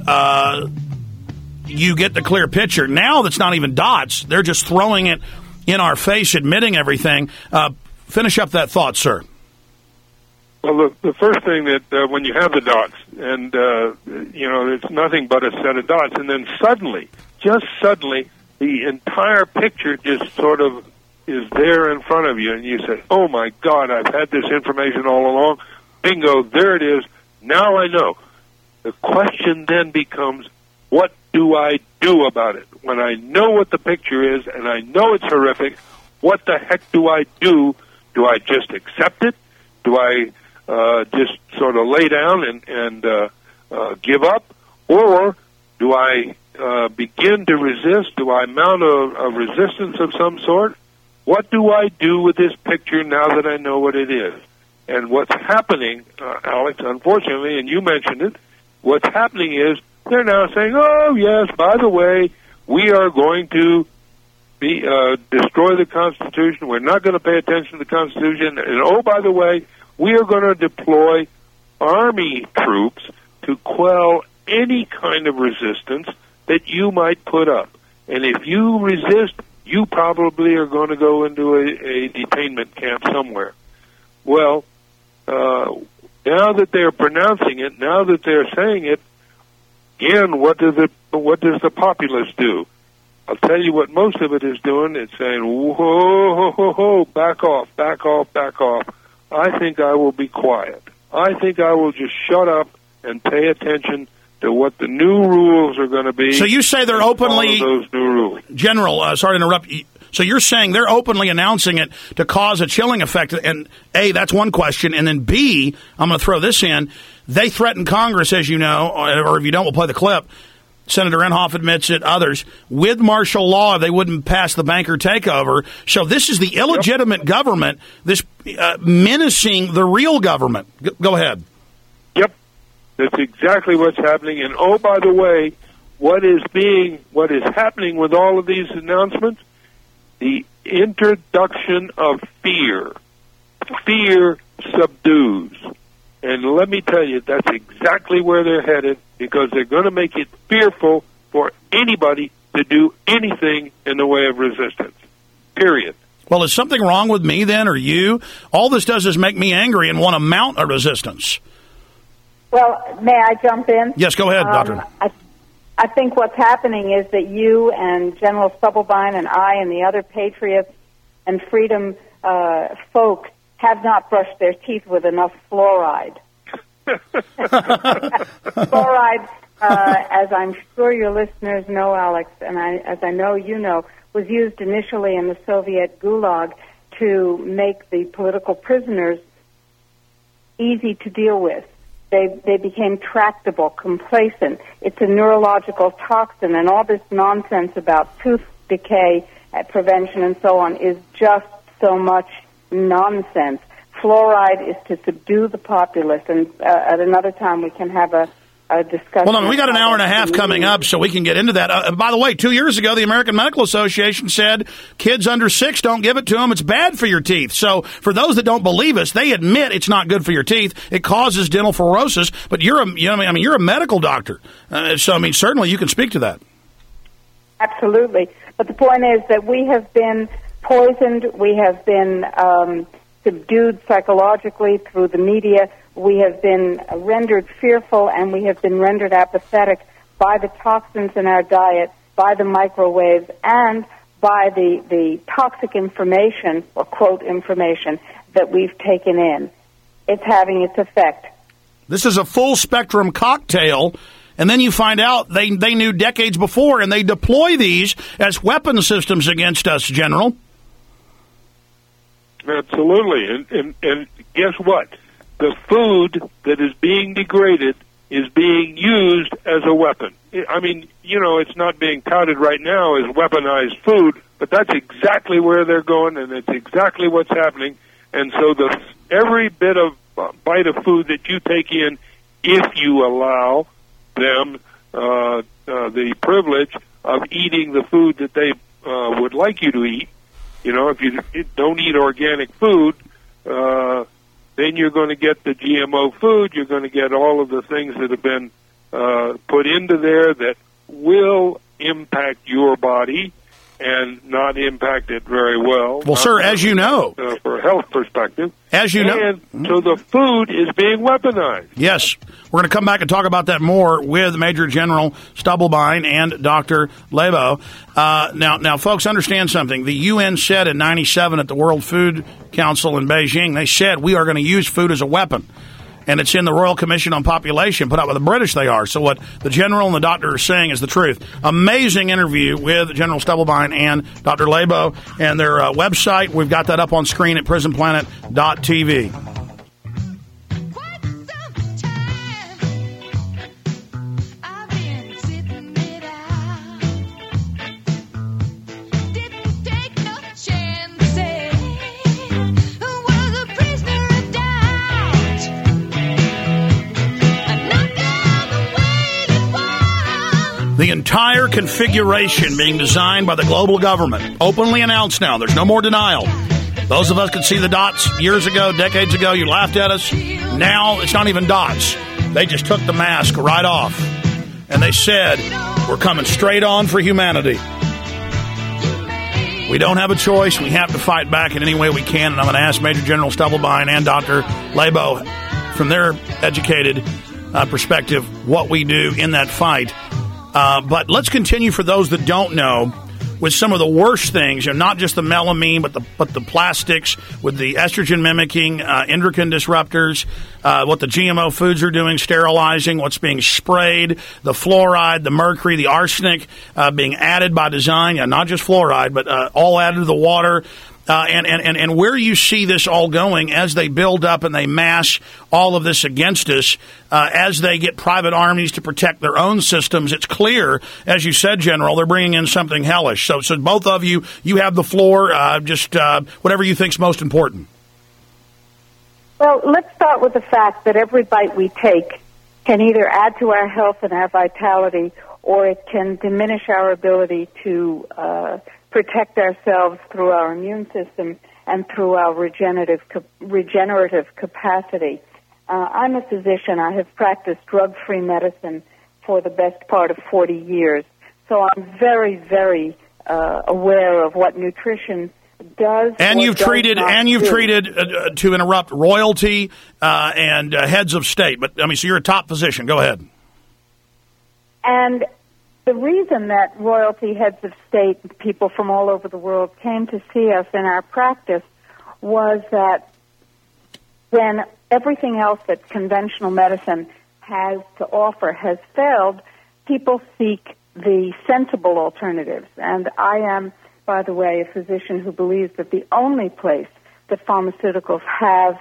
you get the clear picture. Now that's not even dots. They're just throwing it in our face, admitting everything. Finish up that thought, sir. Well, the first thing that when you have the dots, and, it's nothing but a set of dots, and then just suddenly, the entire picture just sort of is there in front of you, and you say, oh, my God, I've had this information all along. Bingo, there it is. Now I know. The question then becomes, what do I do about it? When I know what the picture is, and I know it's horrific, what the heck do I do? Do I just accept it? Do I just sort of lay down and give up? Or do I begin to resist? Do I mount a resistance of some sort? What do I do with this picture now that I know what it is? And what's happening, Alex, unfortunately, and you mentioned it, what's happening is they're now saying, oh, yes, by the way, we are going to destroy the Constitution. We're not going to pay attention to the Constitution. And, oh, by the way, we are going to deploy Army troops to quell any kind of resistance that you might put up. And if you resist, you probably are going to go into a detainment camp somewhere. Well, now that they're pronouncing it, now that they're saying it, again, what does the populace do? I'll tell you what most of it is doing. It's saying, whoa, back off, back off, back off. I think I will be quiet. I think I will just shut up and pay attention to what the new rules are going to be. So you say they're openly... those new rules. General, sorry to interrupt. So you're saying they're openly announcing it to cause a chilling effect. And A, that's one question. And then B, I'm going to throw this in. They threaten Congress, as you know, or if you don't, we'll play the clip. Senator Inhofe admits it, others, with martial law if they wouldn't pass the banker takeover. So this is the illegitimate government, this menacing the real government. Go ahead. Yep. That's exactly what's happening. And, oh, by the way, what is happening with all of these announcements? The introduction of fear. Fear subdues. And let me tell you, that's exactly where they're headed, because they're going to make it fearful for anybody to do anything in the way of resistance. Period. Well, is something wrong with me then, or you? All this does is make me angry and want to mount a resistance. Well, may I jump in? Yes, go ahead, Doctor. I think what's happening is that you and General Stubblebine and I and the other patriots and freedom folk have not brushed their teeth with enough fluoride. Fluoride, as I'm sure your listeners know, Alex, and as I know you know, was used initially in the Soviet Gulag to make the political prisoners easy to deal with. They became tractable, complacent. It's a neurological toxin, and all this nonsense about tooth decay prevention and so on is just so much nonsense. Fluoride is to subdue the populace, and at another time we can have a discussion. Well, no, we got an hour and a half coming up, so we can get into that. By the way, 2 years ago, the American Medical Association said kids under 6, don't give it to them. It's bad for your teeth. So for those that don't believe us, they admit it's not good for your teeth. It causes dental fluorosis. But you're a medical doctor, so certainly you can speak to that. Absolutely. But the point is that we have been poisoned. We have been subdued psychologically through the media. We have been rendered fearful, and we have been rendered apathetic by the toxins in our diet, by the microwaves, and by the toxic information, or quote information, that we've taken in. It's having its effect. This is a full spectrum cocktail, and then you find out they knew decades before, and they deploy these as weapon systems against us, General. Absolutely, and guess what? The food that is being degraded is being used as a weapon. I mean, it's not being touted right now as weaponized food, but that's exactly where they're going, and it's exactly what's happening. And so every bit of bite of food that you take in, if you allow them the privilege of eating the food that they would like you to eat, if you don't eat organic food, then you're going to get the GMO food. You're going to get all of the things that have been put into there that will impact your body and not impact it very well. Well, sir, as you know, for a health perspective, as you know, and so the food is being weaponized. Yes, we're going to come back and talk about that more with Major General Stubblebine and Dr. Lebo. Now, folks, understand something. The UN said in '97 at the World Food Council in Beijing, they said we are going to use food as a weapon. And it's in the Royal Commission on Population, put out by the British they are. So what the General and the doctor are saying is the truth. Amazing interview with General Stubblebine and Dr. Lebo and their website. We've got that up on screen at prisonplanet.tv. The entire configuration being designed by the global government, openly announced now. There's no more denial. Those of us could see the dots years ago, decades ago. You laughed at us. Now it's not even dots. They just took the mask right off. And they said, we're coming straight on for humanity. We don't have a choice. We have to fight back in any way we can. And I'm going to ask Major General Stubblebine and Dr. Lebo, from their educated perspective, what we do in that fight. But let's continue for those that don't know with some of the worst things, not just the melamine, but the plastics with the estrogen mimicking, endocrine disruptors, what the GMO foods are doing, sterilizing, what's being sprayed, the fluoride, the mercury, the arsenic being added by design, not just fluoride, but all added to the water. And where you see this all going as they build up and they mass all of this against us, as they get private armies to protect their own systems, it's clear, as you said, General, they're bringing in something hellish. So both of you have the floor, just whatever you think's most important. Well, let's start with the fact that every bite we take can either add to our health and our vitality, or it can diminish our ability to protect ourselves through our immune system and through our regenerative capacity. I'm a physician. I have practiced drug-free medicine for the best part of 40 years. So I'm very, very aware of what nutrition does. And you've treated, to interrupt, royalty and heads of state. But so you're a top physician. Go ahead. And the reason that royalty, heads of state, people from all over the world came to see us in our practice was that when everything else that conventional medicine has to offer has failed, people seek the sensible alternatives. And I am, by the way, a physician who believes that the only place that pharmaceuticals have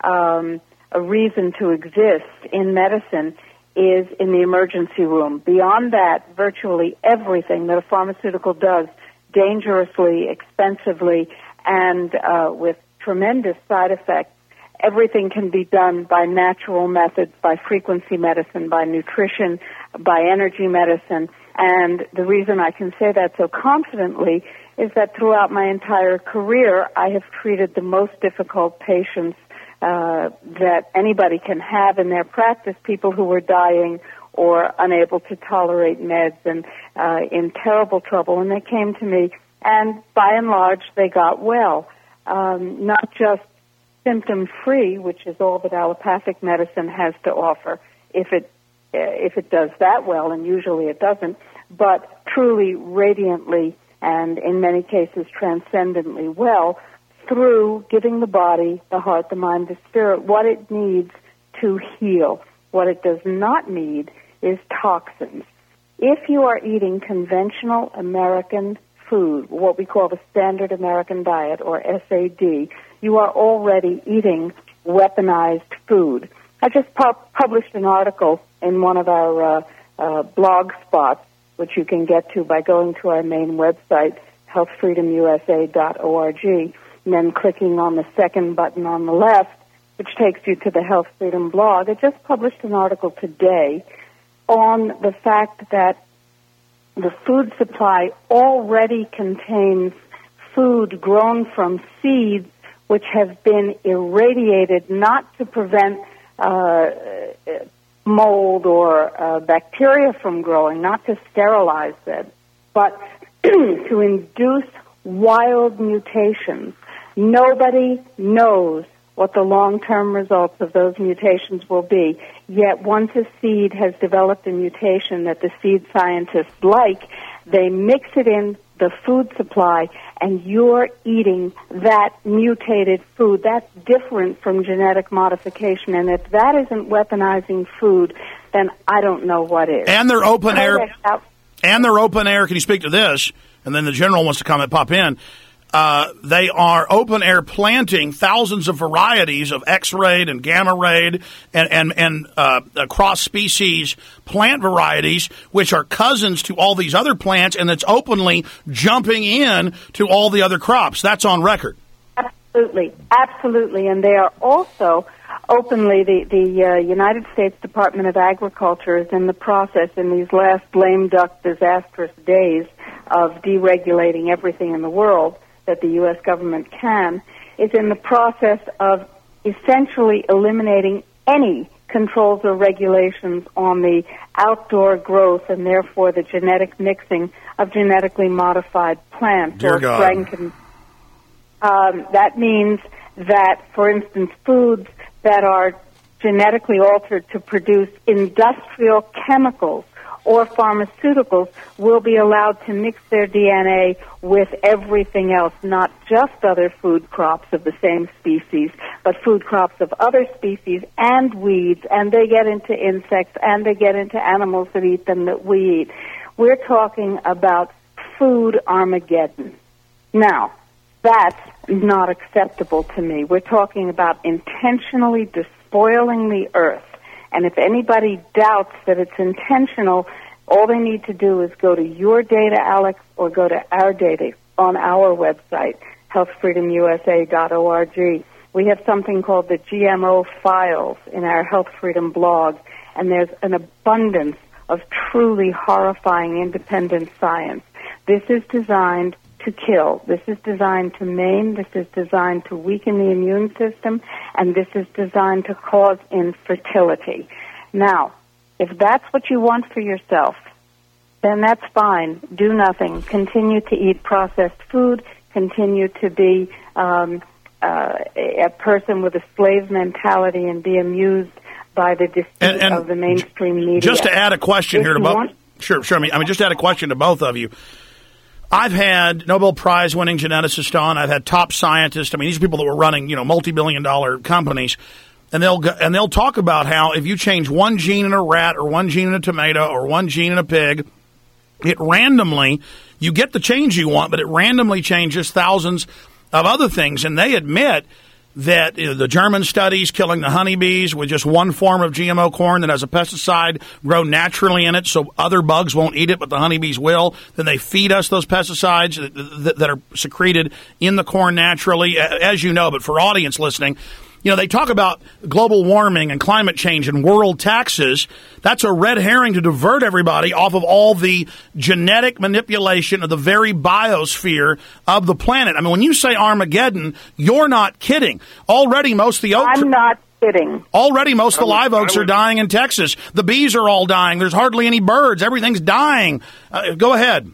a reason to exist in medicine is in the emergency room. Beyond that, virtually everything that a pharmaceutical does dangerously, expensively, and with tremendous side effects, everything can be done by natural methods, by frequency medicine, by nutrition, by energy medicine. And the reason I can say that so confidently is that throughout my entire career, I have treated the most difficult patients that anybody can have in their practice, people who were dying or unable to tolerate meds and in terrible trouble, and they came to me, and by and large, they got well. Not just symptom-free, which is all that allopathic medicine has to offer, if it does that well, and usually it doesn't, but truly radiantly and in many cases transcendently well, through giving the body, the heart, the mind, the spirit, what it needs to heal. What it does not need is toxins. If you are eating conventional American food, what we call the standard American diet, or SAD, you are already eating weaponized food. I just published an article in one of our blog spots, which you can get to by going to our main website, healthfreedomusa.org, and then clicking on the second button on the left, which takes you to the Health Freedom blog. I just published an article today on the fact that the food supply already contains food grown from seeds which have been irradiated not to prevent mold or bacteria from growing, not to sterilize them, but to induce wild mutations. Nobody knows what the long-term results of those mutations will be. Yet once a seed has developed a mutation that the seed scientists like, they mix it in the food supply, and you're eating that mutated food. That's different from genetic modification. And if that isn't weaponizing food, then I don't know what is. And they're open air. And they're open air. Can you speak to this? And then the general wants to comment, pop in. They are open air planting thousands of varieties of X-rayed and gamma-rayed and cross-species plant varieties, which are cousins to all these other plants, and it's openly jumping in to all the other crops. That's on record. Absolutely, absolutely. And they are also openly, the United States Department of Agriculture is in the process in these last lame duck disastrous days of deregulating everything in the world that the U.S. government can, is in the process of essentially eliminating any controls or regulations on the outdoor growth and therefore the genetic mixing of genetically modified plants. Dear God. That means that, for instance, foods that are genetically altered to produce industrial chemicals or pharmaceuticals will be allowed to mix their DNA with everything else, not just other food crops of the same species, but food crops of other species and weeds, and they get into insects, and they get into animals that eat them that we eat. We're talking about food Armageddon. Now, that's not acceptable to me. We're talking about intentionally despoiling the earth. And if anybody doubts that it's intentional, all they need to do is go to your data, Alex, or go to our data on our website, healthfreedomusa.org. We have something called the GMO files in our Health Freedom blog, and there's an abundance of truly horrifying independent science. This is designed to kill. This is designed to maim. This is designed to weaken the immune system, and this is designed to cause infertility. Now, if that's what you want for yourself, then that's fine. Do nothing. Continue to eat processed food. Continue to be a person with a slave mentality and be amused by the deceit of the mainstream media. Just to add a question here to both. Sure. I mean, just add a question to both of you. I've had Nobel Prize-winning geneticists on. I've had top scientists. I mean, these are people that were running, multi-billion-dollar companies, and they'll talk about how if you change one gene in a rat or one gene in a tomato or one gene in a pig, it randomly, you get the change you want, but it randomly changes thousands of other things. And they admit that the German studies killing the honeybees with just one form of GMO corn that has a pesticide grow naturally in it so other bugs won't eat it, but the honeybees will. Then they feed us those pesticides that are secreted in the corn naturally, as you know. But for audience listening, they talk about global warming and climate change and world taxes. That's a red herring to divert everybody off of all the genetic manipulation of the very biosphere of the planet. I mean, when you say Armageddon, you're not kidding. Already most of the oaks... I'm not kidding. Already most of the live oaks are dying in Texas. The bees are all dying. There's hardly any birds. Everything's dying. Go ahead.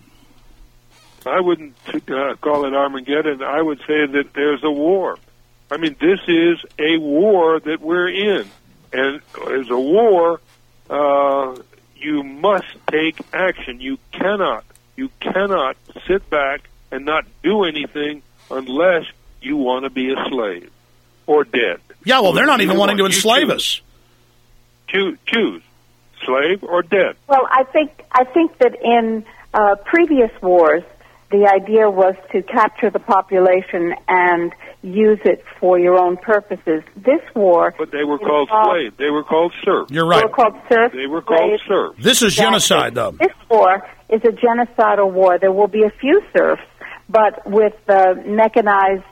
I wouldn't call it Armageddon. I would say that there's a war. I mean, this is a war that we're in. And as a war, you must take action. You cannot You cannot sit back and not do anything unless you want to be a slave or dead. Yeah, well, they're not even wanting to enslave us. Choose slave or dead. Well, I think that in previous wars, the idea was to capture the population and use it for your own purposes. This war... But they were called slaves. They were called serfs. You're right. They were called serfs. They were called serfs. This is genocide, though. This war is a genocidal war. There will be a few serfs, but with mechanized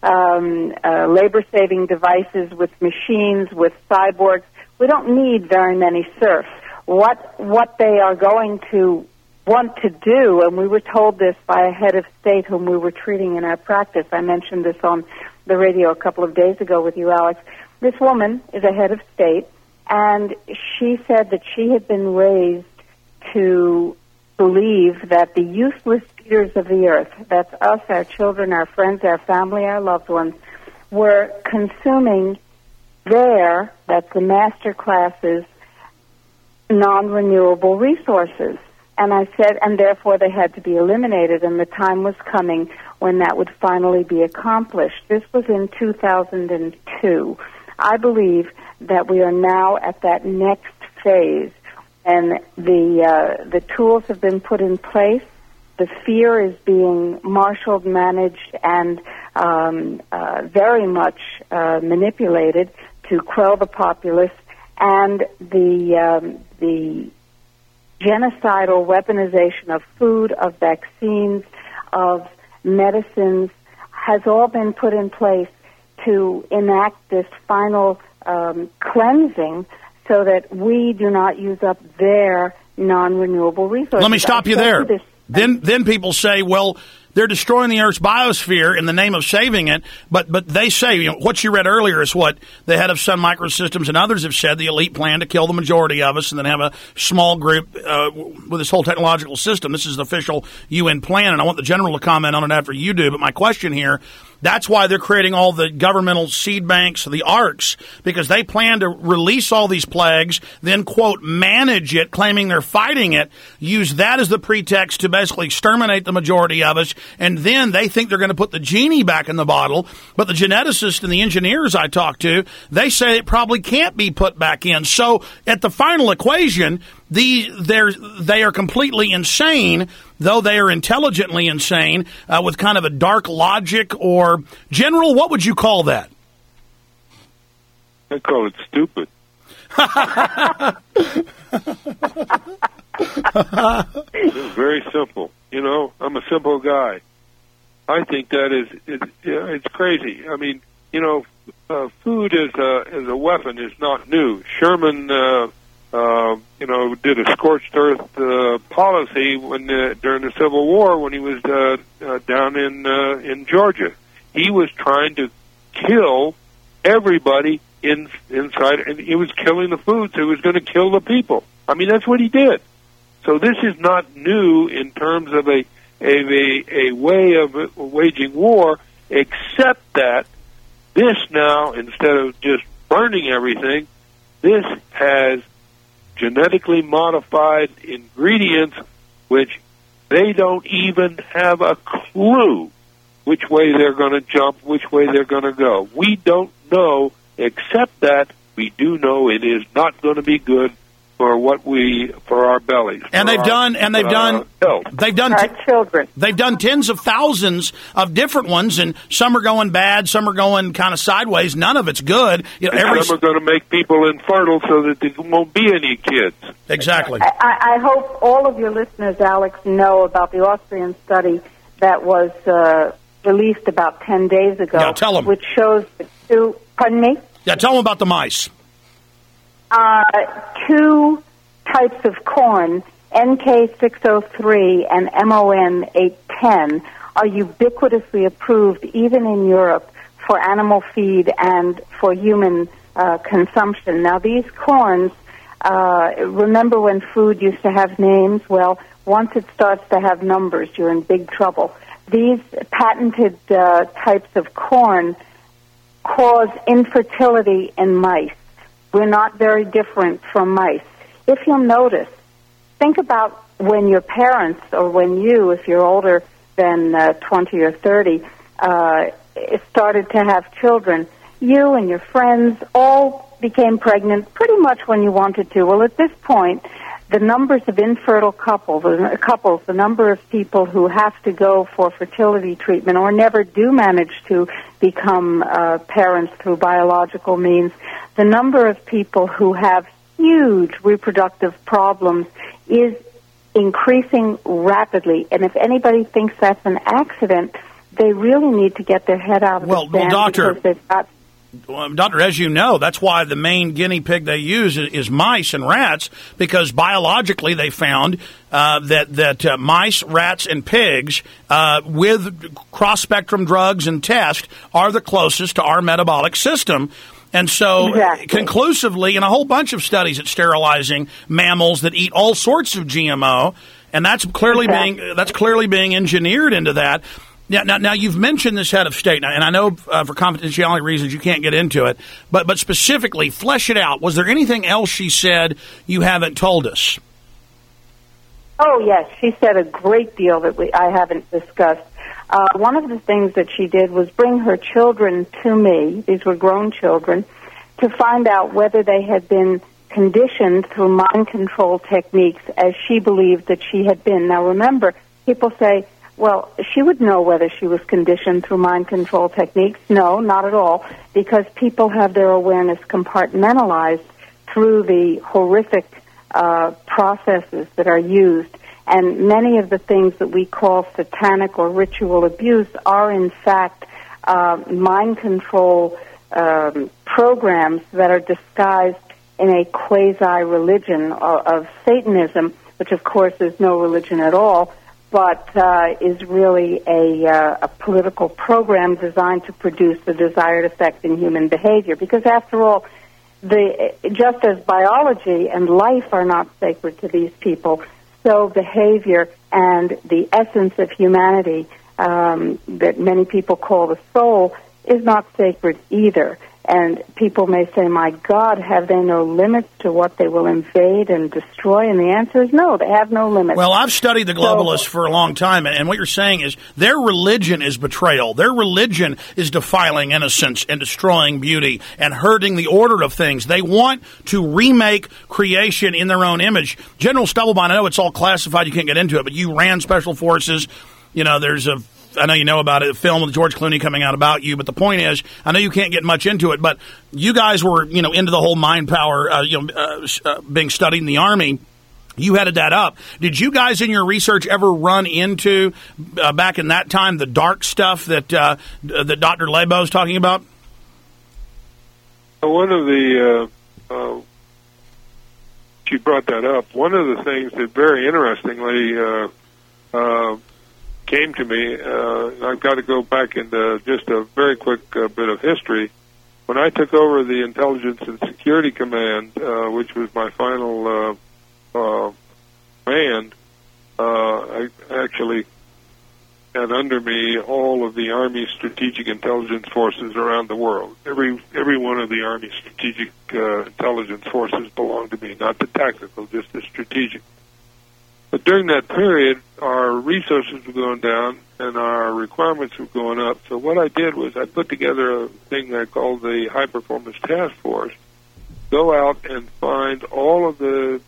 labor-saving devices, with machines, with cyborgs, we don't need very many serfs. What they are going to want to do, and we were told this by a head of state whom we were treating in our practice. I mentioned this on the radio a couple of days ago with you, Alex. This woman is a head of state, and she said that she had been raised to believe that the useless eaters of the earth, that's us, our children, our friends, our family, our loved ones, were consuming that's the master classes, non-renewable resources. And I said, and therefore they had to be eliminated, and the time was coming when that would finally be accomplished. This was in 2002. I believe that we are now at that next phase, and the tools have been put in place. The fear is being marshaled, managed, and very much manipulated to quell the populace, and the genocidal weaponization of food, of vaccines, of medicines has all been put in place to enact this final cleansing so that we do not use up their non-renewable resources. Let me stop you there. Then people say, well, they're destroying the Earth's biosphere in the name of saving it, but they say, what you read earlier is what the head of Sun Microsystems and others have said, the elite plan to kill the majority of us and then have a small group with this whole technological system. This is the official UN plan, and I want the general to comment on it after you do, but my question here, that's why they're creating all the governmental seed banks, the ARCs, because they plan to release all these plagues, then, quote, manage it, claiming they're fighting it, use that as the pretext to basically exterminate the majority of us, and then they think they're going to put the genie back in the bottle. But the geneticists and the engineers I talked to, they say it probably can't be put back in. So at the final equation, they are completely insane, though they are intelligently insane, with kind of a dark logic. Or, General, what would you call that? I call it stupid. It's very simple. I'm a simple guy. I think that it's crazy. I mean, food as a weapon is not new. Sherman, did a scorched earth policy during the Civil War when he was down in Georgia. He was trying to kill everybody inside, and he was killing the food, so he was going to kill the people. I mean, that's what he did. So this is not new in terms of a way of waging war, except that this now, instead of just burning everything, this has genetically modified ingredients which they don't even have a clue which way they're going to jump, which way they're going to go. We don't know, except that we do know it is not going to be good for our bellies. And they've done children. They've done tens of thousands of different ones, and some are going bad, some are going kind of sideways. None of it's good. Some are going to make people infertile so that there won't be any kids. Exactly. I hope all of your listeners, Alex, know about the Austrian study that was released about 10 days ago. Yeah, tell them. Which shows the two. Pardon me? Yeah, tell them about the mice. Two types of corn, NK603 and MON 810, are ubiquitously approved even in Europe for animal feed and for human consumption. Now, these corns, remember when food used to have names? Well, once it starts to have numbers, you're in big trouble. These patented types of corn cause infertility in mice. We're not very different from mice. If you'll notice, think about when your parents, or when you, if you're older than 20 or 30, started to have children, you and your friends all became pregnant pretty much when you wanted to. Well, at this point, the numbers of infertile couples, the number of people who have to go for fertility treatment or never do manage to become parents through biological means, the number of people who have huge reproductive problems is increasing rapidly. And if anybody thinks that's an accident, they really need to get their head out of the sand. Well, Doctor, because they've got... Doctor, as you know, that's why the main guinea pig they use is mice and rats, because biologically they found that mice, rats, and pigs with cross-spectrum drugs and tests are the closest to our metabolic system. And so, conclusively, in a whole bunch of studies at sterilizing mammals that eat all sorts of GMO, and that's clearly being engineered into that. Now, you've mentioned this head of state, and I know for confidentiality reasons you can't get into it, but specifically, flesh it out. Was there anything else she said you haven't told us? Oh, yes. She said a great deal that I haven't discussed. One of the things that she did was bring her children to me, these were grown children, to find out whether they had been conditioned through mind control techniques as she believed that she had been. Now, remember, people say, well, she would know whether she was conditioned through mind control techniques. No, not at all, because people have their awareness compartmentalized through the horrific processes that are used. And many of the things that we call satanic or ritual abuse are, in fact, mind control programs that are disguised in a quasi-religion of Satanism, which, of course, is no religion at all, but is really a political program designed to produce the desired effect in human behavior. Because, after all, just as biology and life are not sacred to these people, so behavior and the essence of humanity that many people call the soul is not sacred either. And people may say, my God, have they no limits to what they will invade and destroy? And the answer is no, they have no limits. Well, I've studied the globalists for a long time, and what you're saying is their religion is betrayal. Their religion is defiling innocence and destroying beauty and hurting the order of things. They want to remake creation in their own image. General Stubblebine, I know it's all classified, you can't get into it, but you ran Special Forces. You know, I know you know about it, a film with George Clooney coming out about you, but the point is, I know you can't get much into it, but you guys were, into the whole mind power, being studied in the Army. You headed that up. Did you guys in your research ever run into, back in that time, the dark stuff that Dr. Lebo is talking about? One of the, she brought that up. One of the things that very interestingly came to me, I've got to go back into just a very quick bit of history. When I took over the Intelligence and Security Command, which was my final command, I actually had under me all of the Army Strategic Intelligence Forces around the world. Every one of the Army Strategic Intelligence Forces belonged to me, not the tactical, just the strategic. But during that period, our resources were going down and our requirements were going up. So what I did was I put together a thing I called the High Performance Task Force, go out and find all of the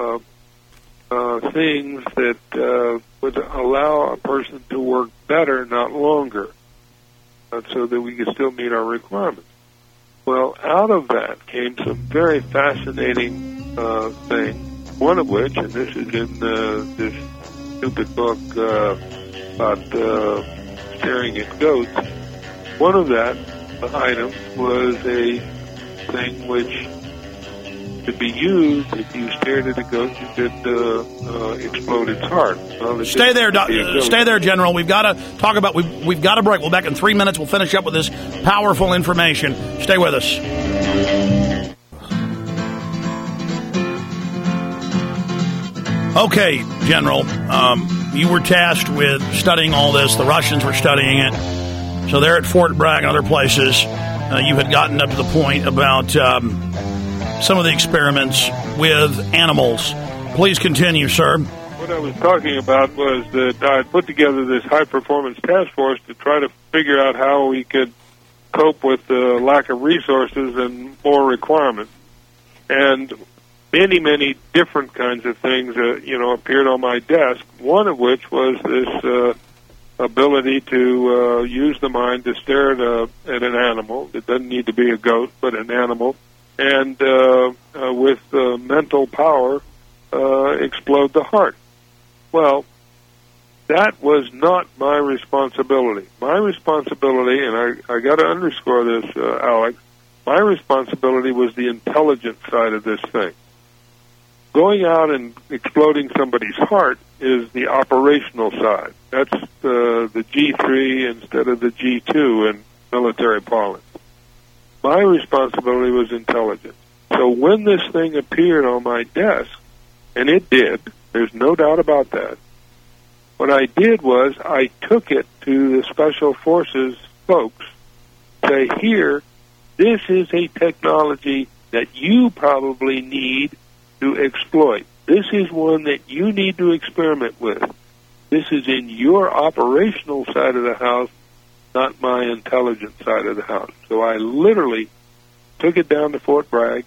things that would allow a person to work better, not longer, so that we could still meet our requirements. Well, out of that came some very fascinating things. One of which, and this is in this stupid book about staring at goats, one of that items was a thing which could be used if you stared at a goat, you could explode its heart. Well, stay there, General. We've got to talk about, we've got a break. We'll be back in 3 minutes. We'll finish up with this powerful information. Stay with us. Okay, General, you were tasked with studying all this. The Russians were studying it. So they're at Fort Bragg and other places. You had gotten up to the point about some of the experiments with animals. Please continue, sir. What What I was talking about was that I put together this high-performance task force to try to figure out how we could cope with the lack of resources and more requirements. And many, many different kinds of things, appeared on my desk, one of which was this ability to use the mind to stare at an animal. It doesn't need to be a goat, but an animal. And with mental power, explode the heart. Well, that was not my responsibility. My responsibility, and I got to underscore this, Alex, my responsibility was the intelligence side of this thing. Going out and exploding somebody's heart is the operational side. That's the G3 instead of the G2 in military parlance. My responsibility was intelligence. So when this thing appeared on my desk, and it did, there's no doubt about that, what I did was I took it to the Special Forces folks, say, here, this is a technology that you probably need to exploit. This is one that you need to experiment with. This is in your operational side of the house, not my intelligence side of the house. So I literally took it down to Fort Bragg.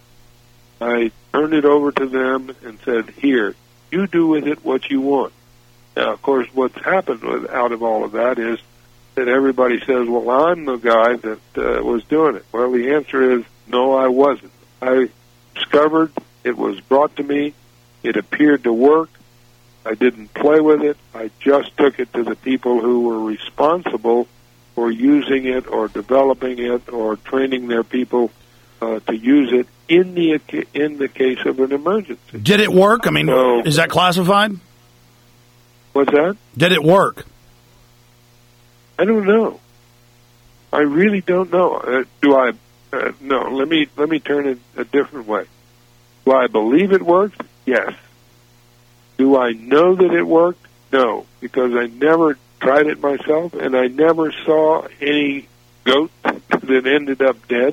I turned it over to them and said, here, you do with it what you want. Now, of course, what's happened out of all of that is that everybody says, well, I'm the guy that was doing it. Well, the answer is, no, I wasn't. I discovered it was brought to me. It appeared to work. I didn't play with it. I just took it to the people who were responsible for using it or developing it or training their people to use it in the case of an emergency. Did it work? I mean, is that classified? What's that? Did it work? I don't know. I really don't know. No. Let me turn it a different way. Do I believe it worked? Yes. Do I know that it worked? No, because I never tried it myself, and I never saw any goat that ended up dead.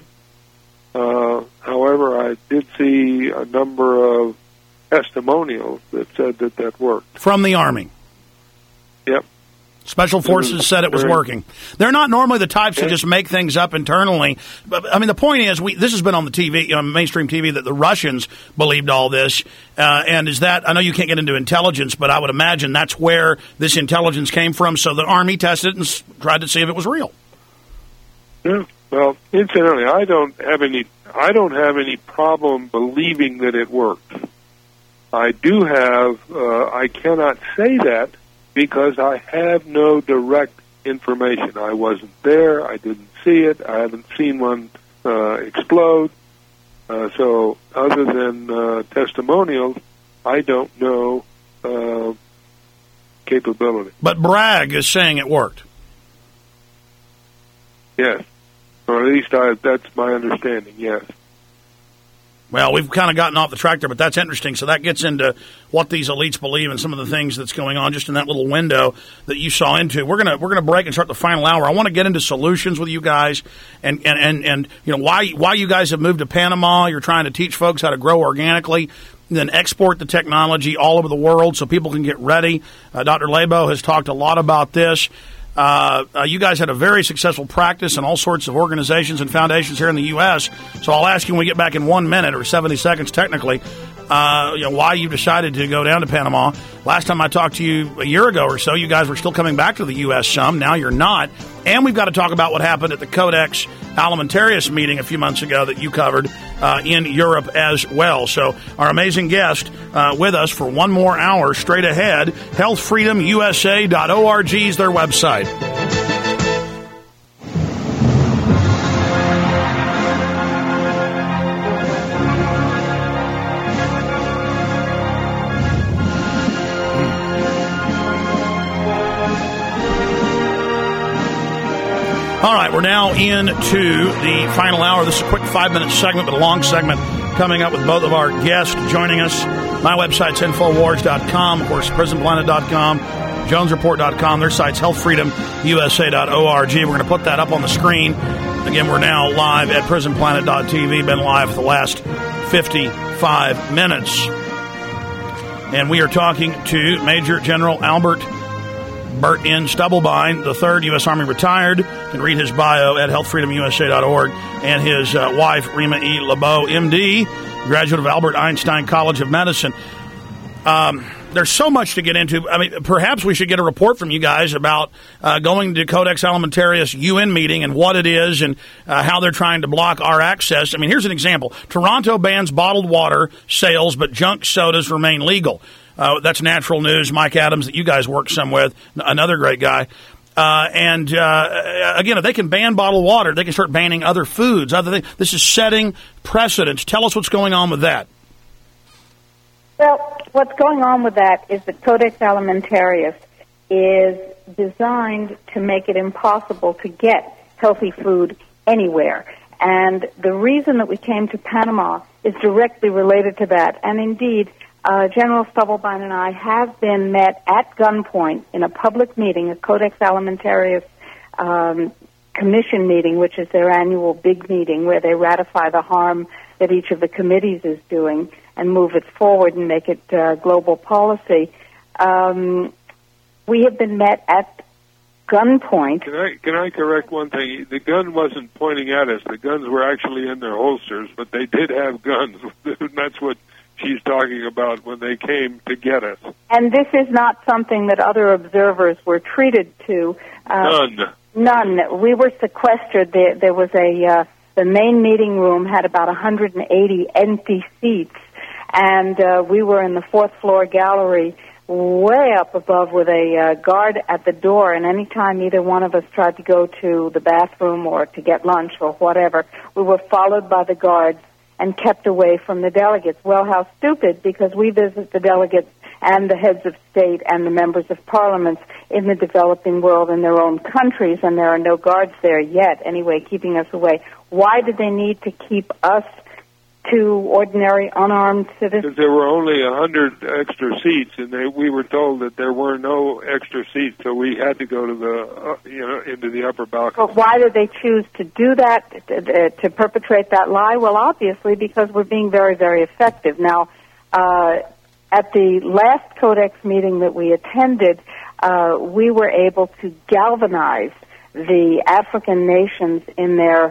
However, I did see a number of testimonials that said that worked. From the Army? Yep. Special Forces said it was working. They're not normally the types to just make things up internally. But, I mean, the point is, this has been on the TV, mainstream TV, that the Russians believed all this. And is that, I know you can't get into intelligence, but I would imagine that's where this intelligence came from. So the Army tested it and tried to see if it was real. Yeah. Well, incidentally, I don't have any problem believing that it works. I do have, I cannot say that, because I have no direct information. I wasn't there. I didn't see it. I haven't seen one explode. So other than testimonials, I don't know capability. But Bragg is saying it worked. Yes. Or at least that's my understanding, yes. Well, we've kind of gotten off the track there, but that's interesting. So that gets into what these elites believe and some of the things that's going on just in that little window that you saw into. We're gonna break and start the final hour. I want to get into solutions with you guys and why you guys have moved to Panama. You're trying to teach folks how to grow organically, then export the technology all over the world so people can get ready. Dr. Labo has talked a lot about this. You guys had a very successful practice in all sorts of organizations and foundations here in the U.S., so I'll ask you when we get back in 1 minute, or 70 seconds technically, why you decided to go down to Panama. Last time I talked to you a year ago or so, you guys were still coming back to the U.S. some. Now you're not. And we've got to talk about what happened at the Codex Alimentarius meeting a few months ago that you covered in Europe as well. So our amazing guest with us for one more hour straight ahead. HealthFreedomUSA.org is their website. All right, we're now into the final hour. This is a quick 5-minute segment, but a long segment coming up with both of our guests joining us. My website's Infowars.com, of course, PrisonPlanet.com, JonesReport.com. Their site's HealthFreedomUSA.org. We're going to put that up on the screen. Again, we're now live at PrisonPlanet.tv, been live for the last 55 minutes. And we are talking to Major General Albert Bert N. Stubblebine, the 3rd U.S. Army retired. You can read his bio at healthfreedomusa.org. And his wife, Rima E. LeBeau, M.D., graduate of Albert Einstein College of Medicine. There's so much to get into. I mean, perhaps we should get a report from you guys about going to Codex Alimentarius UN meeting and what it is and how they're trying to block our access. I mean, here's an example. Toronto bans bottled water sales, but junk sodas remain legal. That's Natural News. Mike Adams, that you guys work some with, another great guy. Again, if they can ban bottled water, they can start banning other foods. This is setting precedents. Tell us what's going on with that. Well, what's going on with that is that Codex Alimentarius is designed to make it impossible to get healthy food anywhere. And the reason that we came to Panama is directly related to that. And indeed, General Stubblebine and I have been met at gunpoint in a public meeting, a Codex Alimentarius commission meeting, which is their annual big meeting where they ratify the harm that each of the committees is doing and move it forward and make it global policy. We have been met at gunpoint. Can I correct one thing? The gun wasn't pointing at us. The guns were actually in their holsters, but they did have guns. That's what she's talking about when they came to get us. And this is not something that other observers were treated to. None. We were sequestered. There was the main meeting room had about 180 empty seats, and we were in the 4th floor gallery way up above with a guard at the door, and any time either one of us tried to go to the bathroom or to get lunch or whatever, we were followed by the guards and kept away from the delegates. Well, how stupid, because we visit the delegates and the heads of state and the members of parliaments in the developing world in their own countries, and there are no guards there yet, anyway, keeping us away. Why did they need to keep us, two ordinary unarmed citizens? Because there were only 100 extra seats, and we were told that there were no extra seats, so we had to go to the into the upper balcony. But why did they choose to do that, to perpetrate that lie? Well, obviously because we're being very, very effective. Now, at the last Codex meeting that we attended, we were able to galvanize the African nations in their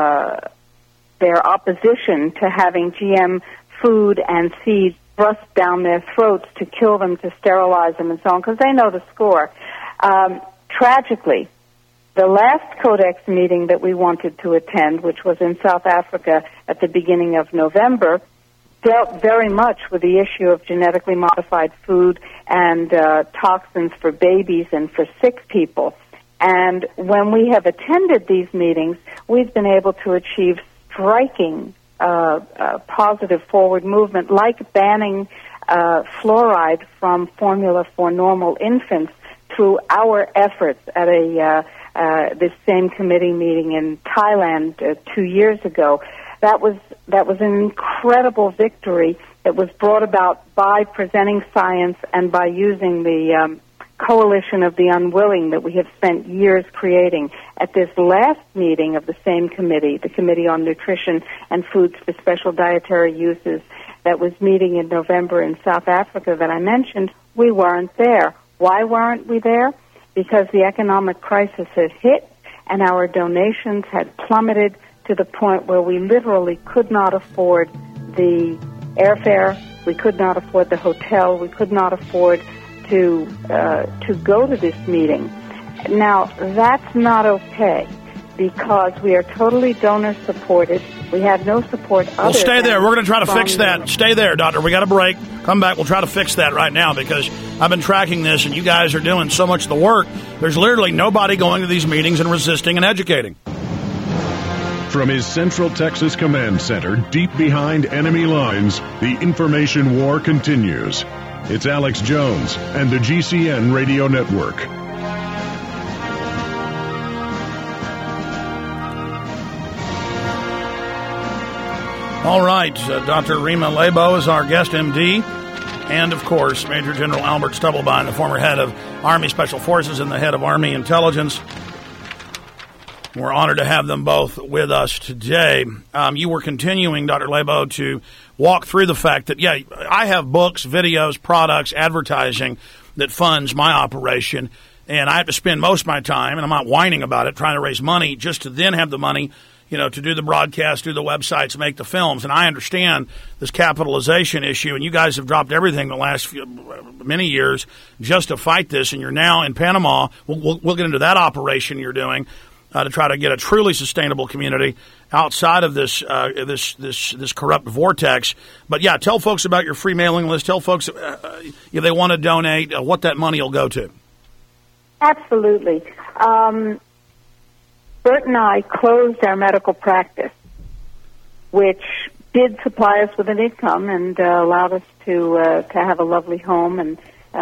opposition to having GM food and seeds thrust down their throats to kill them, to sterilize them, and so on, because they know the score. Tragically, the last Codex meeting that we wanted to attend, which was in South Africa at the beginning of November, dealt very much with the issue of genetically modified food and toxins for babies and for sick people. And when we have attended these meetings, we've been able to achieve striking positive forward movement, like banning fluoride from formula for normal infants through our efforts at this same committee meeting in Thailand 2 years ago. That was an incredible victory that was brought about by presenting science and by using the coalition of the unwilling that we have spent years creating. At this last meeting of the same committee, the Committee on Nutrition and Foods for Special Dietary Uses, that was meeting in November in South Africa that I mentioned, we weren't there. Why weren't we there? Because the economic crisis had hit and our donations had plummeted to the point where we literally could not afford the airfare, we could not afford the hotel, we could not afford to go to this meeting. Now, that's not okay, because we are totally donor supported. We have no support other. Well, stay there. We're going to try to fix that. Them. Stay there, Doctor. We got a break. Come back. We'll try to fix that right now, because I've been tracking this, and you guys are doing so much of the work. There's literally nobody going to these meetings and resisting and educating. From his Central Texas Command Center, deep behind enemy lines, the information war continues. It's Alex Jones and the GCN Radio Network. All right, Dr. Rima LeBeau is our guest, MD, and, of course, Major General Albert Stubblebine, the former head of Army Special Forces and the head of Army Intelligence. We're honored to have them both with us today. You were continuing, Dr. Lebo, to walk through the fact that, yeah, I have books, videos, products, advertising that funds my operation, and I have to spend most of my time, and I'm not whining about it, trying to raise money just to then have the money, to do the broadcast, do the websites, make the films. And I understand this capitalization issue, and you guys have dropped everything the last many years just to fight this, and you're now in Panama. We'll get into that operation you're doing to try to get a truly sustainable community outside of this corrupt vortex. But, yeah, tell folks about your free mailing list. Tell folks if they want to donate, what that money will go to. Absolutely. Bert and I closed our medical practice, which did supply us with an income and allowed us to have a lovely home and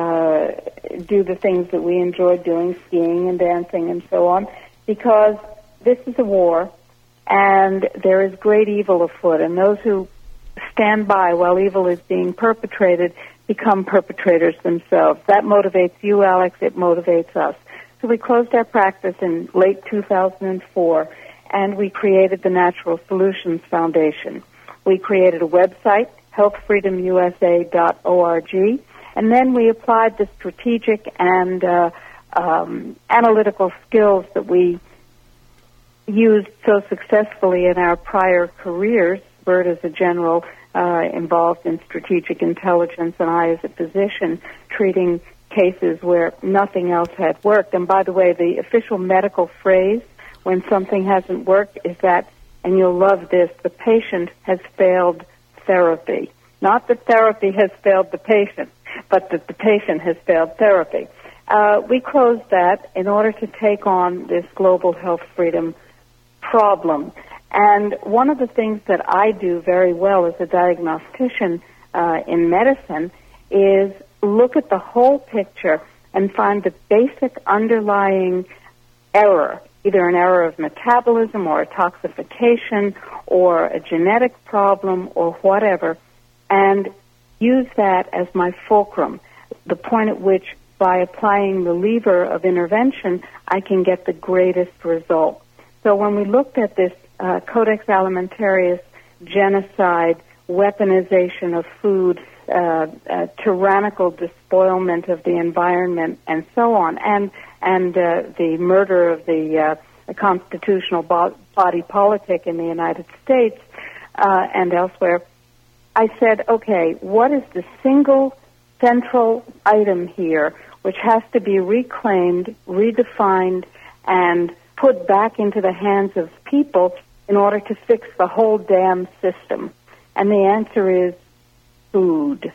do the things that we enjoyed doing, skiing and dancing and so on, because this is a war and there is great evil afoot, and those who stand by while evil is being perpetrated become perpetrators themselves. That motivates you, Alex. It motivates us. So we closed our practice in late 2004, and we created the Natural Solutions Foundation. We created a website, healthfreedomusa.org, and then we applied the strategic and analytical skills that we used so successfully in our prior careers. Bert as a general involved in strategic intelligence, and I as a physician treating cases where nothing else had worked. And by the way, the official medical phrase when something hasn't worked is that, and you'll love this, the patient has failed therapy. Not that therapy has failed the patient, but that the patient has failed therapy. We closed that in order to take on this global health freedom problem. And one of the things that I do very well as a diagnostician in medicine is look at the whole picture and find the basic underlying error, either an error of metabolism or a toxification or a genetic problem or whatever, and use that as my fulcrum, the point at which by applying the lever of intervention, I can get the greatest result. So when we looked at this Codex Alimentarius genocide, weaponization of food, tyrannical despoilment of the environment, and so on, and the murder of the constitutional body politic in the United States and elsewhere, I said, okay, what is the single central item here which has to be reclaimed, redefined, and put back into the hands of people in order to fix the whole damn system? And the answer is food.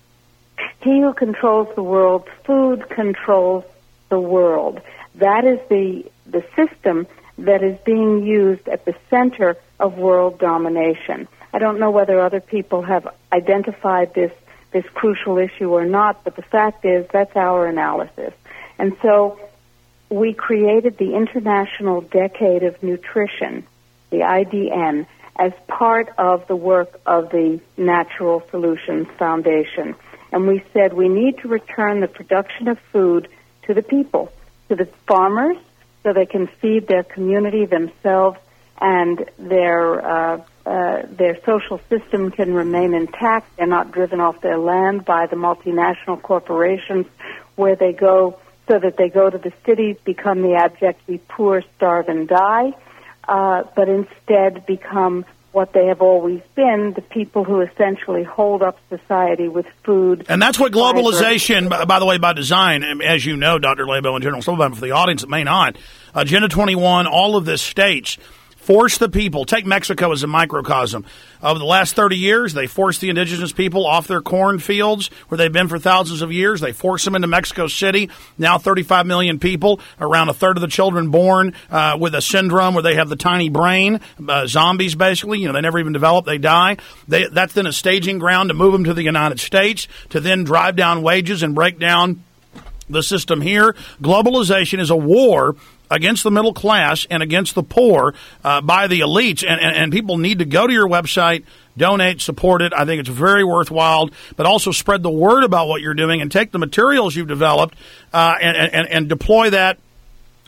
He who controls the world, food controls the world. That is the system that is being used at the center of world domination. I don't know whether other people have identified this crucial issue or not, but the fact is that's our analysis. And so we created the International Decade of Nutrition, the IDN, as part of the work of the Natural Solutions Foundation. And we said we need to return the production of food to the people, to the farmers, so they can feed their community, themselves, and their social system can remain intact. They're not driven off their land by the multinational corporations where they go, so that they go to the cities, become the abjectly poor, starve, and die, but instead become what they have always been, the people who essentially hold up society with food. And that's what globalization, by the way, by design, as you know, Dr. Lebo in general, some of them for the audience that may not, Agenda 21, all of this states, force the people. Take Mexico as a microcosm. Over the last 30 years, they forced the indigenous people off their cornfields where they've been for thousands of years. They forced them into Mexico City. Now 35 million people, around a third of the children born with a syndrome where they have the tiny brain, zombies basically. They never even develop, they die. That's then a staging ground to move them to the United States, to then drive down wages and break down the system here. Globalization is a war against the middle class and against the poor by the elites. And people need to go to your website, donate, support it. I think it's very worthwhile, but also spread the word about what you're doing and take the materials you've developed and deploy that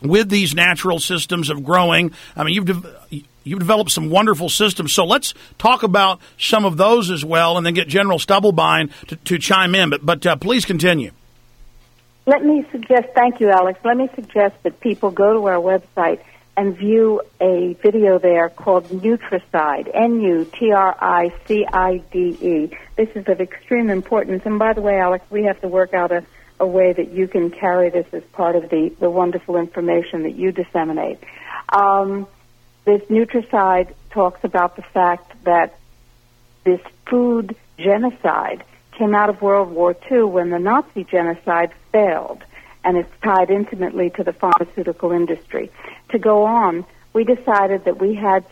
with these natural systems of growing. I mean, you've developed some wonderful systems. So let's talk about some of those as well, and then get General Stubblebine to chime in. But please continue. Let me suggest, thank you, Alex. Let me suggest that people go to our website and view a video there called Nutricide, Nutricide. This is of extreme importance. And by the way, Alex, we have to work out a way that you can carry this as part of the wonderful information that you disseminate. This Nutricide talks about the fact that this food genocide came out of World War II when the Nazi genocide failed, and it's tied intimately to the pharmaceutical industry. To go on, we decided that we had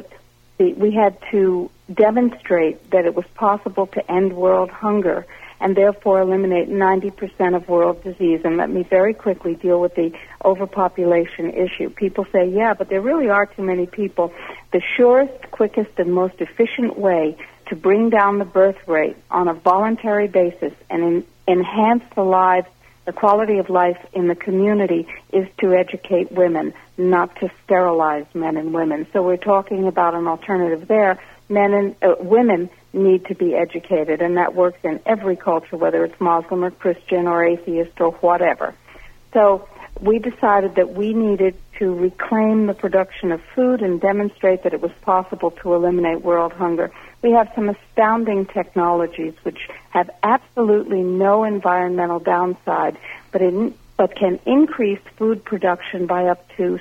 to demonstrate that it was possible to end world hunger and therefore eliminate 90% of world disease. And let me very quickly deal with the overpopulation issue. People say, yeah, but there really are too many people. The surest, quickest, and most efficient way to bring down the birth rate on a voluntary basis and enhance the quality of life in the community is to educate women, not to sterilize men and women. So we're talking about an alternative there. Women need to be educated, and that works in every culture, whether it's Muslim or Christian or atheist or whatever. So we decided that we needed to reclaim the production of food and demonstrate that it was possible to eliminate world hunger. We have some astounding technologies which have absolutely no environmental downside, but can increase food production by up to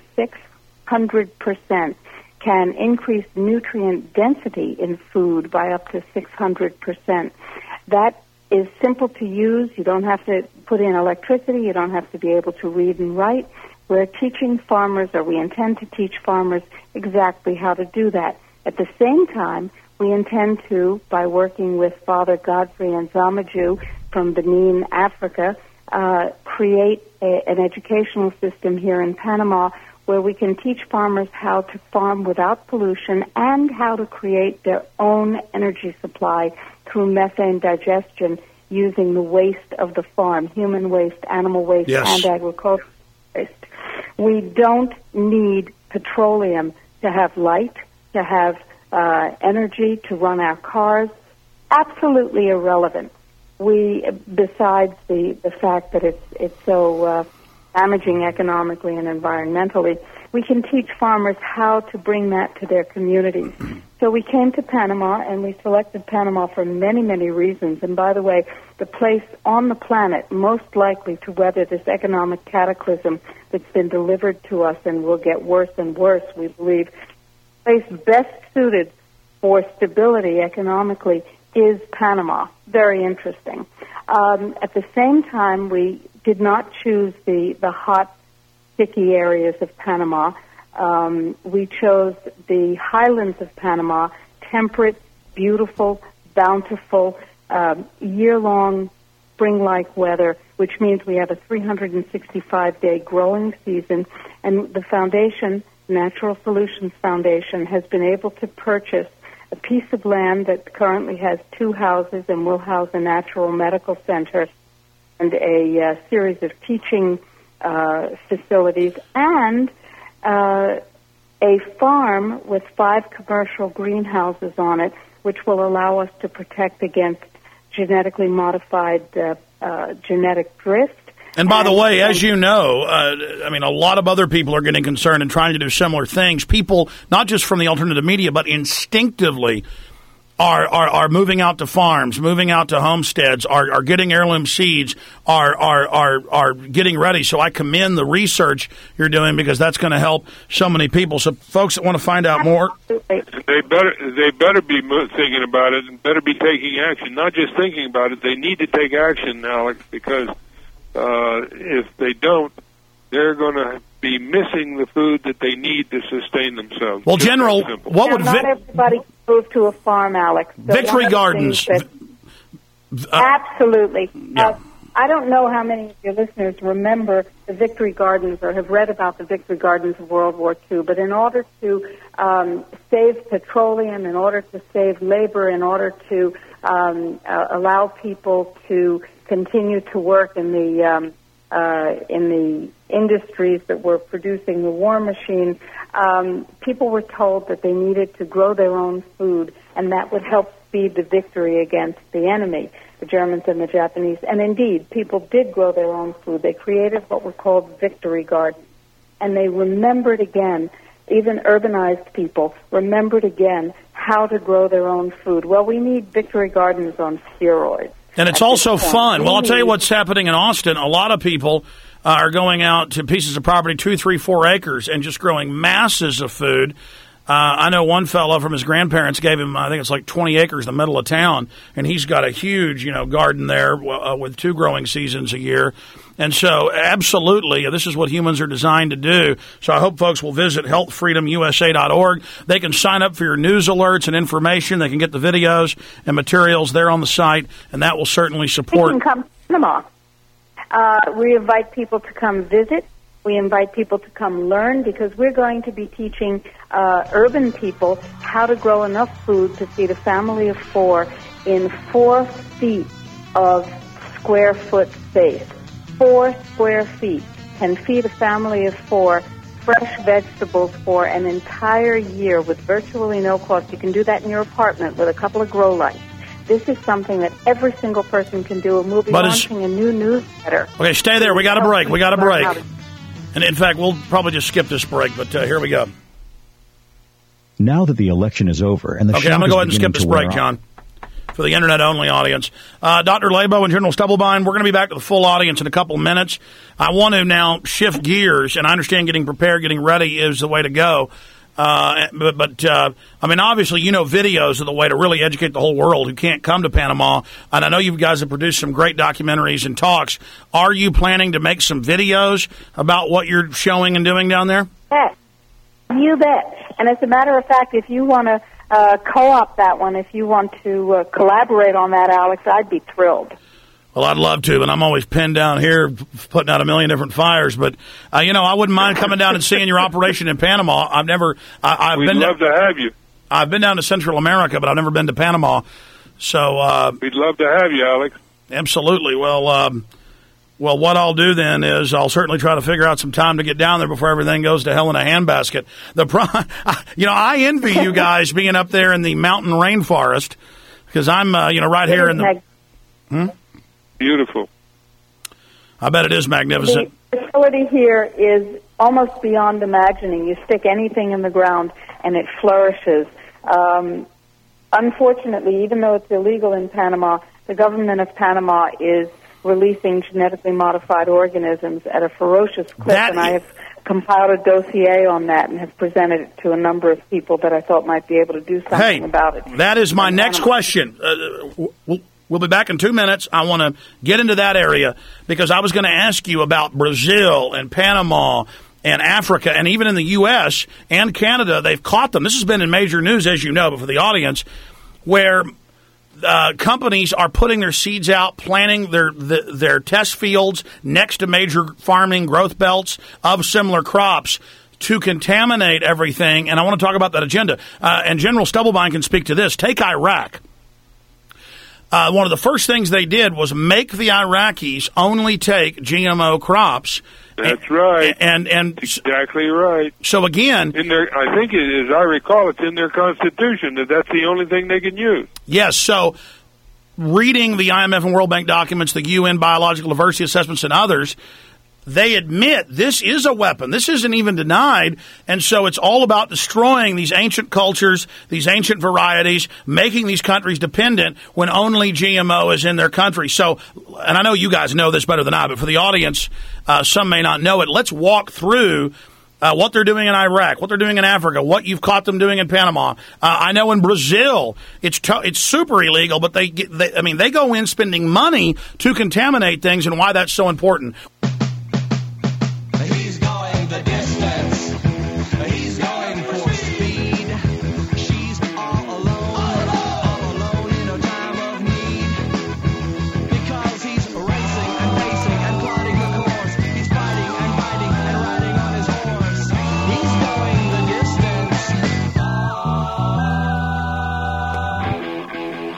600%, can increase nutrient density in food by up to 600%. That is simple to use. You don't have to put in electricity. You don't have to be able to read and write. We're teaching farmers, or we intend to teach farmers, exactly how to do that. At the same time, we intend to, by working with Father Godfrey Nzamaju from Benin, Africa, create an educational system here in Panama where we can teach farmers how to farm without pollution and how to create their own energy supply through methane digestion using the waste of the farm, human waste, animal waste, and agricultural waste. We don't need petroleum to have light, to have energy, to run our cars. Absolutely irrelevant. Besides the fact that it's so damaging economically and environmentally, we can teach farmers how to bring that to their communities. So we came to Panama, and we selected Panama for many, many reasons. And by the way, the place on the planet most likely to weather this economic cataclysm that's been delivered to us and will get worse and worse, we believe, the place best suited for stability economically is Panama. Very interesting. At the same time, we did not choose the hot, sticky areas of Panama. We chose the highlands of Panama, temperate, beautiful, bountiful, year-long spring-like weather, which means we have a 365-day growing season. And the foundation, Natural Solutions Foundation, has been able to purchase a piece of land that currently has 2 houses and will house a natural medical center and a series of teaching facilities, and a farm with 5 commercial greenhouses on it, which will allow us to protect against genetically modified genetic drift. And by the way, as you know, a lot of other people are getting concerned and trying to do similar things. People, not just from the alternative media, but instinctively are moving out to farms, moving out to homesteads, are getting heirloom seeds, are getting ready. So I commend the research you're doing, because that's going to help so many people. So folks that want to find out more, they better be thinking about it and better be taking action. Not just thinking about it, they need to take action, Alex, because if they don't, they're going to be missing the food that they need to sustain themselves. Well, General, what would not everybody move to a farm, Alex? So Victory Gardens? Absolutely. Yeah. I don't know how many of your listeners remember the Victory Gardens or have read about the Victory Gardens of World War II, but in order to save petroleum, in order to save labor, in order to allow people to continue to work in the in the industries that were producing the war machine, people were told that they needed to grow their own food, and that would help speed the victory against the enemy, the Germans and the Japanese. And indeed, people did grow their own food. They created what were called victory gardens, and they remembered again, even urbanized people remembered again how to grow their own food. Well, we need victory gardens on steroids. And it's also fun. Well, I'll tell you what's happening in Austin. A lot of people are going out to pieces of property, 2, 3, 4 acres, and just growing masses of food. I know one fellow from his grandparents gave him, I think it's like 20 acres in the middle of town, and he's got a huge, garden there with 2 growing seasons a year. And so, absolutely, this is what humans are designed to do. So I hope folks will visit healthfreedomusa.org. They can sign up for your news alerts and information. They can get the videos and materials there on the site, and that will certainly support. You can come to Panama. We invite people to come visit. We invite people to come learn, because we're going to be teaching urban people how to grow enough food to feed a family of 4 in 4 feet of square foot space. 4 square feet can feed a family of 4 fresh vegetables for an entire year with virtually no cost. You can do that in your apartment with a couple of grow lights. This is something that every single person can do, and we'll be launching a new newsletter. Okay, stay there. We got a break. And in fact, we'll probably just skip this break, but here we go. Now that the election is over and the I'm going to go ahead and skip this break, John, for the Internet-only audience. Dr. Labo and General Stubblebine, we're going to be back to the full audience in a couple of minutes. I want to now shift gears, and I understand getting prepared, getting ready is the way to go. But obviously, videos are the way to really educate the whole world who can't come to Panama. And I know you guys have produced some great documentaries and talks. Are you planning to make some videos about what you're showing and doing down there? Yes, you bet. And as a matter of fact, if you want to co-op that one, if you want to collaborate on that, Alex, I'd be thrilled. Well, I'd love to, but I'm always pinned down here putting out a million different fires. But, I wouldn't mind coming down and seeing your operation in Panama. We'd love to have you. I've been down to Central America, but I've never been to Panama. So we'd love to have you, Alex. Absolutely. Well, what I'll do then is I'll certainly try to figure out some time to get down there before everything goes to hell in a handbasket. I envy you guys being up there in the mountain rainforest, because I'm, right here in the... Beautiful. I bet it is magnificent. The facility here is almost beyond imagining. You stick anything in the ground and it flourishes. Unfortunately, even though it's illegal in Panama, the government of Panama is releasing genetically modified organisms at a ferocious clip, and I have compiled a dossier on that and have presented it to a number of people that I thought might be able to do something about it. That is my next question. We'll be back in 2 minutes. I want to get into that area, because I was going to ask you about Brazil and Panama and Africa, and even in the U.S. and Canada, they've caught them. This has been in major news, as you know, but for the audience, where companies are putting their seeds out, planting their test fields next to major farming growth belts of similar crops to contaminate everything. And I want to talk about that agenda. And General Stubblebine can speak to this. Take Iraq. One of the first things they did was make the Iraqis only take GMO crops. That's right. And exactly right. So again, I think, as I recall, it's in their constitution that's the only thing they can use. Yes. So reading the IMF and World Bank documents, the UN biological diversity assessments, and others, they admit this is a weapon. This isn't even denied. And so it's all about destroying these ancient cultures, these ancient varieties, making these countries dependent when only GMO is in their country. So, and I know you guys know this better than I, but for the audience, some may not know it. Let's walk through what they're doing in Iraq, what they're doing in Africa, what you've caught them doing in Panama. I know in Brazil it's super illegal, but they go in spending money to contaminate things, and why that's so important.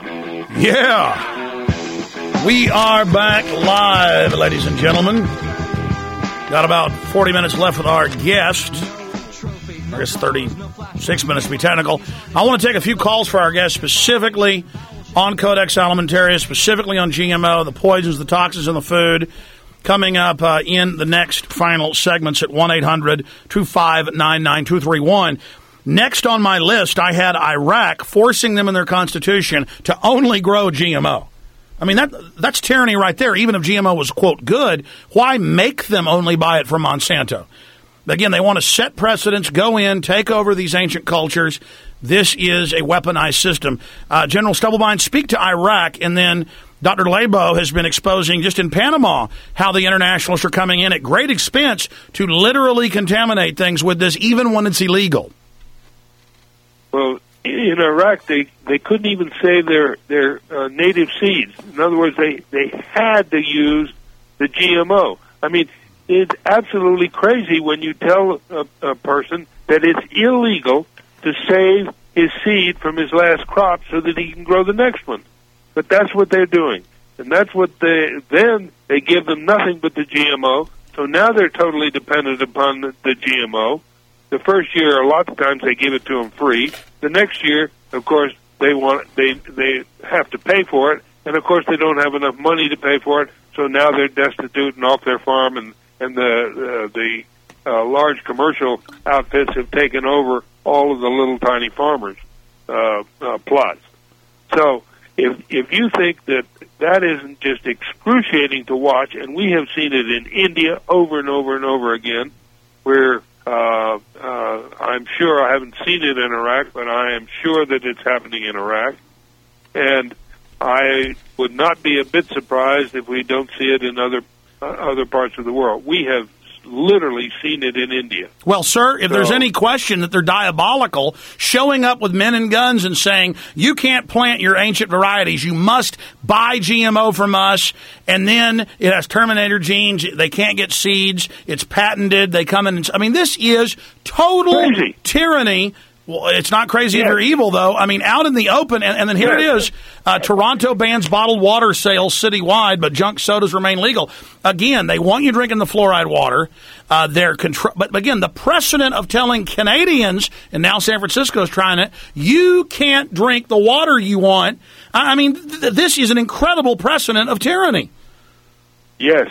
Yeah, we are back live, ladies and gentlemen. Got about 40 minutes left with our guest. I guess 36 minutes to be technical. I want to take a few calls for our guest, specifically on Codex Alimentarius, specifically on GMO, the poisons, the toxins in the food, coming up in the next final segments at 1-800-259-9231. Next on my list, I had Iraq forcing them in their constitution to only grow GMO. I mean, that's tyranny right there. Even if GMO was, quote, good, why make them only buy it from Monsanto? Again, they want to set precedents, go in, take over these ancient cultures. This is a weaponized system. General Stubblebine, speak to Iraq, and then Dr. Lebo has been exposing, just in Panama, how the internationalists are coming in at great expense to literally contaminate things with this, even when it's illegal. Well, in Iraq, they couldn't even save their native seeds. In other words, they had to use the GMO. I mean, it's absolutely crazy when you tell a person that it's illegal to save his seed from his last crop so that he can grow the next one. But that's what they're doing. And that's what they give them nothing but the GMO. So now they're totally dependent upon the GMO. The first year, a lot of times they give it to them free. The next year, of course, they have to pay for it. And of course, they don't have enough money to pay for it. So now they're destitute and off their farm, and the large commercial outfits have taken over all of the little tiny farmers' plots. So if you think that isn't just excruciating to watch, and we have seen it in India over and over and over again, where I'm sure I haven't seen it in Iraq, but I am sure that it's happening in Iraq, and I would not be a bit surprised if we don't see it in other parts of the world. We have literally seen it in India. Well, sir, if there's any question that they're diabolical, showing up with men and guns and saying, you can't plant your ancient varieties, you must buy GMO from us, and then it has Terminator genes, they can't get seeds, it's patented, they come in and... I mean, this is total tyranny. Well, it's not crazy if you're evil, though. I mean, out in the open, and then here it is. Toronto bans bottled water sales citywide, but junk sodas remain legal. Again, they want you drinking the fluoride water. But again, the precedent of telling Canadians, and now San Francisco is trying it, you can't drink the water you want. I mean, this is an incredible precedent of tyranny. Yes.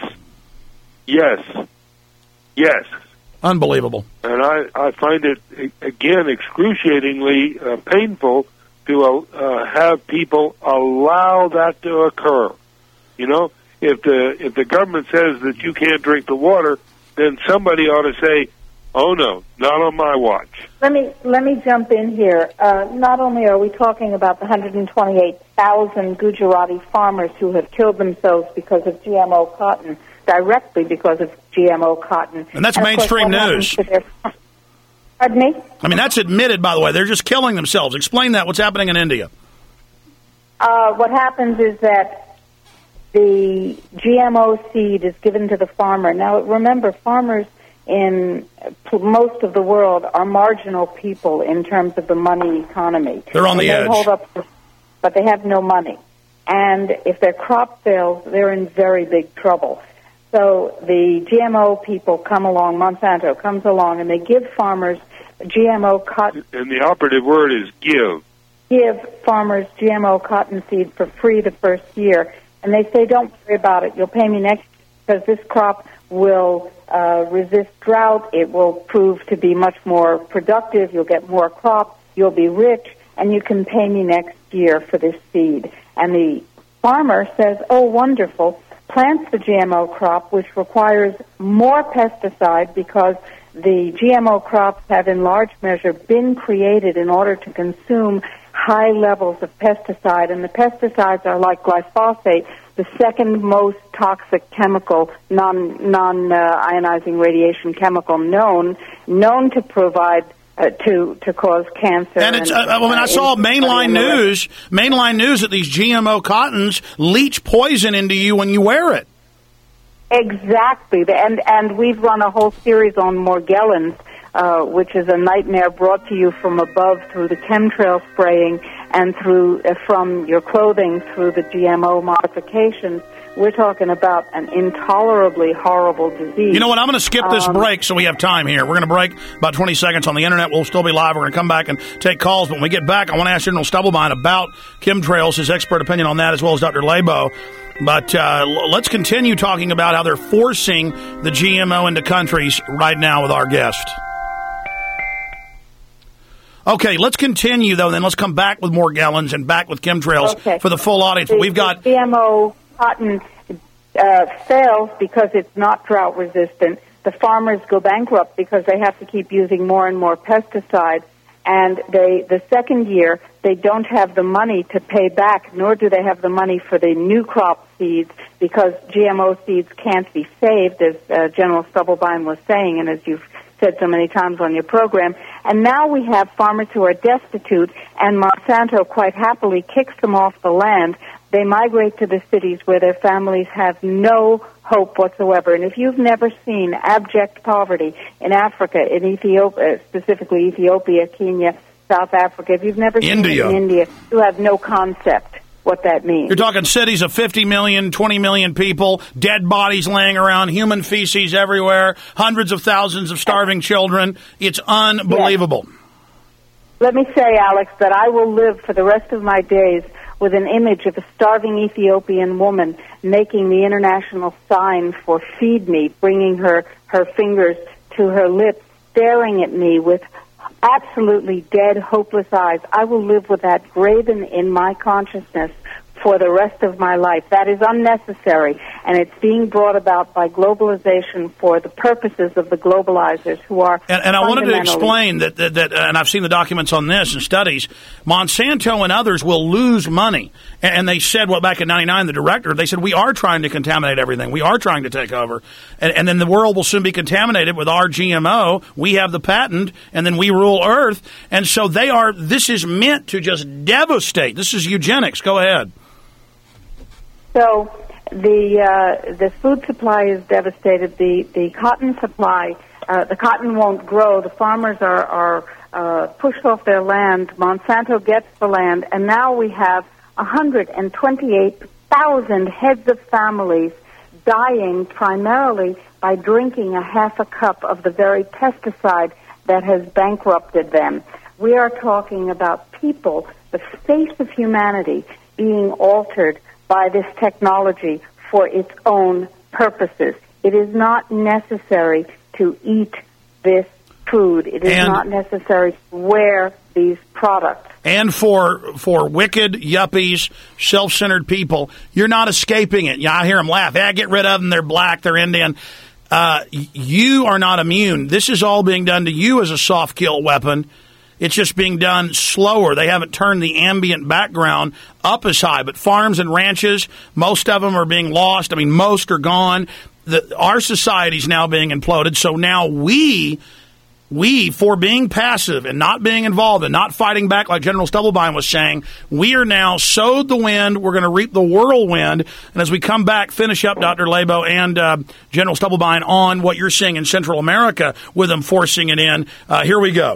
Unbelievable. And I find it, again, excruciatingly painful to have people allow that to occur. You know, if the government says that you can't drink the water, then somebody ought to say, oh, no, not on my watch. Let me jump in here. Not only are we talking about the 128,000 Gujarati farmers who have killed themselves because of GMO cotton, directly because of GMO cotton. And that's mainstream news. Pardon me? I mean, that's admitted, by the way. They're just killing themselves. Explain that. What's happening in India? What happens is that the GMO seed is given to the farmer. Now, remember, farmers in most of the world are marginal people in terms of the money economy. They're on the edge. But they have no money. And if their crop fails, they're in very big trouble. So the GMO people come along, Monsanto comes along, and they give farmers GMO cotton. And the operative word is give. Give farmers GMO cotton seed for free the first year. And they say, don't worry about it. You'll pay me next year because this crop will resist drought. It will prove to be much more productive. You'll get more crop. You'll be rich. And you can pay me next year for this seed. And the farmer says, oh, wonderful, plants the GMO crop, which requires more pesticide because the GMO crops have in large measure been created in order to consume high levels of pesticide. And the pesticides are like glyphosate, the second most toxic chemical, non-ionizing radiation chemical known to provide to cause cancer. And it's I saw mainline news that these GMO cottons leach poison into you when you wear it. Exactly, and we've run a whole series on Morgellons, which is a nightmare brought to you from above through the chemtrail spraying and through from your clothing through the GMO modifications. we're talking about an intolerably horrible disease. You know what? I'm going to skip this break so we have time here. We're going to break about 20 seconds on the Internet. We'll still be live. We're going to come back and take calls. But when we get back, I want to ask General Stubblebine about chemtrails, his expert opinion on that, as well as Dr. Labo. But let's continue talking about how they're forcing the GMO into countries right now with our guest. Okay, let's continue, though, and then let's come back with more gallons and back with chemtrails for the full audience. We've got GMO cotton fails because it's not drought resistant. The farmers go bankrupt because they have to keep using more and more pesticides. And the second year, they don't have the money to pay back, nor do they have the money for the new crop seeds because GMO seeds can't be saved, as General Stubblebine was saying, and as you've said so many times on your program. And now we have farmers who are destitute, and Monsanto quite happily kicks them off the land. They migrate to the cities where their families have no hope whatsoever. And if you've never seen abject poverty in Africa, in Ethiopia, specifically Ethiopia, Kenya, South Africa, if you've never seen it in India, you have no concept what that means. You're talking cities of 50 million, 20 million people, dead bodies laying around, human feces everywhere, hundreds of thousands of starving children. It's unbelievable. Yes. Let me say, Alex, that I will live for the rest of my days with an image of a starving Ethiopian woman making the international sign for feed me, bringing her fingers to her lips, staring at me with absolutely dead, hopeless eyes. I will live with that graven in my consciousness for the rest of my life. That is unnecessary, and it's being brought about by globalization for the purposes of the globalizers who are And I wanted to explain that, and I've seen the documents on this and studies, Monsanto and others will lose money. And they said, back in 99, the director, they said, we are trying to contaminate everything. We are trying to take over. And then the world will soon be contaminated with our GMO. We have the patent, and then we rule Earth. And so this is meant to just devastate. This is eugenics. Go ahead. So the food supply is devastated. The cotton supply, the cotton won't grow. The farmers are pushed off their land. Monsanto gets the land, and now we have 128,000 heads of families dying primarily by drinking a half a cup of the very pesticide that has bankrupted them. We are talking about people, the face of humanity, being altered by this technology for its own purposes. It is not necessary to eat this food. It is not necessary to wear these products. And for wicked yuppies, self-centered people, you're not escaping it. I hear them laugh. Get rid of them. They're black. They're Indian. You are not immune. This is all being done to you as a soft kill weapon. It's just being done slower. They haven't turned the ambient background up as high. But farms and ranches, most of them are being lost. I mean, most are gone. Our society's now being imploded. So now we, for being passive and not being involved and not fighting back like General Stubblebine was saying, we are now sowed the wind. We're going to reap the whirlwind. And as we come back, finish up Dr. Labo and General Stubblebine on what you're seeing in Central America with them forcing it in. Here we go.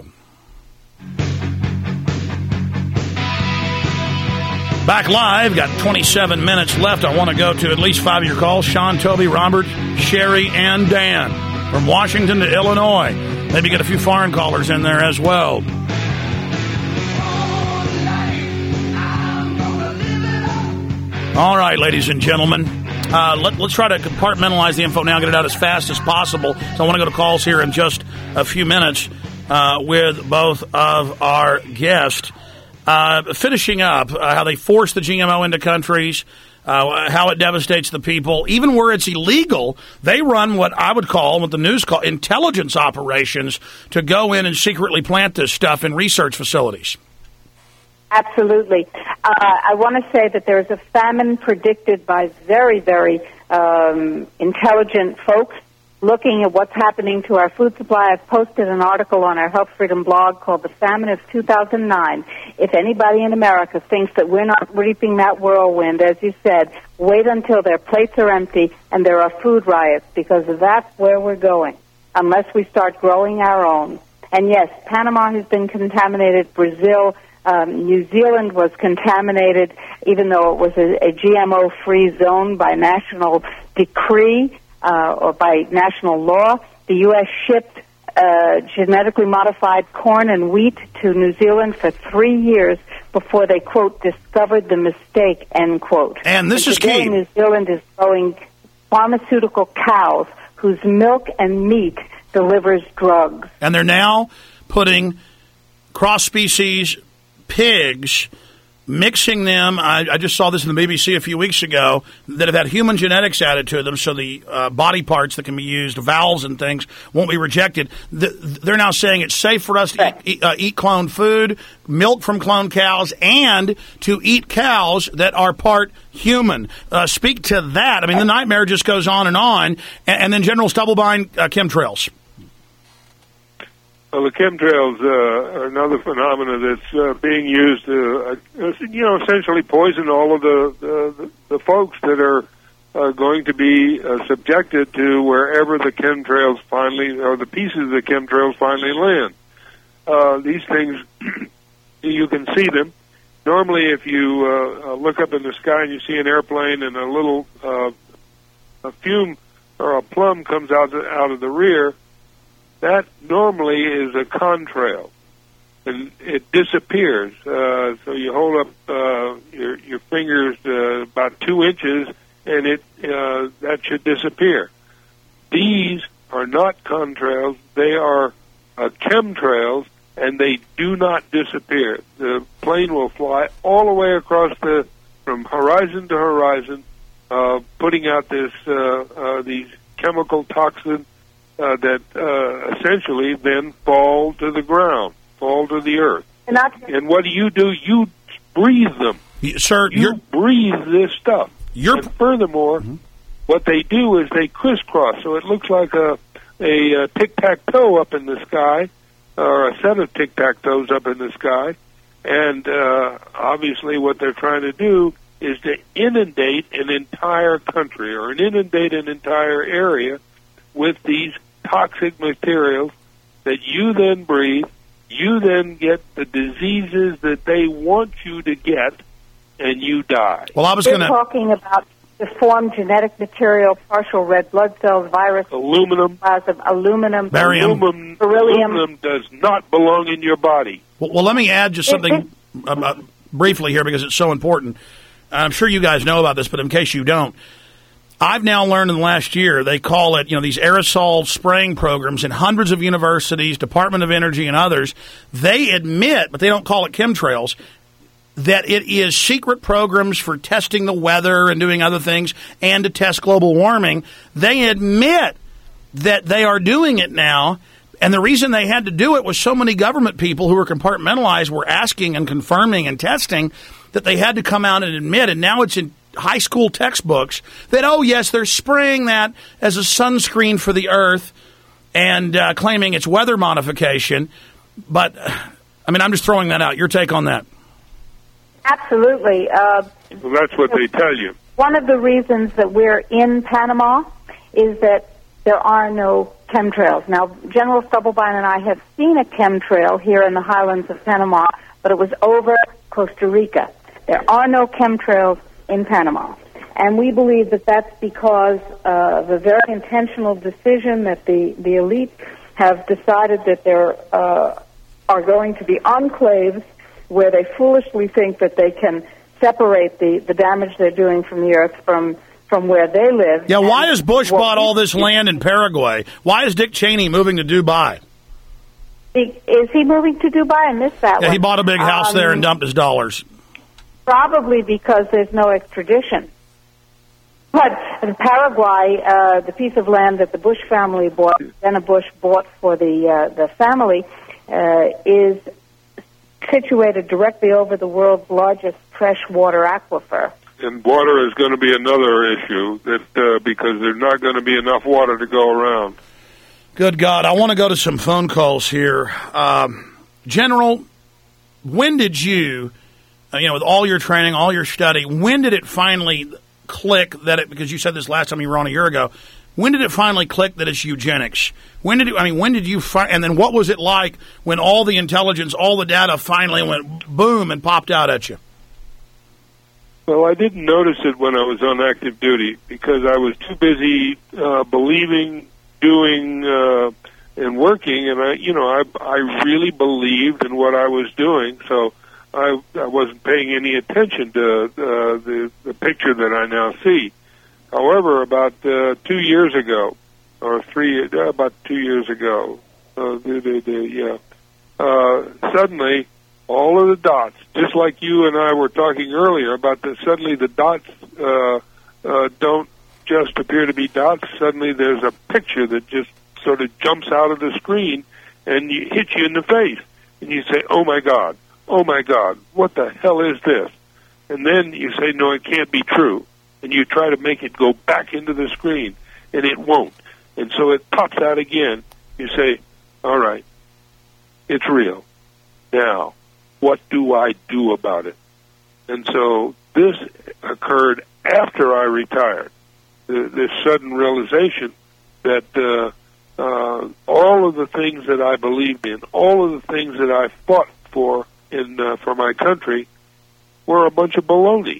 Back live, got 27 minutes left. I want to go to at least 5 of your calls. Sean, Toby, Robert, Sherry, and Dan from Washington to Illinois. Maybe get a few foreign callers in there as well. All right, ladies and gentlemen. Let's try to compartmentalize the info now, get it out as fast as possible. So I want to go to calls here in just a few minutes with both of our guests. Finishing up how they force the GMO into countries, how it devastates the people. Even where it's illegal, they run what I would call, what the news call, intelligence operations to go in and secretly plant this stuff in research facilities. Absolutely. I want to say that there is a famine predicted by very, very intelligent folks looking at what's happening to our food supply. I've posted an article on our Health Freedom blog called The Famine of 2009. If anybody in America thinks that we're not reaping that whirlwind, as you said, wait until their plates are empty and there are food riots, because that's where we're going, unless we start growing our own. And yes, Panama has been contaminated, Brazil, New Zealand was contaminated, even though it was a GMO-free zone by national decree or by national law. The U.S. shipped genetically modified corn and wheat to New Zealand for 3 years before they, quote, discovered the mistake, end quote. And this is today, key. New Zealand is growing pharmaceutical cows whose milk and meat delivers drugs. And they're now putting cross-species pigs, mixing them. I just saw this in the BBC a few weeks ago, that have had human genetics added to them, so the body parts that can be used, valves and things, won't be rejected. They're now saying it's safe for us to eat cloned food, milk from cloned cows, and to eat cows that are part human. Speak to that. I mean, the nightmare just goes on. And then General Stubblebine, chemtrails. Well, the chemtrails are another phenomenon that's being used to, essentially poison all of the folks that are going to be subjected to wherever the chemtrails finally, or the pieces of the chemtrails finally land. These things, you can see them. Normally, if you look up in the sky and you see an airplane and a little a fume or a plum comes out of the rear, that normally is a contrail, and it disappears. So you hold up your fingers about 2 inches, and that should disappear. These are not contrails; they are chemtrails, and they do not disappear. The plane will fly all the way across from horizon to horizon, putting out these chemical toxins. That essentially then fall to the ground, fall to the earth. And what do? You breathe them. Sir, you breathe this stuff. And furthermore, what they do is they crisscross, so it looks like a tic-tac-toe up in the sky, or a set of tic-tac-toes up in the sky. And obviously what they're trying to do is to inundate an entire country, or inundate an entire area with these toxic materials that you then breathe. You then get the diseases that they want you to get, and you die. Well, I was going to talking about deformed genetic material, partial red blood cells, virus, aluminum, aluminum, barium, beryllium. Aluminum does not belong in your body. Well, let me add just something briefly here, because it's so important. I'm sure you guys know about this, but in case you don't, I've now learned in the last year, they call it, these aerosol spraying programs in hundreds of universities, Department of Energy and others. They admit, but they don't call it chemtrails, that it is secret programs for testing the weather and doing other things and to test global warming. They admit that they are doing it now. And the reason they had to do it was so many government people who were compartmentalized were asking and confirming and testing that they had to come out and admit. And now it's in high school textbooks that, oh, yes, they're spraying that as a sunscreen for the earth and claiming it's weather modification. But, I'm just throwing that out. Your take on that? Absolutely. Well, that's what they tell you. One of the reasons that we're in Panama is that there are no chemtrails. Now, General Stubblebine and I have seen a chemtrail here in the highlands of Panama, but it was over Costa Rica. There are no chemtrails in Panama. And we believe that that's because of a very intentional decision that the elite have decided that there are going to be enclaves where they foolishly think that they can separate the damage they're doing from the earth from where they live. Yeah, why has Bush bought all this land in Paraguay? Why is Dick Cheney moving to Dubai? Is he moving to Dubai? I missed that one. Yeah, he bought a big house there and dumped his dollars. Probably because there's no extradition. But in Paraguay, the piece of land that the Bush family bought, Jenna Bush bought for the family, is situated directly over the world's largest freshwater aquifer. And water is going to be another issue that because there's not going to be enough water to go around. Good God, I want to go to some phone calls here. General, when did you, with all your training, all your study, when did it finally click that because you said this last time you were on a year ago, when did it finally click that it's eugenics? When did you find, and then what was it like when all the intelligence, all the data finally went boom and popped out at you? Well, I didn't notice it when I was on active duty because I was too busy believing, doing, and working, and I really believed in what I was doing, so I wasn't paying any attention to the picture that I now see. However, about 2 years ago, or about 2 years ago, suddenly all of the dots, just like you and I were talking earlier about suddenly the dots don't just appear to be dots. Suddenly there's a picture that just sort of jumps out of the screen and hits you in the face. And you say, oh my God, what the hell is this? And then you say, no, it can't be true. And you try to make it go back into the screen, and it won't. And so it pops out again. You say, all right, it's real. Now, what do I do about it? And so this occurred after I retired, this sudden realization that all of the things that I believed in, all of the things that I fought for my country were a bunch of baloney.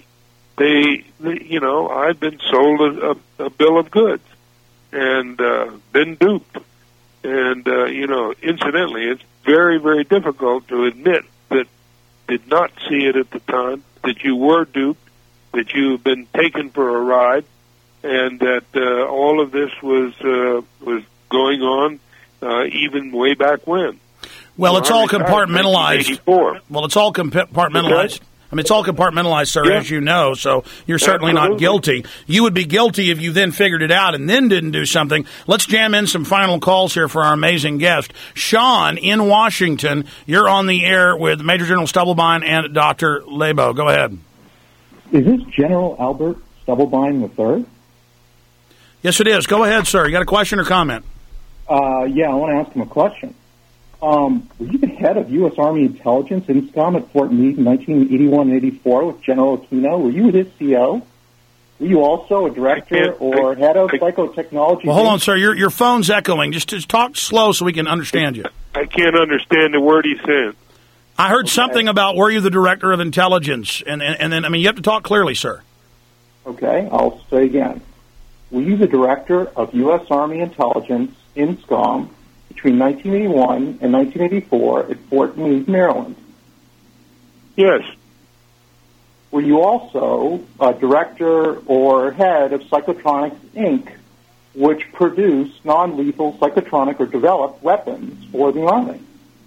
I'd been sold a bill of goods and been duped. And, incidentally, it's very, very difficult to admit that did not see it at the time, that you were duped, that you've been taken for a ride, and that all of this was going on even way back when. Well, it's all compartmentalized. Well, it's all compartmentalized. I mean, it's all compartmentalized, sir, as you know, so you're certainly not guilty. You would be guilty if you then figured it out and then didn't do something. Let's jam in some final calls here for our amazing guest. Sean in Washington, you're on the air with Major General Stubblebine and Dr. Lebo. Go ahead. Is this General Albert Stubblebine III? Yes, it is. Go ahead, sir. You got a question or comment? Yeah, I want to ask him a question. Were you the head of U.S. Army Intelligence in SCOM at Fort Meade in 1981 and 84 with General Aquino? Were you his CO? Were you also a director or head of psychotechnology? Well, hold on, sir. Your phone's echoing. Just talk slow so we can understand you. I can't understand the word he's saying. I heard something about were you the director of intelligence? And then, I mean, you have to talk clearly, sir. Okay, I'll say again. Were you the director of U.S. Army Intelligence in SCOM between 1981 and 1984 at Fort Meade, Maryland? Yes. Were you also a director or head of Psychotronics, Inc., which produced non-lethal psychotronic or developed weapons for the Army?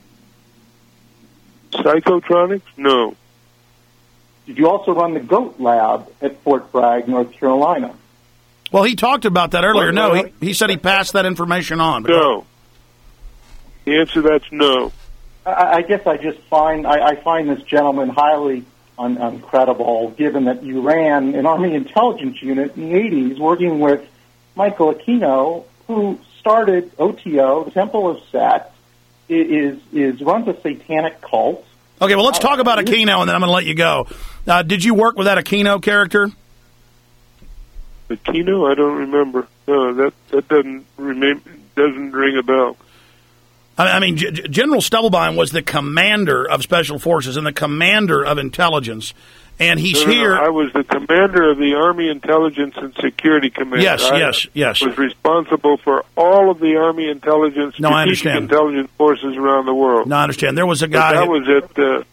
Psychotronics? No. Did you also run the GOAT lab at Fort Bragg, North Carolina? Well, he talked about that earlier. No, he said he passed that information on. No. The answer to that's no. I guess I just find this gentleman highly uncredible, given that you ran an Army intelligence unit in the 80s working with Michael Aquino, who started OTO, the Temple of Set, runs a satanic cult. Okay, well, let's talk about Aquino, and then I'm going to let you go. Did you work with that Aquino character? Aquino? I don't remember. No, that doesn't ring a bell. I mean, General Stubblebine was the commander of Special Forces and the commander of intelligence, and he's here. I was the commander of the Army Intelligence and Security Command. Yes. I was responsible for all of the Army Intelligence, strategic intelligence forces around the world. No, I understand. There was a guy. That was it.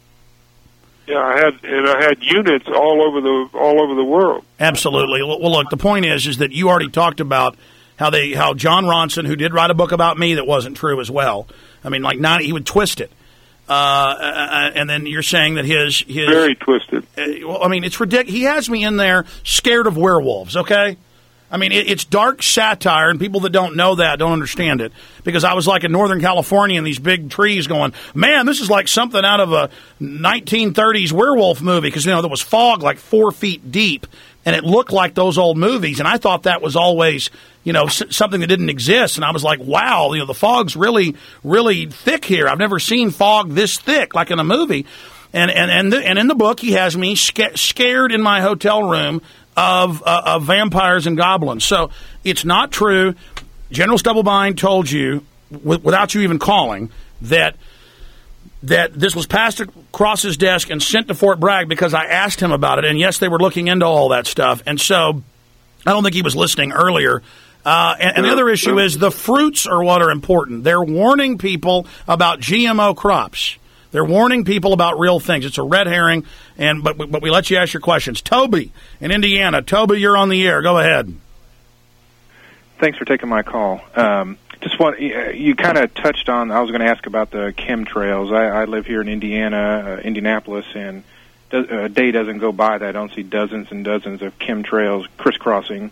I had units all over the world. Absolutely. Well, look, the point is that you already talked about how John Ronson, who did write a book about me that wasn't true as well. I mean, he would twist it. And then you're saying that his very twisted. Well, I mean, it's ridiculous. He has me in there scared of werewolves. Okay. I mean, it's dark satire, and people that don't know that don't understand it. Because I was like in Northern California in these big trees going, man, this is like something out of a 1930s werewolf movie. Because, there was fog like 4 feet deep, and it looked like those old movies. And I thought that was always, something that didn't exist. And I was like, wow, the fog's really, really thick here. I've never seen fog this thick, like in a movie. And in the book, he has me scared in my hotel room of vampires and goblins. So it's not true. General Stubblebine told you, without you even calling, that this was passed across his desk and sent to Fort Bragg because I asked him about it. And yes, they were looking into all that stuff. And so I don't think he was listening earlier. And the other issue is the fruits are what are important. They're warning people about GMO crops. They're warning people about real things. It's a red herring, but we let you ask your questions. Toby in Indiana. Toby, you're on the air. Go ahead. Thanks for taking my call. Just want you kind of touched on. I was going to ask about the chemtrails. I live here in Indiana, Indianapolis, and a day doesn't go by that I don't see dozens and dozens of chemtrails crisscrossing.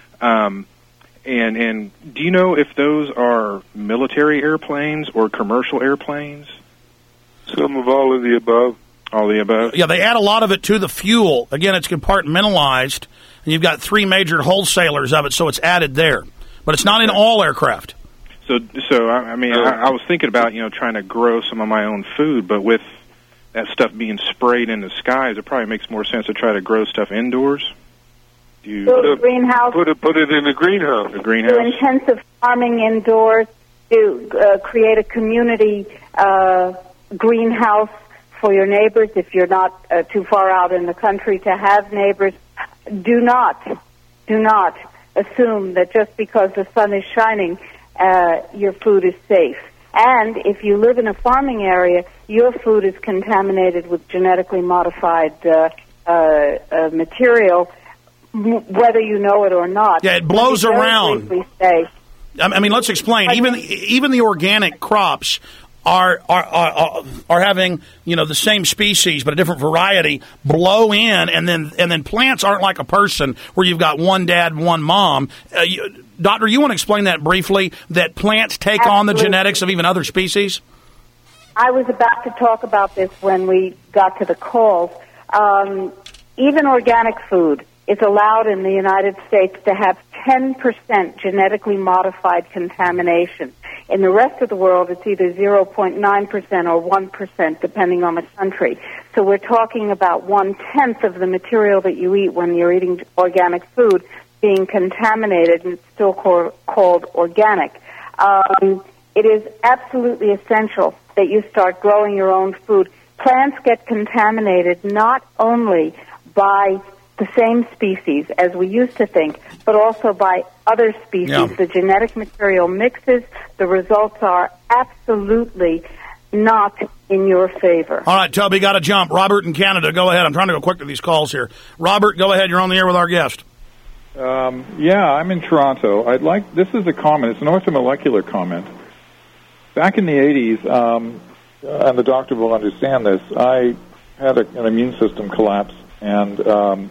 And do you know if those are military airplanes or commercial airplanes? Some of all of the above. All of the above? Yeah, they add a lot of it to the fuel. Again, it's compartmentalized, and you've got three major wholesalers of it, so it's added there. But it's not in all aircraft. So I mean, I was thinking about, trying to grow some of my own food, but with that stuff being sprayed in the skies, it probably makes more sense to try to grow stuff indoors. Greenhouse. Put it in the greenhouse. The greenhouse. Do intensive farming indoors. To create a community greenhouse for your neighbors if you're not too far out in the country to have neighbors. Do not assume that just because the sun is shining, your food is safe. And if you live in a farming area, your food is contaminated with genetically modified material, whether you know it or not. Yeah, it blows around. I mean, let's explain. Even the organic crops are having the same species but a different variety blow in, and then plants aren't like a person where you've got one dad, one mom. Doctor, you want to explain that briefly? That plants take on the genetics of even other species? I was about to talk about this when we got to the calls. Even organic food is allowed in the United States to have 10% genetically modified contamination. In the rest of the world, it's either 0.9% or 1%, depending on the country. So we're talking about 1/10 of the material that you eat when you're eating organic food being contaminated, and it's still called organic. It is absolutely essential that you start growing your own food. Plants get contaminated not only by the same species as we used to think, but also by other species. Yeah. The genetic material mixes. The results are absolutely not in your favor. All right, Toby, got to jump. Robert in Canada, go ahead. I'm trying to go quick to these calls here. Robert, go ahead. You're on the air with our guest. Yeah, I'm in Toronto. This is a comment. It's an orthomolecular comment. Back in the 80s, and the doctor will understand this, I had an immune system collapse, and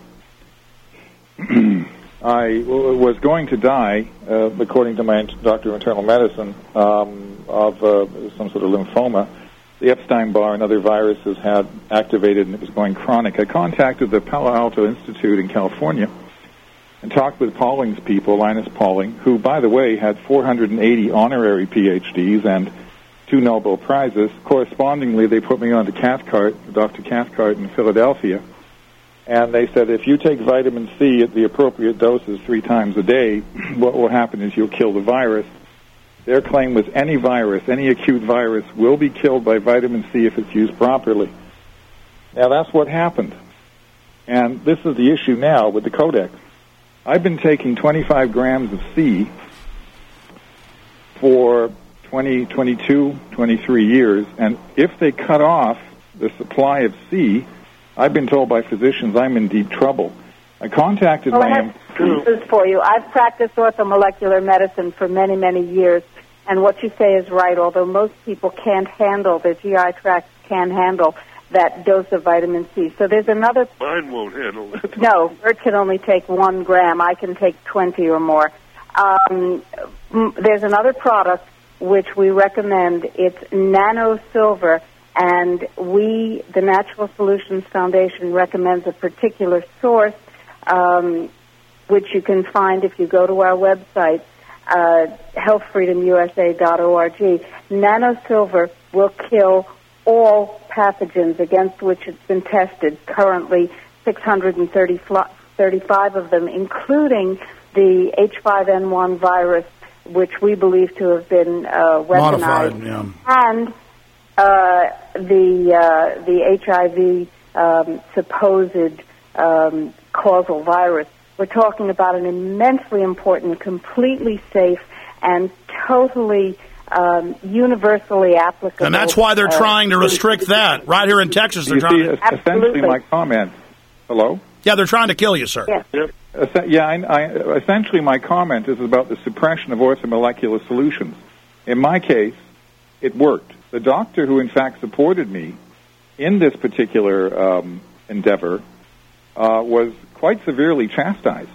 I was going to die, according to my doctor of internal medicine, of some sort of lymphoma. The Epstein-Barr and other viruses had activated, and it was going chronic. I contacted the Palo Alto Institute in California and talked with Pauling's people, Linus Pauling, who, by the way, had 480 honorary PhDs and 2 Nobel Prizes. Correspondingly, they put me on to Cathcart, Dr. Cathcart in Philadelphia. And they said, if you take vitamin C at the appropriate doses 3 times a day, what will happen is you'll kill the virus. Their claim was any virus, any acute virus, will be killed by vitamin C if it's used properly. Now, that's what happened. And this is the issue now with the Codex. I've been taking 25 grams of C for 20, 22, 23 years, and if they cut off the supply of C, I've been told by physicians I'm in deep trouble. I contacted I have pieces for you. I've practiced orthomolecular medicine for many, many years, and what you say is right. Although most people can't handle, their GI tracts can't handle that dose of vitamin C. So there's another... Mine won't handle it. No, Bert can only take 1 gram. I can take 20 or more. There's another product which we recommend. It's Nano Silver. And we, the Natural Solutions Foundation, recommends a particular source, which you can find if you go to our website, healthfreedomusa.org. Nano Silver will kill all pathogens against which it's been tested. Currently, 630 35 of them, including the H5N1 virus, which we believe to have been weaponized, modified, yeah. and the HIV supposed causal virus. We're talking about an immensely important, completely safe, and totally universally applicable. And that's why they're trying to restrict that. Right here in Texas, they're trying to... Essentially, my comment... Hello? Yeah, they're trying to kill you, sir. Yes. Yep. Essentially, my comment is about the suppression of orthomolecular solutions. In my case, it worked. The doctor who, in fact, supported me in this particular endeavor was quite severely chastised.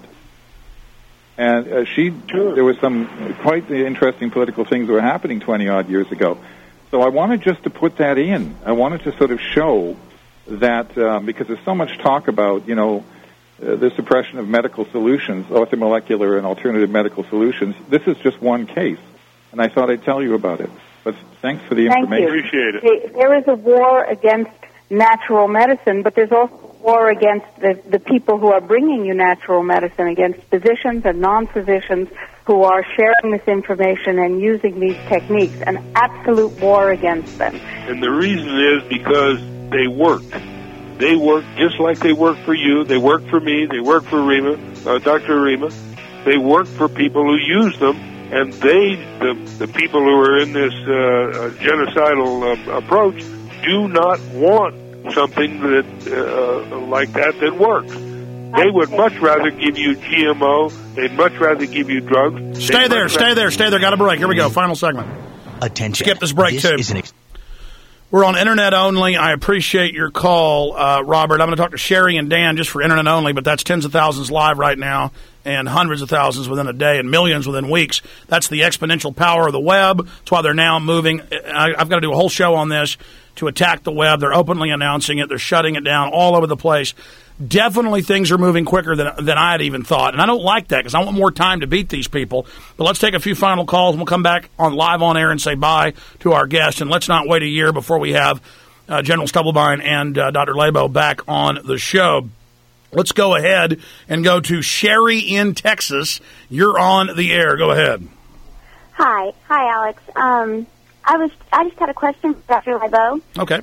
And there was some quite interesting political things that were happening 20-odd years ago. So I wanted just to put that in. I wanted to sort of show that, because there's so much talk about, the suppression of medical solutions, orthomolecular and alternative medical solutions. This is just one case, and I thought I'd tell you about it. But thanks for the information. Appreciate it. There is a war against natural medicine, but there's also a war against the people who are bringing you natural medicine, against physicians and non-physicians who are sharing this information and using these techniques, an absolute war against them. And the reason is because they work. They work just like they work for you. They work for me. They work for Dr. Rima. They work for people who use them, and the people who are in this genocidal approach do not want something that like that works. They would much rather give you GMO. They'd much rather give you drugs. Stay there. Got a break. Here we go. Final segment. Attention. Skip this break, too. We're on Internet only. I appreciate your call, Robert. I'm going to talk to Sherry and Dan just for Internet only, but that's tens of thousands live right now and hundreds of thousands within a day and millions within weeks. That's the exponential power of the web. That's why they're now moving. I've got to do a whole show on this to attack the web. They're openly announcing it. They're shutting it down all over the place. Definitely things are moving quicker than I had even thought. And I don't like that because I want more time to beat these people. But let's take a few final calls, and we'll come back on live on air and say bye to our guests. And let's not wait a year before we have General Stubblebine and Dr. Labo back on the show. Let's go ahead and go to Sherry in Texas. You're on the air. Go ahead. Hi, Alex. I just had a question for Dr. Labo. Okay.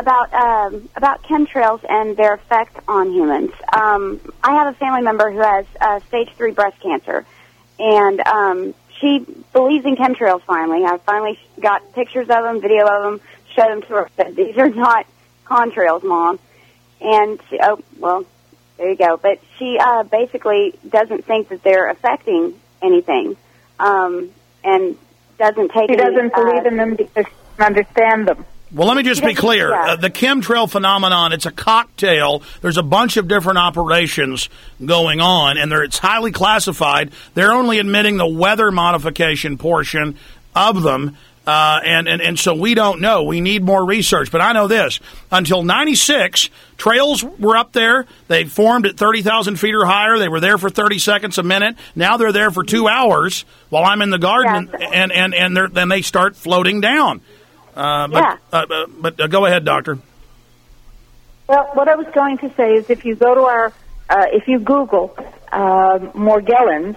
About chemtrails and their effect on humans. I have a family member who has stage 3 breast cancer, and she believes in chemtrails. Finally, I finally got pictures of them, video of them, showed them to her. Said, "These are not contrails, Mom." And she, there you go. But she basically doesn't think that they're affecting anything, and doesn't take. She doesn't believe in them because she doesn't understand them. Well, let me just be clear. The chemtrail phenomenon, it's a cocktail. There's a bunch of different operations going on, and it's highly classified. They're only admitting the weather modification portion of them, and so we don't know. We need more research. But I know this. Until 96, trails were up there. They formed at 30,000 feet or higher. They were there for 30 seconds a minute. Now they're there for 2 hours while I'm in the garden, and then they start floating down. But go ahead, Doctor. Well, what I was going to say is if you go to if you Google Morgellons,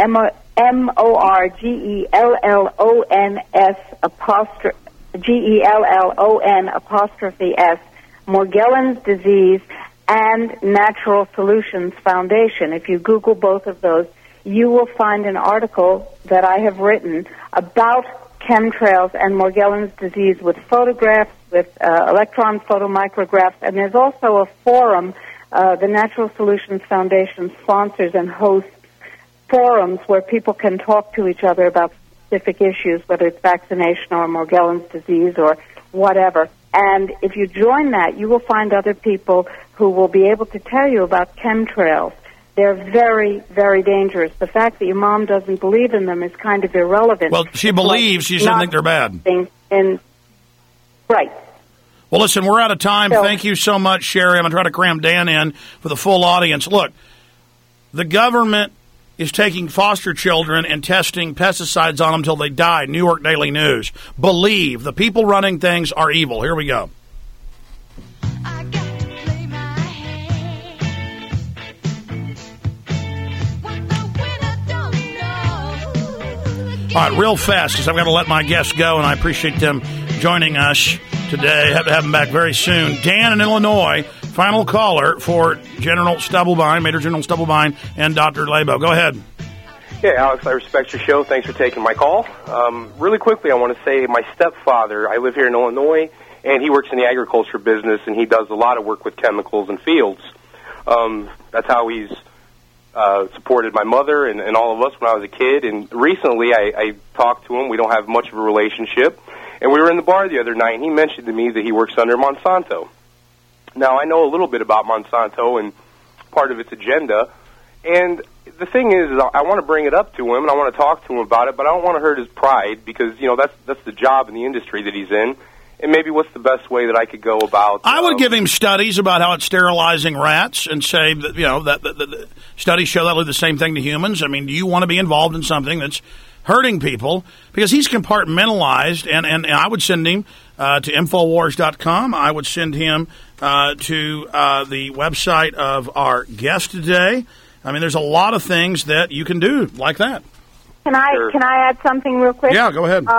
MORGELLONS Morgellons disease and Natural Solutions Foundation. If you Google both of those, you will find an article that I have written about chemtrails and Morgellons disease with photographs, with electron photomicrographs, and there's also a forum. The Natural Solutions Foundation sponsors and hosts forums where people can talk to each other about specific issues, whether it's vaccination or Morgellons disease or whatever. And if you join that, you will find other people who will be able to tell you about chemtrails. They're very, very dangerous. The fact that your mom doesn't believe in them is kind of irrelevant. Well, she believes. She doesn't think they're bad. Right. Well, listen, we're out of time. Thank you so much, Sherry. I'm going to try to cram Dan in for the full audience. Look, the government is taking foster children and testing pesticides on them until they die. New York Daily News. Believe the people running things are evil. Here we go. All right, real fast, because I've got to let my guests go, and I appreciate them joining us today. Have to have them back very soon. Dan in Illinois, final caller for General Stubblebine, Major General Stubblebine, and Dr. Labo. Go ahead. Yeah, Alex, I respect your show. Thanks for taking my call. Really quickly, I want to say my stepfather, I live here in Illinois, and he works in the agriculture business, and he does a lot of work with chemicals and fields. That's how he's supported my mother and all of us when I was a kid. And recently, I talked to him. We don't have much of a relationship. And we were in the bar the other night, and he mentioned to me that he works under Monsanto. Now, I know a little bit about Monsanto and part of its agenda. And the thing is I want to bring it up to him, and I want to talk to him about it, but I don't want to hurt his pride because, that's the job in the industry that he's in. And maybe what's the best way that I could go about... I would give him studies about how it's sterilizing rats and say that, that the studies show that'll do the same thing to humans. I mean, do you want to be involved in something that's hurting people? Because he's compartmentalized, and I would send him to Infowars.com. I would send him to the website of our guest today. I mean, there's a lot of things that you can do like that. Can I add something real quick? Yeah, go ahead.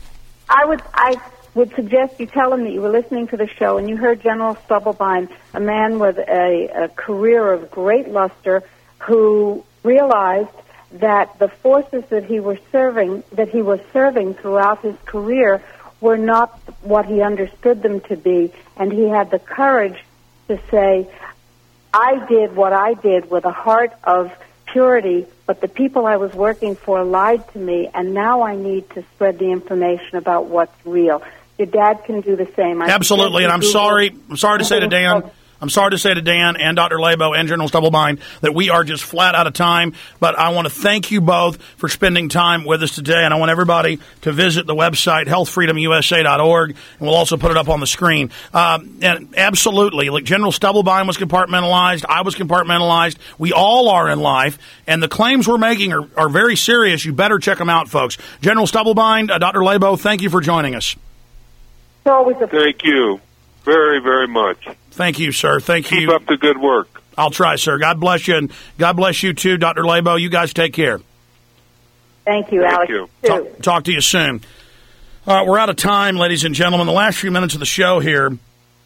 I would suggest you tell him that you were listening to the show and you heard General Stubblebine, a man with a career of great luster, who realized that the forces that he was serving throughout his career were not what he understood them to be, and he had the courage to say, I did what I did with a heart of purity, but the people I was working for lied to me, and now I need to spread the information about what's real. Your dad can do the same. Absolutely, and I'm sorry to say to Dan, and Dr. Labo and General Stubblebine that we are just flat out of time, but I want to thank you both for spending time with us today, and I want everybody to visit the website, healthfreedomusa.org, and we'll also put it up on the screen. And absolutely, like General Stubblebine was compartmentalized, I was compartmentalized, we all are in life, and the claims we're making are very serious. You better check them out, folks. General Stubblebine, Dr. Labo, thank you for joining us. Thank you very, very much. Thank you, sir. Thank you. Keep up the good work. I'll try, sir. God bless you, and God bless you too, Dr. Labo. You guys take care. Thank you, Alex. Thank you. Talk to you soon. We're out of time, ladies and gentlemen. The last few minutes of the show here.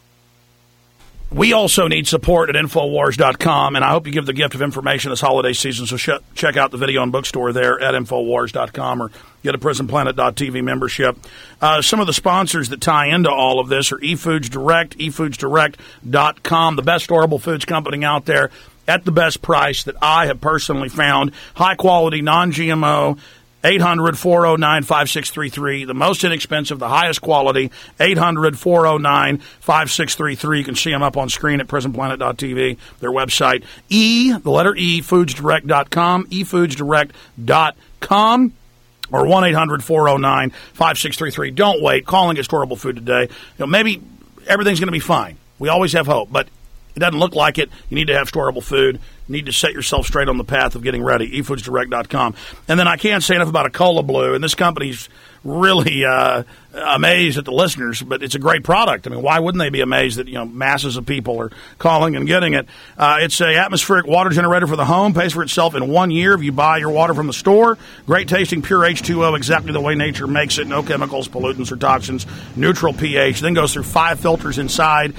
We also need support at Infowars.com, and I hope you give the gift of information this holiday season, so check out the video and bookstore there at Infowars.com or get a PrisonPlanet.tv membership. Some of the sponsors that tie into all of this are eFoods Direct, eFoodsDirect.com, the best storable foods company out there at the best price that I have personally found. High-quality, non-GMO, 800-409-5633, the most inexpensive, the highest quality, 800-409-5633. You can see them up on screen at PrisonPlanet.tv, their website. The letter E, foodsdirect.com, efoodsdirect.com, or 1-800-409-5633. Don't wait. Call and get storable food today. Maybe everything's going to be fine. We always have hope, but it doesn't look like it. You need to have storable food. You need to set yourself straight on the path of getting ready. efoodsdirect.com. And then I can't say enough about a Cola Blue, and this company's really amazed at the listeners, but it's a great product. I mean, why wouldn't they be amazed that masses of people are calling and getting it? It's a atmospheric water generator for the home. Pays for itself in 1 year if you buy your water from the store. Great tasting, pure H2O, exactly the way nature makes it. No chemicals, pollutants, or toxins. Neutral pH. Then goes through 5 filters inside.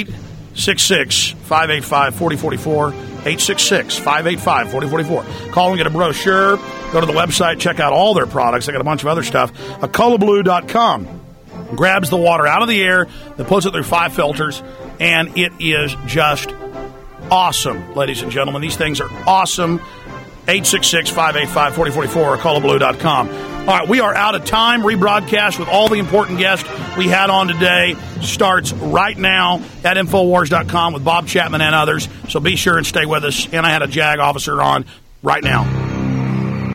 866-585-4044. 866-585-4044. Call and get a brochure. Go to the website, check out all their products. They got a bunch of other stuff. ColaBlue.com grabs the water out of the air, then puts it through 5 filters, and it is just awesome, ladies and gentlemen. These things are awesome. 866-585-4044 or ColaBlue.com. All right, we are out of time. Rebroadcast with all the important guests we had on today starts right now at Infowars.com with Bob Chapman and others. So be sure and stay with us. And I had a JAG officer on right now.